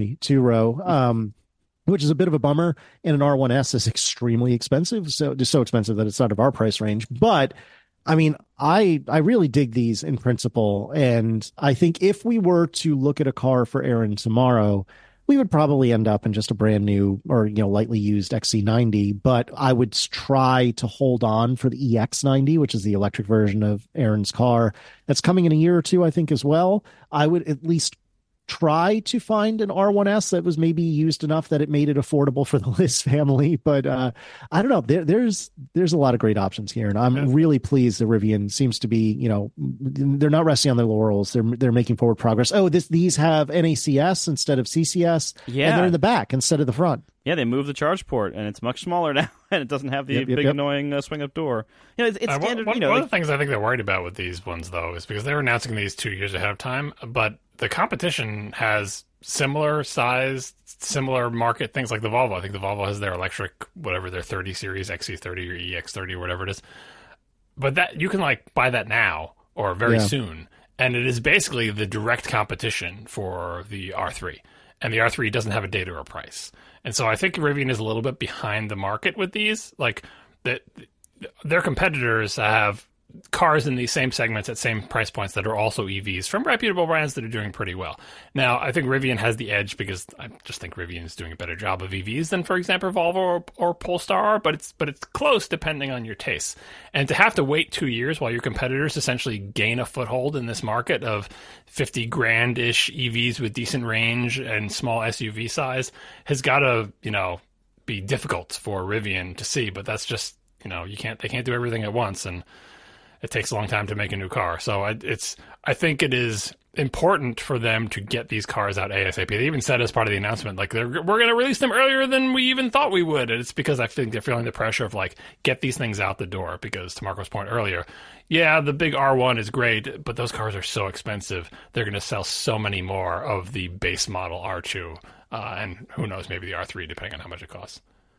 which is a bit of a bummer. And an R1S is extremely expensive. So just so expensive that it's out of our price range. But I mean, I really dig these in principle. And I think if we were to look at a car for Aaron tomorrow, we would probably end up in just a brand new or, lightly used XC90, but I would try to hold on for the EX90, which is the electric version of Aaron's car. That's coming in a year or two, I think, as well. I would at least try to find an R1S that was maybe used enough that it made it affordable for the Liz family. But I don't know. There's a lot of great options here, and I'm really pleased that Rivian seems to be, they're not resting on their laurels. They're making forward progress. Oh, these have NACS instead of CCS, and they're in the back instead of the front. Yeah, they moved the charge port, and it's much smaller now, and it doesn't have the annoying swing-up door. It's standard. One of the things I think they're worried about with these ones, though, is because they were announcing these 2 years ahead of time, but the competition has similar size, similar market things like the Volvo. I think the Volvo has their electric, whatever, their 30 series, XC30 or EX30 or whatever it is. But that you can buy that now or very soon, and it is basically the direct competition for the R3. And the R3 doesn't have a date or a price. And so I think Rivian is a little bit behind the market with these. Their competitors have cars in these same segments at same price points that are also EVs from reputable brands that are doing pretty well. Now, I think Rivian has the edge because I just think Rivian is doing a better job of EVs than, for example, Volvo or Polestar are, but it's close depending on your tastes. And to have to wait 2 years while your competitors essentially gain a foothold in this market of 50 grand-ish EVs with decent range and small SUV size has got to, be difficult for Rivian to see, but that's just, they can't do everything at once, and it takes a long time to make a new car. So I think it is important for them to get these cars out ASAP. They even said as part of the announcement, we're going to release them earlier than we even thought we would. And it's because I think they're feeling the pressure of get these things out the door. Because to Marco's point earlier, the big R1 is great, but those cars are so expensive. They're going to sell so many more of the base model R2. And who knows, maybe the R3, depending on how much it costs.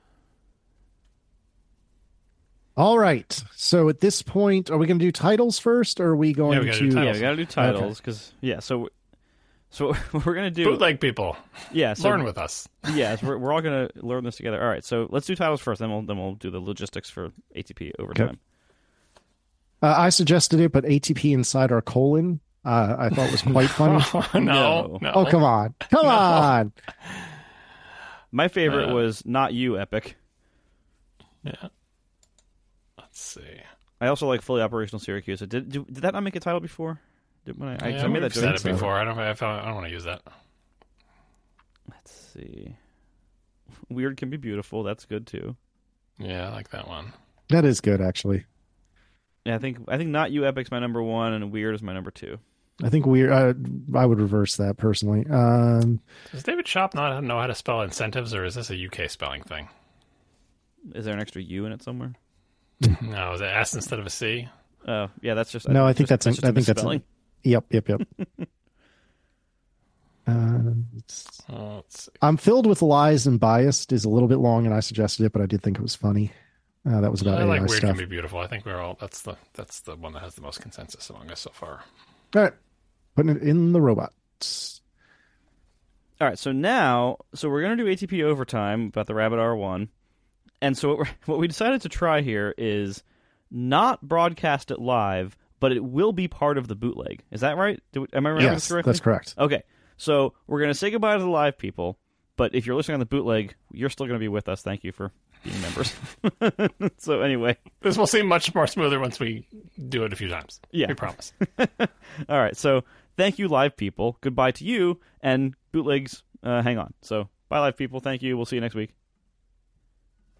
All right. So at this point, are we going to do titles first, or are we going to? We got to do titles because So we're going to do bootleg people. Yeah, learn with us. Yes, we're all going to learn this together. All right. So let's do titles first, then we'll do the logistics for ATP overtime. Okay. I suggested it, but ATP inside our colon, I thought was quite funny. No. Oh, come on. My favorite was Not You, Epic. Yeah. Let's see. I also like Fully Operational Syracuse. Did that not make a title before? I made that said it before. I don't want to use that. Let's see. Weird Can Be Beautiful. That's good too. Yeah, I like that one. That is good, actually. Yeah, I think Not You, Epic's my number one, and Weird is my number two. I think Weird. I would reverse that personally. Does David Shop not know how to spell incentives, or is this a UK spelling thing? Is there an extra U in it somewhere? No, is it S instead of a C? Oh, yeah, that's just. No, I think that's. I think that's. Yep. Let's see. I'm filled with lies and biased is a little bit long, and I suggested it, but I did think it was funny. That was about I like AI Weird stuff. Can Be Beautiful. I think we're all. That's the one that has the most consensus among us so far. All right, putting it in the robots. All right, so we're gonna do ATP overtime about the Rabbit R1. And so what we decided to try here is not broadcast it live, but it will be part of the bootleg. Is that right? Am I remembering this correctly? That's correct. Okay, so we're going to say goodbye to the live people, but if you're listening on the bootleg, you're still going to be with us. Thank you for being members. So anyway. This will seem much more smoother once we do it a few times. Yeah. We promise. All right, so thank you, live people. Goodbye to you, and bootlegs, hang on. So bye, live people. Thank you. We'll see you next week.